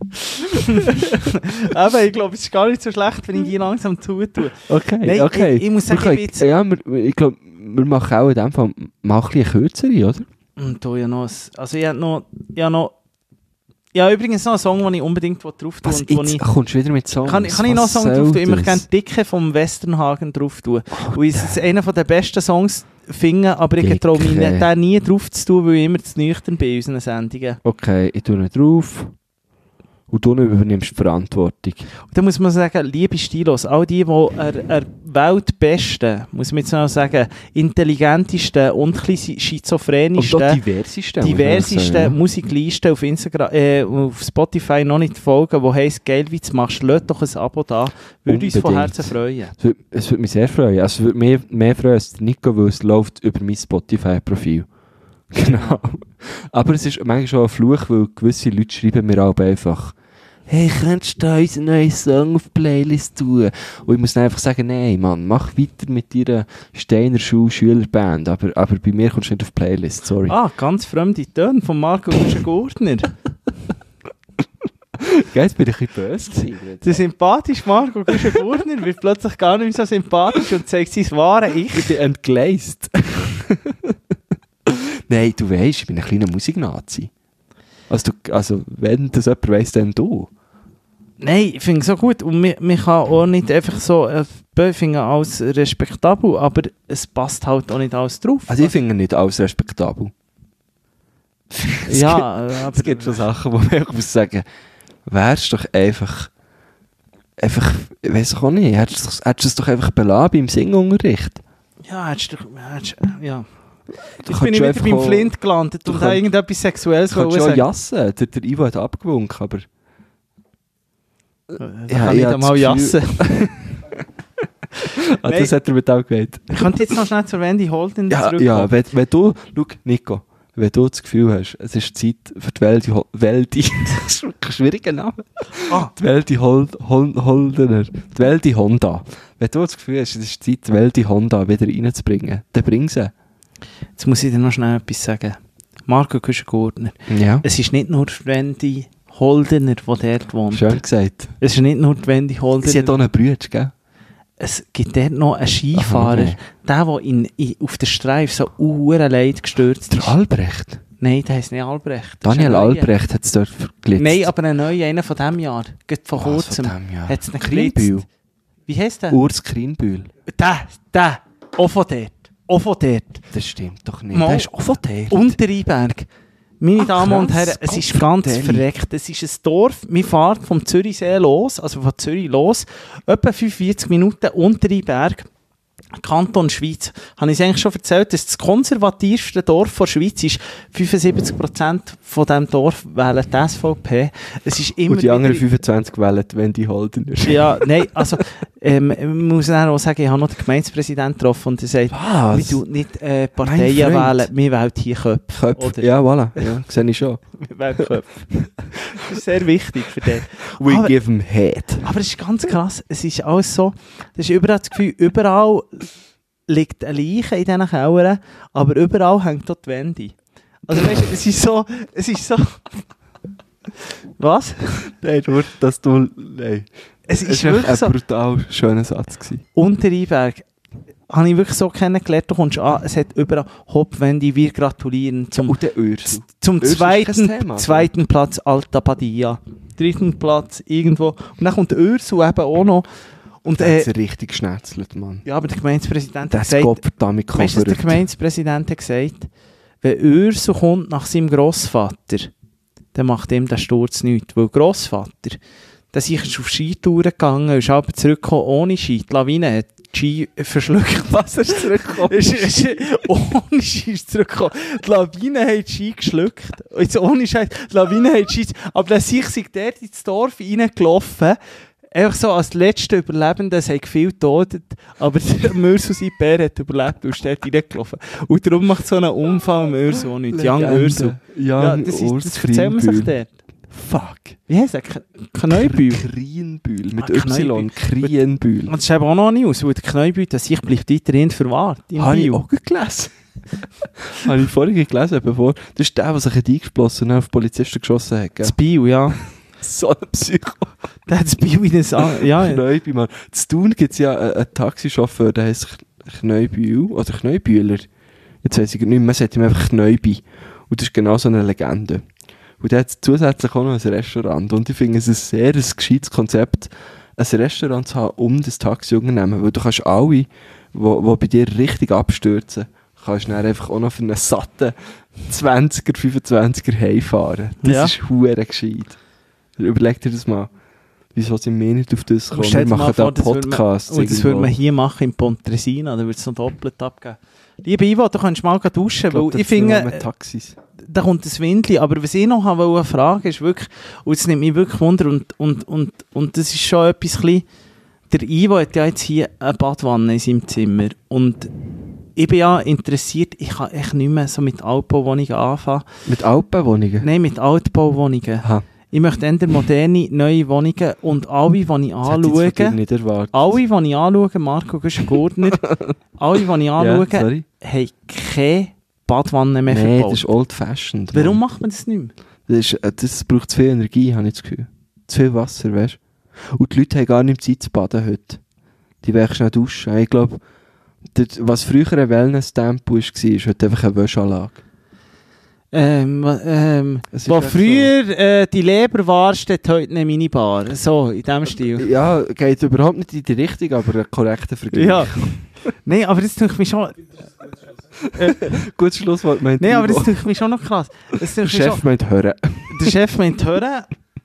Aber ich glaube, es ist gar nicht so schlecht, wenn ich die langsam zutue. Okay, Nein, okay. ich- ich muss sagen, Wir ich können- bin jetzt- Ja, wir, ich glaube, wir machen auch in dem Fall mal ein bisschen eine kürzere, oder? Und da ja noch, ein- also ich habe noch, ja noch, ja übrigens noch einen Song, den ich unbedingt drauf tue. Was, Und wo jetzt ich, kommst du wieder mit Songs? kann, kann ich noch einen Was Song soll drauf tun? Ich möchte das? gerne Dicke vom Westernhagen drauf tun. Und ich es einer der besten Songs finde, aber ich traue mich Dicke. nicht, den nie drauf zu tun, weil ich immer zu nüchtern bin in unseren Sendungen. Okay, ich tue nicht drauf. Und du übernimmst die Verantwortung. Und da muss man sagen, liebe Stilos, all die, die er, er weltbesten, muss man jetzt noch sagen, intelligentesten und ein bisschen Und auch schizophrenischsten, diversesten. muss man diversesten sagen, Musiklisten auf Instagram, äh, auf Spotify noch nicht folgen, die heisst, geil, wie du machst, lasst doch ein Abo da, würde uns von Unbedingt. Herzen freuen. ja. Es würde, es würde mich sehr freuen. Also es würde mich mehr freuen als der Nico, weil es läuft über mein Spotify-Profil. Genau. Aber es ist manchmal schon ein Fluch, weil gewisse Leute schreiben mir auch einfach, hey, könntest du unseren neuen Song auf die Playlist tun? Und ich muss dann einfach sagen, nein, Mann, mach weiter mit deiner Steiner Schul-Schülerband, aber, aber bei mir kommst du nicht auf die Playlist, sorry. Ah, ganz fremde Töne von Marco Gurtner. Gell, jetzt bin ich ein bisschen böse gewesen. Der sympathische Marco Gurtner wird plötzlich gar nicht mehr so sympathisch und zeigt sein wahre Ich. Ich bin entgleist. Nein, du weisst, ich bin ein kleiner Musiknazi. Also, du, also wenn das jemand weiss, dann du. Nein, ich finde es so gut. Und man, man kann auch nicht einfach so äh, ich finde alles respektabel, aber es passt halt auch nicht alles drauf. Also ich finde nicht alles respektabel. Es ja, gibt, äh, aber es gibt schon Sachen, wo man einfach muss sagen, wärst doch einfach, einfach, ich weiss auch nicht, hättest du es doch einfach belassen beim Singunterricht. ja, hättest du, hättest, ja. Du Jetzt kannst bin ich schon wieder einfach beim auch- Flint gelandet du und kannst- habe irgendetwas Sexuelles Du kannst wollen schon sagen. jassen, der, der Ivo hat abgewunken, aber... Äh, Da Ja, kann ich ich hab dann mal das jassen. Ah, das Nein. hat er mit auch gesagt. Ich könnte jetzt noch schnell zur Wendy Holden Ja, zurückkommen. ja wenn, wenn du, schau, Nico, wenn du das Gefühl hast, es ist Zeit für die Welt, Welt das ist ein schwieriger Name. Ah. Die Welt Hold, Hold, Holdener. Die Welt Honda. Wenn du das Gefühl hast, es ist Zeit, die Welt Honda wieder reinzubringen, dann bring sie. Jetzt muss ich dir noch schnell etwas sagen. Marco Küschen-Gurtner. Ja. Es ist nicht nur die Wendy Holdener, die dort wohnt. Schön gesagt. Es ist nicht nur die Wendy Holdener. Sie hat auch einen Bruder, gell? Es gibt dort noch einen Skifahrer, Aha, der, der in, in, auf der Streife so uhrenleid gestürzt Der ist. Albrecht? Nein, der heisst nicht Albrecht. Das Daniel ist ein neuer. Albrecht hat es dort verglitzt. Nein, aber ein neuer, einer von diesem Jahr. Gerade vor Was kurzem. von dem Jahr? Hat's ihn Krinbühl. geblitzt. Wie heisst der? Urs Krinbühl. Der, der. Auch von dort. Auch von dort. Das stimmt doch nicht. Mal- Der ist auch von dort. Unterrheinberg. Meine Ah, Damen und krass. Herren, es ist Gott, ganz Deli. verreckt. Es ist ein Dorf, wir fahren vom Zürichsee los, also von Zürich los, etwa fünfundvierzig Minuten Unterrheinberg, Kanton Schweiz. Habe ich es eigentlich schon erzählt, dass das konservativste Dorf der Schweiz ist. fünfundsiebzig Prozent von diesem Dorf wählen die S V P. Es ist immer Und die anderen wieder- fünfundzwanzig wählen die Wendy Holdener. Ja, nein, also, ähm, ich muss dann auch sagen, ich habe noch den Gemeindepräsidenten getroffen und er sagt, Was? wir tun nicht äh, Parteien Mein Freund. wählen, wir wählen hier Köpfe. Köpfe. Oder- Ja, voilà. Ja, sehe ich schon. Wir wählen Köpfe. Das ist sehr wichtig für den. We Aber- give him head. Aber es ist ganz krass, es ist alles so, das ist überall das Gefühl, überall liegt eine Leiche in diesen Kellern, aber überall hängt dort die Wendy. Also weißt du, es ist so, es ist so... Was? Nein, nur, dass du... Nein. Es Es ist war wirklich ein so, brutal schöner Satz gewesen. Unterrheinberg, habe ich wirklich so kennengelernt, du kommst an, es hat überall Hopp, Wendy, wir gratulieren zum, Und der Ursel. zum Ursel ist kein zweiten, Thema, zweiten Platz Alta Badia, dritten Platz irgendwo, und dann kommt der Ursel eben auch noch, und Der äh, hat sie richtig geschnetzelt, Mann. ja, aber der Gemeindepräsident Der hat hat gesagt, Gottverdammt weißt du, was der gecovert. Gemeindepräsident hat gesagt? Wenn Ursel kommt nach seinem Grossvater, dann macht ihm der Sturz nichts. Weil Grossvater, der sich ist auf Skitouren gegangen, ist aber zurückgekommen ohne Ski. Die Lawine hat die Ski verschluckt. Was ist zurückgekommen? ist, ist, ohne Ski ist zurückgekommen. Die Lawine hat die Ski geschluckt. Jetzt ohne Scheiß. Die Lawine hat die Ski... Aber der sich sich dort ins Dorf reingelaufen. Einfach so als letzter Überlebender, es hat viel getötet, aber der Mürsu, sein Bär, hat überlebt und ist dort reingelaufen. Und darum macht so einen Unfall am Mürsu auch nicht. Young Mürsu. Ja, Young das, ist, Urs das erzählen wir sich Krinbühl. dort. Fuck. Wie heisst er? K- Kneubühl. Krienbühl. Mit Ah, Y. Krienbühl. Und das ist eben auch noch News, weil der Kneubühl, das sich bleibt weiterhin verwahrt. Im Habe ich Bio. auch gelesen. Habe ich vorhin gelesen, bevor. Das ist der, der sich eingeschlossen und auf Polizisten geschossen hat. Gell? Das Bio, ja. So ein Psycho. Der hat das Bio in den An- ja, ja. Kneubi, Mann. Zu Thun gibt es ja einen, einen Taxichauffeur, der heisst Kneubühl oder Kneubühler. Jetzt weiss ich nicht mehr, man sagt ihm einfach Kneubi. Und das ist genau so eine Legende. Und der hat zusätzlich auch noch ein Restaurant. Und ich finde es ein sehr ein gescheites Konzept, ein Restaurant zu haben um das Taxiunternehmen. Weil du kannst alle, die bei dir richtig abstürzen, kannst du dann einfach auch noch für einen satten zwanziger, fünfundzwanziger heimfahren. Das Ja. ist hure gescheit. Überleg dir das mal. Wieso sind wir nicht auf das gekommen? Stell Wir dir mal machen vor, da das würde man- Podcasts. Und das würde man hier machen in Pontresina, da würde es noch doppelt abgeben. Liebe Ivo, du kannst mal gleich duschen, weil ich finde, Mit Taxis. da kommt ein Windli, aber was ich noch habe wollte fragen, ist wirklich, und es nimmt mich wirklich Wunder, und, und, und, und das ist schon etwas klein, der Ivo hat ja jetzt hier eine Badwanne in seinem Zimmer, und ich bin ja interessiert, ich kann echt nicht mehr so mit Altbauwohnungen anfangen. Mit Alpenwohnungen? Nein, mit Altbauwohnungen. Aha. Ich möchte eher moderne, neue Wohnungen, und alle, die ich Das hätte ich jetzt von dir anschaue, nicht erwartet. alle, die ich anschaue, Marco Güschen-Gurtner, alle, die ich Ja, anschaue, sorry. haben keine Badwanne mehr Nein, verbaut. das ist old-fashioned. Warum Mann. macht man das nicht mehr? Das, ist, äh, das braucht zu viel Energie, habe ich das Gefühl. Zu viel Wasser, weißt du? Und die Leute haben gar nicht Zeit zu baden heute. Die wollen schnell duschen. Ich glaube, was früher ein Wellness-Tempo war, ist heute einfach eine Wäschanlage. Ähm, ähm, Es ist wo echt früher äh, die Leber war, steht heute eine Minibar. So, in diesem Stil. Ja, geht überhaupt nicht in die Richtung, aber ein korrekter Vergleich. Ja. Nein, aber das tue ich mich schon... Gutes Schlusswort, meint Nein, aber Ivo. das tue ich mich schon noch krass. Das Der tue ich mich Chef schon, meint hören. der Chef meint hören.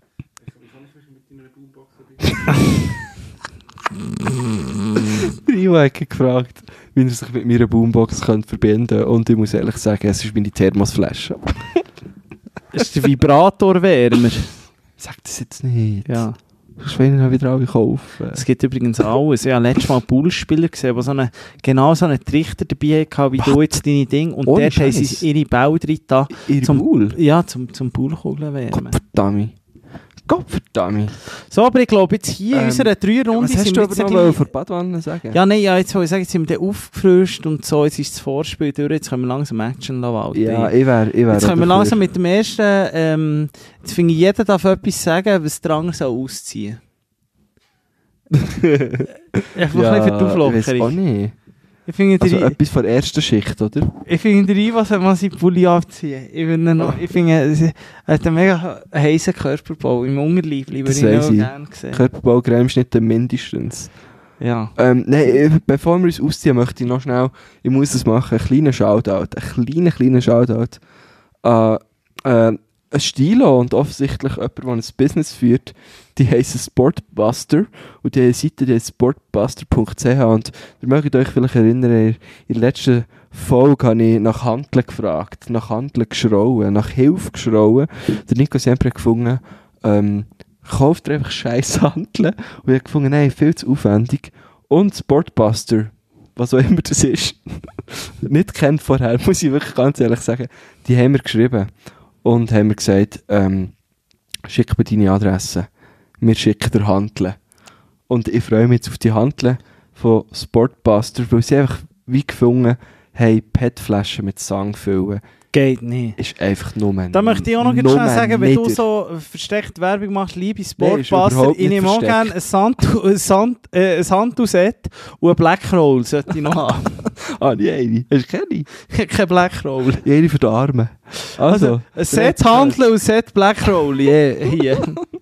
Der Ivo hat gefragt, wie er sich mit meiner Boombox könnte verbinden könnte. Und ich muss ehrlich sagen, es ist meine Thermosflasche. Das ist der Vibratorwärmer. Sag das jetzt nicht. Ja. Ich will ihn wieder alle kaufen. Es gibt übrigens alles. Ich habe letztes Mal einen Poolspieler gesehen, der so eine, genau so einen Trichter dabei hatte, wie du jetzt deine Dinge. Und Ohne dort haben Scheiß. sie ihre Bälle drin da. Ihre zum Pool? Ja, zum, zum Poolkugeln wärmen. Gottverdammt. Gottverdammt. So, aber ich glaube, jetzt hier in Ähm, unserer Drei-Runde Was hast sind du wir aber jetzt ein noch bisschen- für Badwanne sagen? Ja, nein, ja, jetzt wollte ich sagen, jetzt sind wir dann aufgefrischt und so, jetzt ist das Vorspiel durch, jetzt können wir langsam Action walten. Ja, ich wäre ich wär Jetzt auch können wir dafür. langsam mit dem ersten, ähm, jetzt finde ich, jeder darf etwas sagen, was der andere soll ausziehen. Einfach ein bisschen für die Ja, ich weiss auch Auflockerung. nicht. Ich finde, Also der, etwas von der ersten Schicht, oder? ich finde, der Ivo sollte mal seinen Pulli abziehen. Ich finde, noch, ich finde, er hat einen mega heißen Körperbau im Unterleib, würde Das ich noch weiss ich. gerne sehen. Körperbaucremeschnitte mindestens. Ja. Ähm, nein, äh, bevor wir uns ausziehen, möchte ich noch schnell, ich muss es machen, einen kleinen Shoutout, einen kleinen, kleinen Shoutout an äh, ein Stilo und offensichtlich jemand, der ein Business führt, die heissen Sportbuster und die haben eine Seite, die heißt sportbuster punkt c h und ihr mögt euch vielleicht erinnern, in der letzten Folge habe ich nach Handeln gefragt, nach Handeln geschrauen, nach Hilfe geschrauen. Der Nico Siempre hat gefunden, ähm, kauft ihr einfach scheiß Handeln und ich habe gefunden, nein, viel zu aufwendig. Und Sportbuster, was auch immer das ist, nicht kennt vorher, muss ich wirklich ganz ehrlich sagen, die haben mir geschrieben und haben mir gesagt, ähm, schick mir deine Adresse, wir schicken dir Handeln. Und ich freue mich jetzt auf die Handeln von Sportbuster, weil sie einfach wie gefunden haben, P E T-Flaschen mit Sang füllen. Geht nicht. Ist einfach nur Da möchte ich auch noch ganz schnell sagen, wenn du so versteckt Werbung machst, liebe Nee, ist Sportbuster, überhaupt ich nicht nehme auch versteckt. gerne ein, Sand, ein, Sand, äh, ein Handtuch-Set und ein Blackroll sollte ich noch haben. Ah, die eine. Hast du keine? Kein Blackroll. Die eine für die Arme. Also, ein Set Handel und ein Set Blackroll, yeah, hier.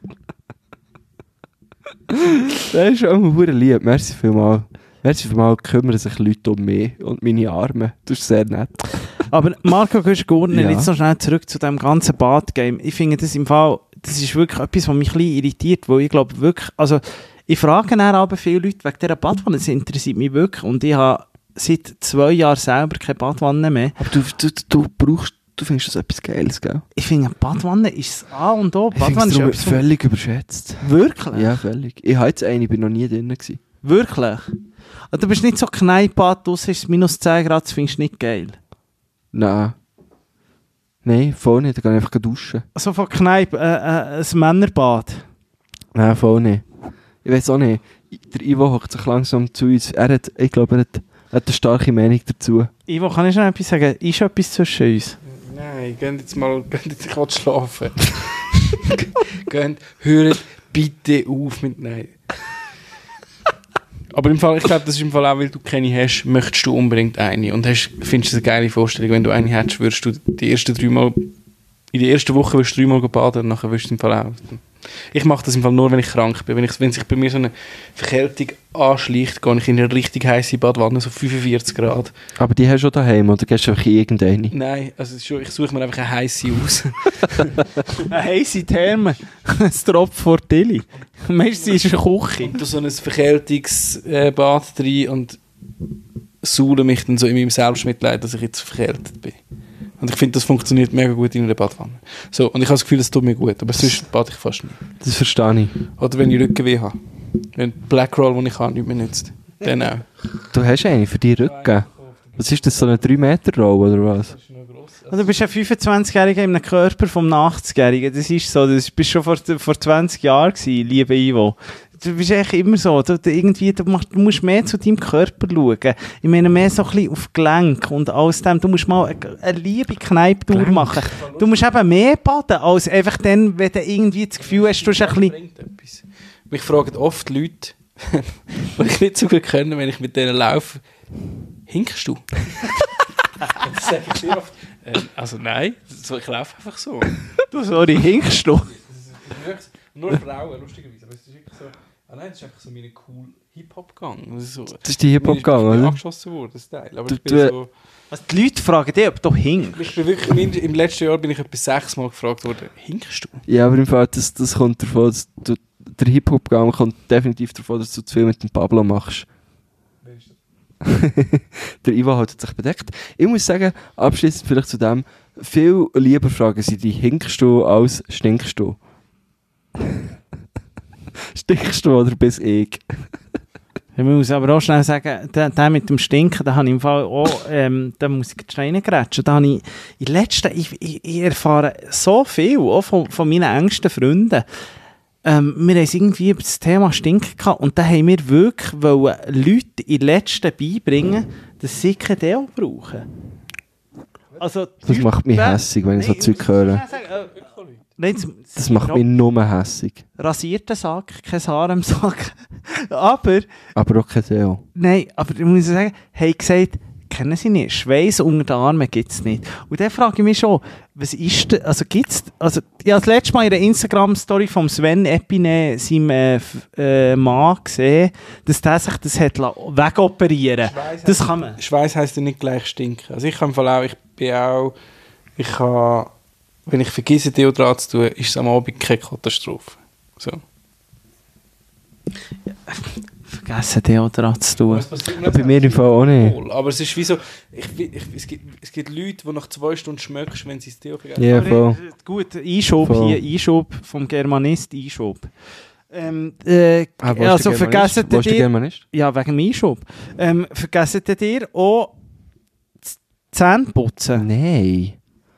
Das ist auch mal verdammt lieb. Merci vielmals. Merci vielmals, kümmern sich Leute um mich und meine Arme. Das ist sehr nett. Aber Marco Güsch-Gurner, Ja. jetzt noch schnell zurück zu dem ganzen Badgame. Ich finde das im Fall, das ist wirklich etwas, was mich ein bisschen irritiert, weil ich glaube wirklich, also ich frage dann aber viele Leute wegen dieser Badwanne, das interessiert mich wirklich und ich habe seit zwei Jahren selber keine Badwanne mehr. Aber du, du, du brauchst, du findest das etwas Geiles, gell? Ich finde, Badwanne ist das A und O. Ich finde Badwanne es ist darum etwas von- völlig überschätzt. Wirklich? Ja, völlig. Ich habe jetzt eine, ich bin noch nie drin gewesen. Wirklich? Und du bist nicht so kneippbad, draussen ist es minus zehn Grad, das findest du nicht geil. Nein. Nein, voll nicht, da gehe ich einfach duschen. Also von Kneipp, äh, äh, ein Männerbad. Nein, voll nicht. Ich weiß auch nicht. Der Ivo hockt sich langsam zu uns. Er hat, ich glaube, er hat, er hat eine starke Meinung dazu. Ivo, kann ich schon etwas sagen? Ist etwas zwischen uns? Nein, geht jetzt mal, geht jetzt, ich will schlafen. Geht, hört bitte auf mit Nein. Aber im Fall, ich glaube, das ist im Fall auch, weil du keine hast, möchtest du unbedingt eine. Und hast, findest du es eine geile Vorstellung, wenn du eine hättest, würdest du die ersten drei Mal, in der ersten Woche würdest du dreimal baden und nachher würdest du im Fall auch. Ich mache das im Fall nur, wenn ich krank bin. Wenn, ich, wenn sich bei mir so eine Verkältung anschleicht, gehe ich in eine richtig heiße Badwanne, so fünfundvierzig Grad. Aber die hast du schon daheim, oder gehst du einfach in irgendeine? Nein, also es ist schon, ich suche mir einfach eine heiße aus. Eine heisse Therme. Ein Tropf vor Tilly. Meistens ist es eine Küche. Und da so ein Verkältungsbad drin und saule mich dann so in meinem Selbstmitleid, dass ich jetzt verkältet bin. Und ich finde, das funktioniert mega gut in einer Badwanne. So, und ich habe das Gefühl, das tut mir gut, aber sonst bade ich fast nicht. Das verstehe ich. Oder wenn ich Rückenweh habe. Wenn Blackroll, den ich habe, nicht mehr nützt. Dann auch. Du hast eine für die Rücken. Was ist das, so eine drei Meter Roll oder was? Und du bist ein fünfundzwanzigjähriger in einem Körper vom achtzigjährigen. Das ist so, das bist schon vor, vor zwanzig Jahren gewesen, liebe Ivo. Du bist echt immer so, du, du, irgendwie, du, machst, du musst mehr zu deinem Körper schauen. Ich meine, mehr so ein bisschen auf Gelenk und alles dem. Du musst mal eine, eine liebe Kneipptour machen. Du musst eben mehr baden, als einfach dann, wenn du irgendwie das Gefühl hast, du hast ein bisschen... Mich fragen oft Leute, die ich nicht so gut kenne, wenn ich mit denen laufe, hinkst du? Und das sage ich sehr oft. Ähm, also nein, so, ich laufe einfach so. Du, sorry, hinkst du? Nur Frauen, lustigerweise. Aber es ist wirklich so, ah nein, das ist einfach so mein cool Hip-Hop-Gang. Das ist, so, Das ist die Hip-Hop-Gang, Ich bin oder? angeschossen worden, das Teil. Aber Du- ich bin du- so... Also die Leute fragen dich, ob du hinkst. Ich bin wirklich, mind- im letzten Jahr bin ich etwa sechsmal gefragt worden, hinkst du? Ja, aber im Fall, das, das kommt davon, dass du, der Hip-Hop-Gang kommt definitiv davon, dass du zu viel mit dem Pablo machst. Wer ist das? Der Ivo hat sich bedeckt. Ich muss sagen, abschließend vielleicht zu dem, viel lieber fragen sie dich, hinkst du als stinkst du? Stinkst du oder bis ich? Ich muss aber auch schnell sagen, der, der mit dem Stinken, da habe ich im Fall auch, ähm, da muss ich schnell reingrätschen. Da habe ich, in letzter, ich, ich, ich erfahre so viel, auch von, von meinen engsten Freunden. Ähm, wir haben irgendwie über das Thema Stinken gehabt und da haben wir wirklich wollen Leute in letzten beibringen, dass sie kein Deo brauchen. Also, Das macht mich hässig, wenn ich so Zeug höre. Nein, das, Das macht mich nur hässig. rasierten Sack, kein Haar im Sack. aber, Aber auch kein Deo. nein, aber ich muss sagen, haben gesagt, kennen sie nicht. Schweiß unter den Armen gibt es nicht. Und dann frage ich mich schon, was ist denn, also gibt's, also, ich habe das letzte Mal in der Instagram-Story vom Sven Epine, seinem äh, F- äh, Mann, gesehen, dass der sich das hat la- wegoperieren lassen. Das kann man. Schweiß heisst ja nicht gleich stinken. Also ich kann im Fall auch, ich bin auch, ich kann, wenn ich vergesse Deodorant zu tun, ist es am Abend keine Katastrophe. So. Vergessen, Deodorant zu tun. Bei mir im Fall auch nicht. Aber es ist wie so, ich, ich, es, gibt, es gibt Leute, die nach zwei Stunden schmeckst, wenn sie das Deo vergessen. Ja, Aber, voll. äh, Gut, Einschub Voll. hier, Einschub vom Germanist, Einschub. Ähm, äh, Ah, wo ist also der vergessen Germanist? Wo ist der ihr, Germanist? ja, wegen dem Einschub. Ähm, vergessen ihr auch das Zähneputzen? Nein.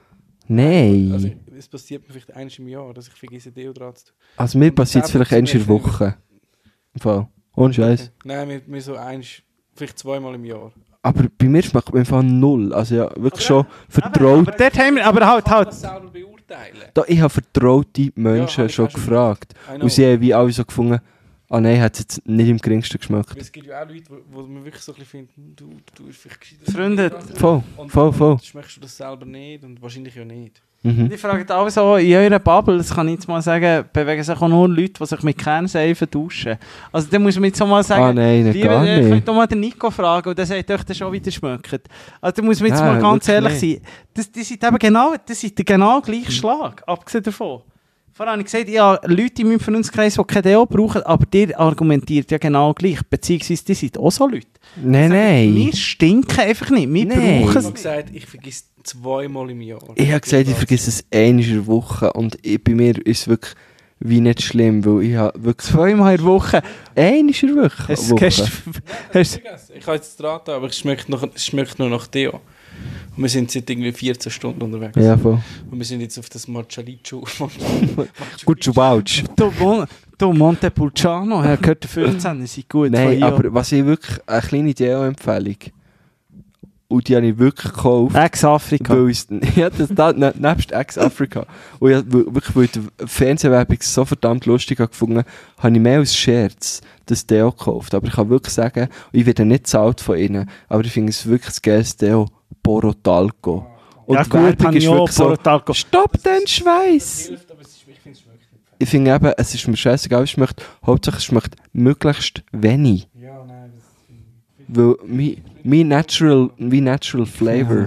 Nein. Also, Also, es passiert mir vielleicht einmal im Jahr, dass ich vergesse Deodorant zu tun. Also mir passiert es vielleicht einmal in der Woche. Im Fall. Ohne Scheiß. Nein, mir, mir so eins, vielleicht zweimal im Jahr. Aber bei mir schmeckt es im Fall null. Also ja, wirklich schon vertraut. Aber dort haben wir, aber halt, halt. selber beurteilen. Da, ich habe vertraute Menschen Ja, hab ich schon auch schon gefragt. I know. Und sie haben wie alle so gefunden, ah nein, hat es jetzt nicht im geringsten geschmeckt. Es gibt ja auch Leute, wo, wo man wirklich so ein bisschen findet, du, du bist vielleicht gescheiter. Freunde, Voll, Und- voll, voll. und Schmeckst du das selber nicht und wahrscheinlich ja nicht. Mhm. Die fragen alle so, in eurer Bubble, das kann ich jetzt mal sagen, bewegen sich auch nur Leute, die sich mit Kernseifen duschen. Also da muss man jetzt so mal sagen, Ah nein, nicht, lieber, gar äh, könnt nicht. doch mal den Nico fragen und der sagt euch das schon wieder schmeckt. Also da muss man jetzt Nein, mal ganz wirklich ehrlich sein. Das, das sind eben genau, das sind der genau gleiche Schlag, abgesehen davon. Vorher habe ich gesagt, ja, Leute in meinem Freundeskreis, die kein Deo brauchen, aber der argumentiert ja genau gleich, beziehungsweise die sind auch so Leute. Nein, nein. Wir stinken einfach nicht, wir Nein. brauchen Ich es habe nicht. gesagt, ich vergesse zweimal im Jahr. Ich habe gesagt, ich vergesse es einmal in der Woche. Und ich, bei mir ist es wirklich wie nicht schlimm, weil ich habe wirklich Zweimal in der Woche. einmal in der Woche. Hast du Woche. hast, hast, Ich habe jetzt dran, aber es schmeckt, noch, es schmeckt nur nach Deo. Und wir sind seit irgendwie vierzehn Stunden unterwegs. Ja, voll. Und wir sind jetzt auf das Marcialicho. Gut, Schwauch. Du, Mon du Montepulciano, er gehört der vierzehn, das ist gut. Nein, von Io. aber was ich wirklich, eine kleine Deo-Empfehlung. Und die habe ich wirklich gekauft. Ex-Afrika. Weil es, ja, das, da, ne, nebst Ex-Afrika. Und ich, hab wirklich, weil die Fernsehwerbung so verdammt lustig habe gefunden, habe ich mehr als Scherz das Deo gekauft. Aber ich kann wirklich sagen, ich werde nicht zahlt von ihnen, aber ich finde es wirklich das geilste Deo, Porotalco. Und Ja die gut, Werbung habe ist ich auch wirklich so, Porotalco. stopp den Schweiß! Ich finde eben, es ist mir scheißegal, wie es schmeckt. Hauptsache es schmeckt möglichst wenig. Ja, nein, das Weil mein, mein natural, mein natural Flavor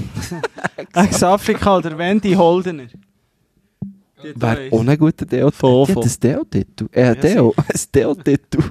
Ex-Afrika oder Wendy Holdener. Die wäre drei. auch ein guter Deo. Voll, Die hat voll. ein Deo-Tattoo. Äh, Ja, Deo. Ein Deo-Tattoo.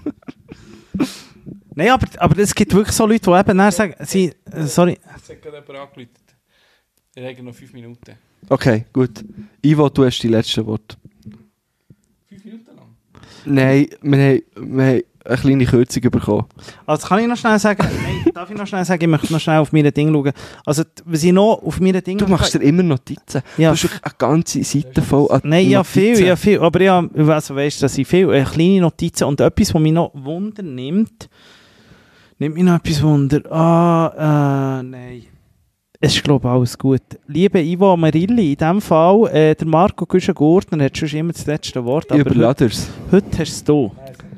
Nein, aber, aber es gibt wirklich so Leute, die eben dann sagen, sie, äh, sorry, Jetzt hat gerade jemand angerufen. Wir haben noch fünf Minuten. Okay, gut. Ivo, du hast die letzten Worte. Fünf Minuten lang? Nein, wir haben, wir haben eine kleine Kürzung bekommen. also kann ich noch schnell sagen, nein, darf ich noch schnell sagen, ich möchte noch schnell auf meine Dinge schauen. Also, t- was ich noch auf meine Dinge... Du machst dir immer Notizen. Ja. Du hast wirklich eine ganze Seite voll an Nein, ja Notizen. viel, ja viel, aber ja, also weißt du, dass ich viel, äh, kleine Notizen und etwas, was mich noch Wunder nimmt, nimmt mich noch etwas Wunder. Ah, äh, nein. Es ist, glaube ich, alles gut. Liebe Ivo Amarilli, in diesem Fall, äh, der Marco Güschen-Gurtner hat schon immer das letzte Wort, Ich aber heute, überlade es. heute hast du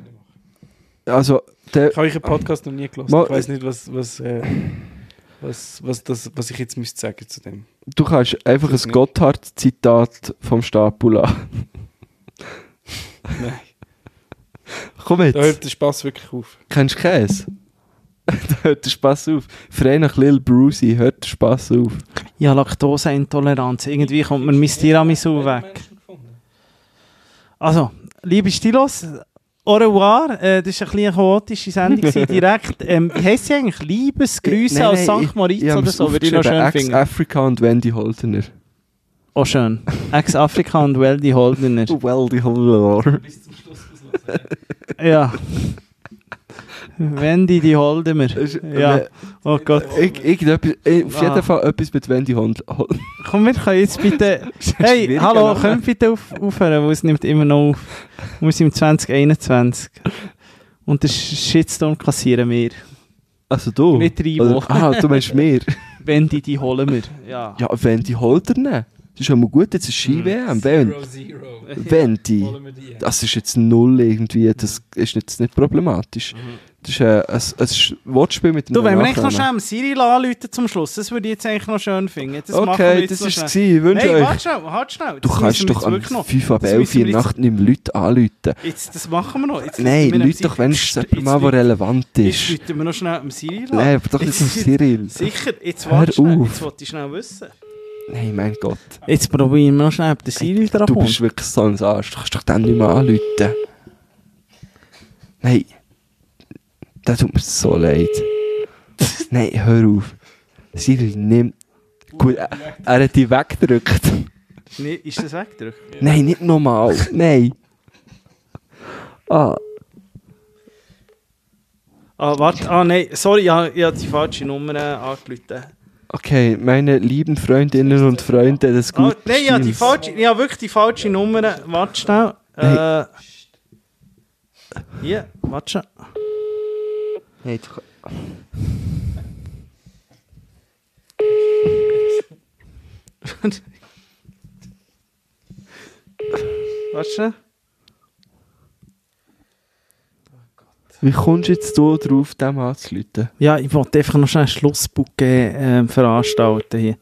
Also, der, Ich habe euren Podcast noch nie gelesen. Mal- Ich weiß nicht, was, was, äh, was, was, das, was ich jetzt müsste sagen zu dem. du kannst einfach ein Gotthard-Zitat vom Stapel lassen. Nein. Komm jetzt. Da hört der Spass wirklich auf. Kennst du Käse? Da hört der Spass auf. Frei nach Lil Brucey hört der Spass auf. ja, Laktoseintoleranz. Irgendwie kommt mir mein Tiramisu weg. Also, liebe Stilos, au revoir. Äh, das war eine kleine chaotische Sendung, gewesen, direkt. Ähm, wie heisst sie eigentlich? Liebesgrüße Nein, aus nein, Sankt ich- Moritz ich oder hab's so, würde ich noch schön aufgeschrieben. finden. Ex-Afrika und Wendy Holdener. Oh, schön. Ex-Afrika und Weldy Holdener. Wendy Holdener. Bis zum Schluss. Ja. Wendy, die holen wir. Ja. Oh Gott. Ich, irgendetwas, ich, auf jeden Ah. Fall etwas mit Wendy Hond. Komm, wir können jetzt bitte... Hey, schwierig, hallo, aber- könnt bitte auf, aufhören, weil es nimmt immer noch auf. Wir sind im zwanzig einundzwanzig. Und den Shitstorm kassieren wir. Also du? Mit drei Oder- Wochen. Ah, du meinst mir. Wendy, die holen wir. Ja. Ja, Wendy holt er nicht. Das ist schon mal gut, jetzt ist Ski-W M. Zero, zero. Wendy. Holen wir die. Das ist jetzt null irgendwie, das ist jetzt nicht problematisch. Das ist äh, ein, ein Wortspiel mit dem Du, wenn wir eigentlich noch Nachnamen. schnell Cyril anrufen zum Schluss, das würde ich jetzt eigentlich noch schön finden. Das machen wir Okay, jetzt das noch ist schnell. es. Ich wünsche Hey, euch. warte schnell, warte schnell. Du Das kannst müssen wir doch jetzt am wirklich noch- fünf ab das elf müssen in wir der jetzt- Nacht nicht mehr Leute anrufen. Jetzt, das machen wir noch. Jetzt Nein, rufen wir Leute am doch wenigstens Jetzt jemand mal, der relevant Jetzt ist. rufen wir noch schnell am Cyril an. Nein, aber doch nicht am Jetzt- Cyril. Sicher, jetzt Hör warte schnell. auf. Jetzt wollte ich schnell wissen. Nein, mein Gott. Jetzt probieren wir noch schnell, ob der Cyril dran Du kommt. bist wirklich so ein Arsch. Du kannst doch den nicht mehr anrufen. Nein. Das tut mir so leid. Nein, hör auf. Cyril, nimm... Gut, er, er hat dich weggedrückt. Nee, ist das weggedrückt? Nein, nicht nochmal. Nein. Ah. Ah, warte. Ah, nein. Sorry, ich habe ich habe die falsche Nummer äh, angerufen. Okay, meine lieben Freundinnen und Freunde des Ah, guten nein, ich habe die Stils. falsche... Ich habe wirklich die falsche Nummer. Warte schnell. Äh... Hier, warte schnell. Nein, du... Warte schnell. Wie kommst du jetzt du drauf, dem anzurufen? Ja, ich wollte einfach noch schnell einen Schlussbook äh, veranstalten hier.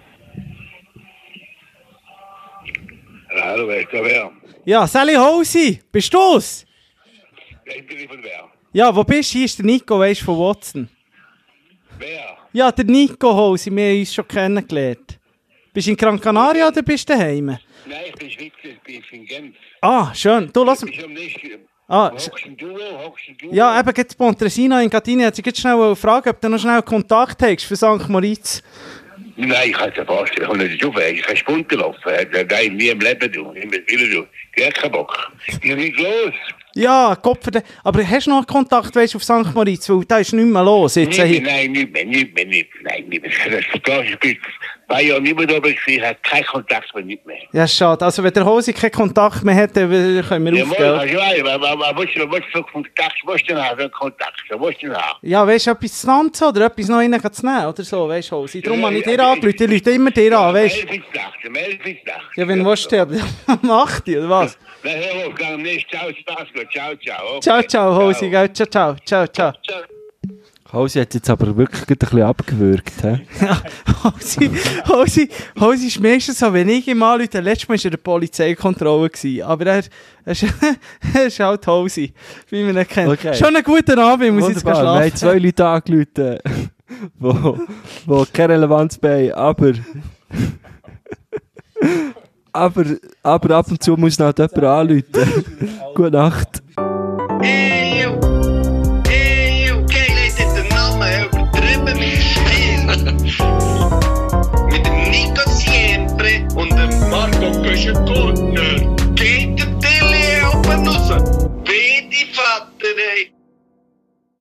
Hallo, wer ist da wer? Ja, Sally Hosi, bist du's? Ich bin von wer? Ja, wo bist du? Hier ist der Nico, weißt du, von Watson. Wer? Ja, der Nico Hosi, wir haben uns schon kennengelernt. Bist du in Gran Canaria oder bist du daheim? Nein, ich bin Schweizer, ich bin in Genf. Ah, schön. Du, lass Ich bin am nächsten. Ah, Hochst du, hochst du? ja, eben, jetzt Pontresina in Gatini hat sich jetzt schnell fragen, ob du noch schnell Kontakt hast für Sankt Moritz. Nein, ich kann es mir vorstellen, ich komme nicht auf, ich kann Spunten laufen. Nein, nie im Leben, du. Ich will wieder, du. Ich hab keinen Bock. Ich bin los. Ja, Gott für den. Aber hast du noch Kontakt, weißt du, auf Sankt Moritz? Weil da ist nichts mehr los. Jetzt, Nein, äh, nein, nicht mehr, nicht mehr, nicht mehr. Nein, nicht mehr. Ich bin zwei Jahre nicht mehr da, aber ich habe keinen Kontakt mehr, nicht mehr. ja, schade. Also, wenn der Hosi keinen Kontakt mehr hat, dann können wir Ja, aufgehen. mal, ich weiß, aber aber was du was du für Kontakt, was du haben, für Kontakt, was du haben. Ja, weißt du, etwas zu Land oder etwas noch rein zu nehmen oder so, weißt du, Hosi. Darum Ja, habe ich ja, dir ja, angerufen. Die Leute immer dir an, weißt du. Elf ist Nacht, elf ist Nacht. Ja, wenn du willst, ja, mach die, oder was? Na, hör auf, gang nicht. Ciao, Spaß, gut. Ciao, ciao. Okay. Ciao, ciao, Hosi, gell? Ciao, ciao, ciao, ciao. Ciao. Hausi hat jetzt aber wirklich ein bisschen abgewürgt. He? Ja, Hosi, Hosi, Hosi ist meistens so, wenn ich ihm anrufe, letztes Mal war er in der Polizeikontrolle gewesen, aber er, er, ist, er ist halt Hosi, wie man ihn kennt. Okay. Schon einen guten Abend, ich muss jetzt Wunderbar. Wir haben schlafen. zwei Leute angerufen, wo, wo keine Relevanz bei haben, aber... aber, aber ab und zu muss noch jemand anrufen. Gute Nacht. Hey, yo. Hey, yo. Okay, Leute, den Namen übertrieben mit Spiel. Mit dem Nico Siempre und dem Marco Köschen-Gurtner. Geht der Tele oben raus. Wie die Vater, ey.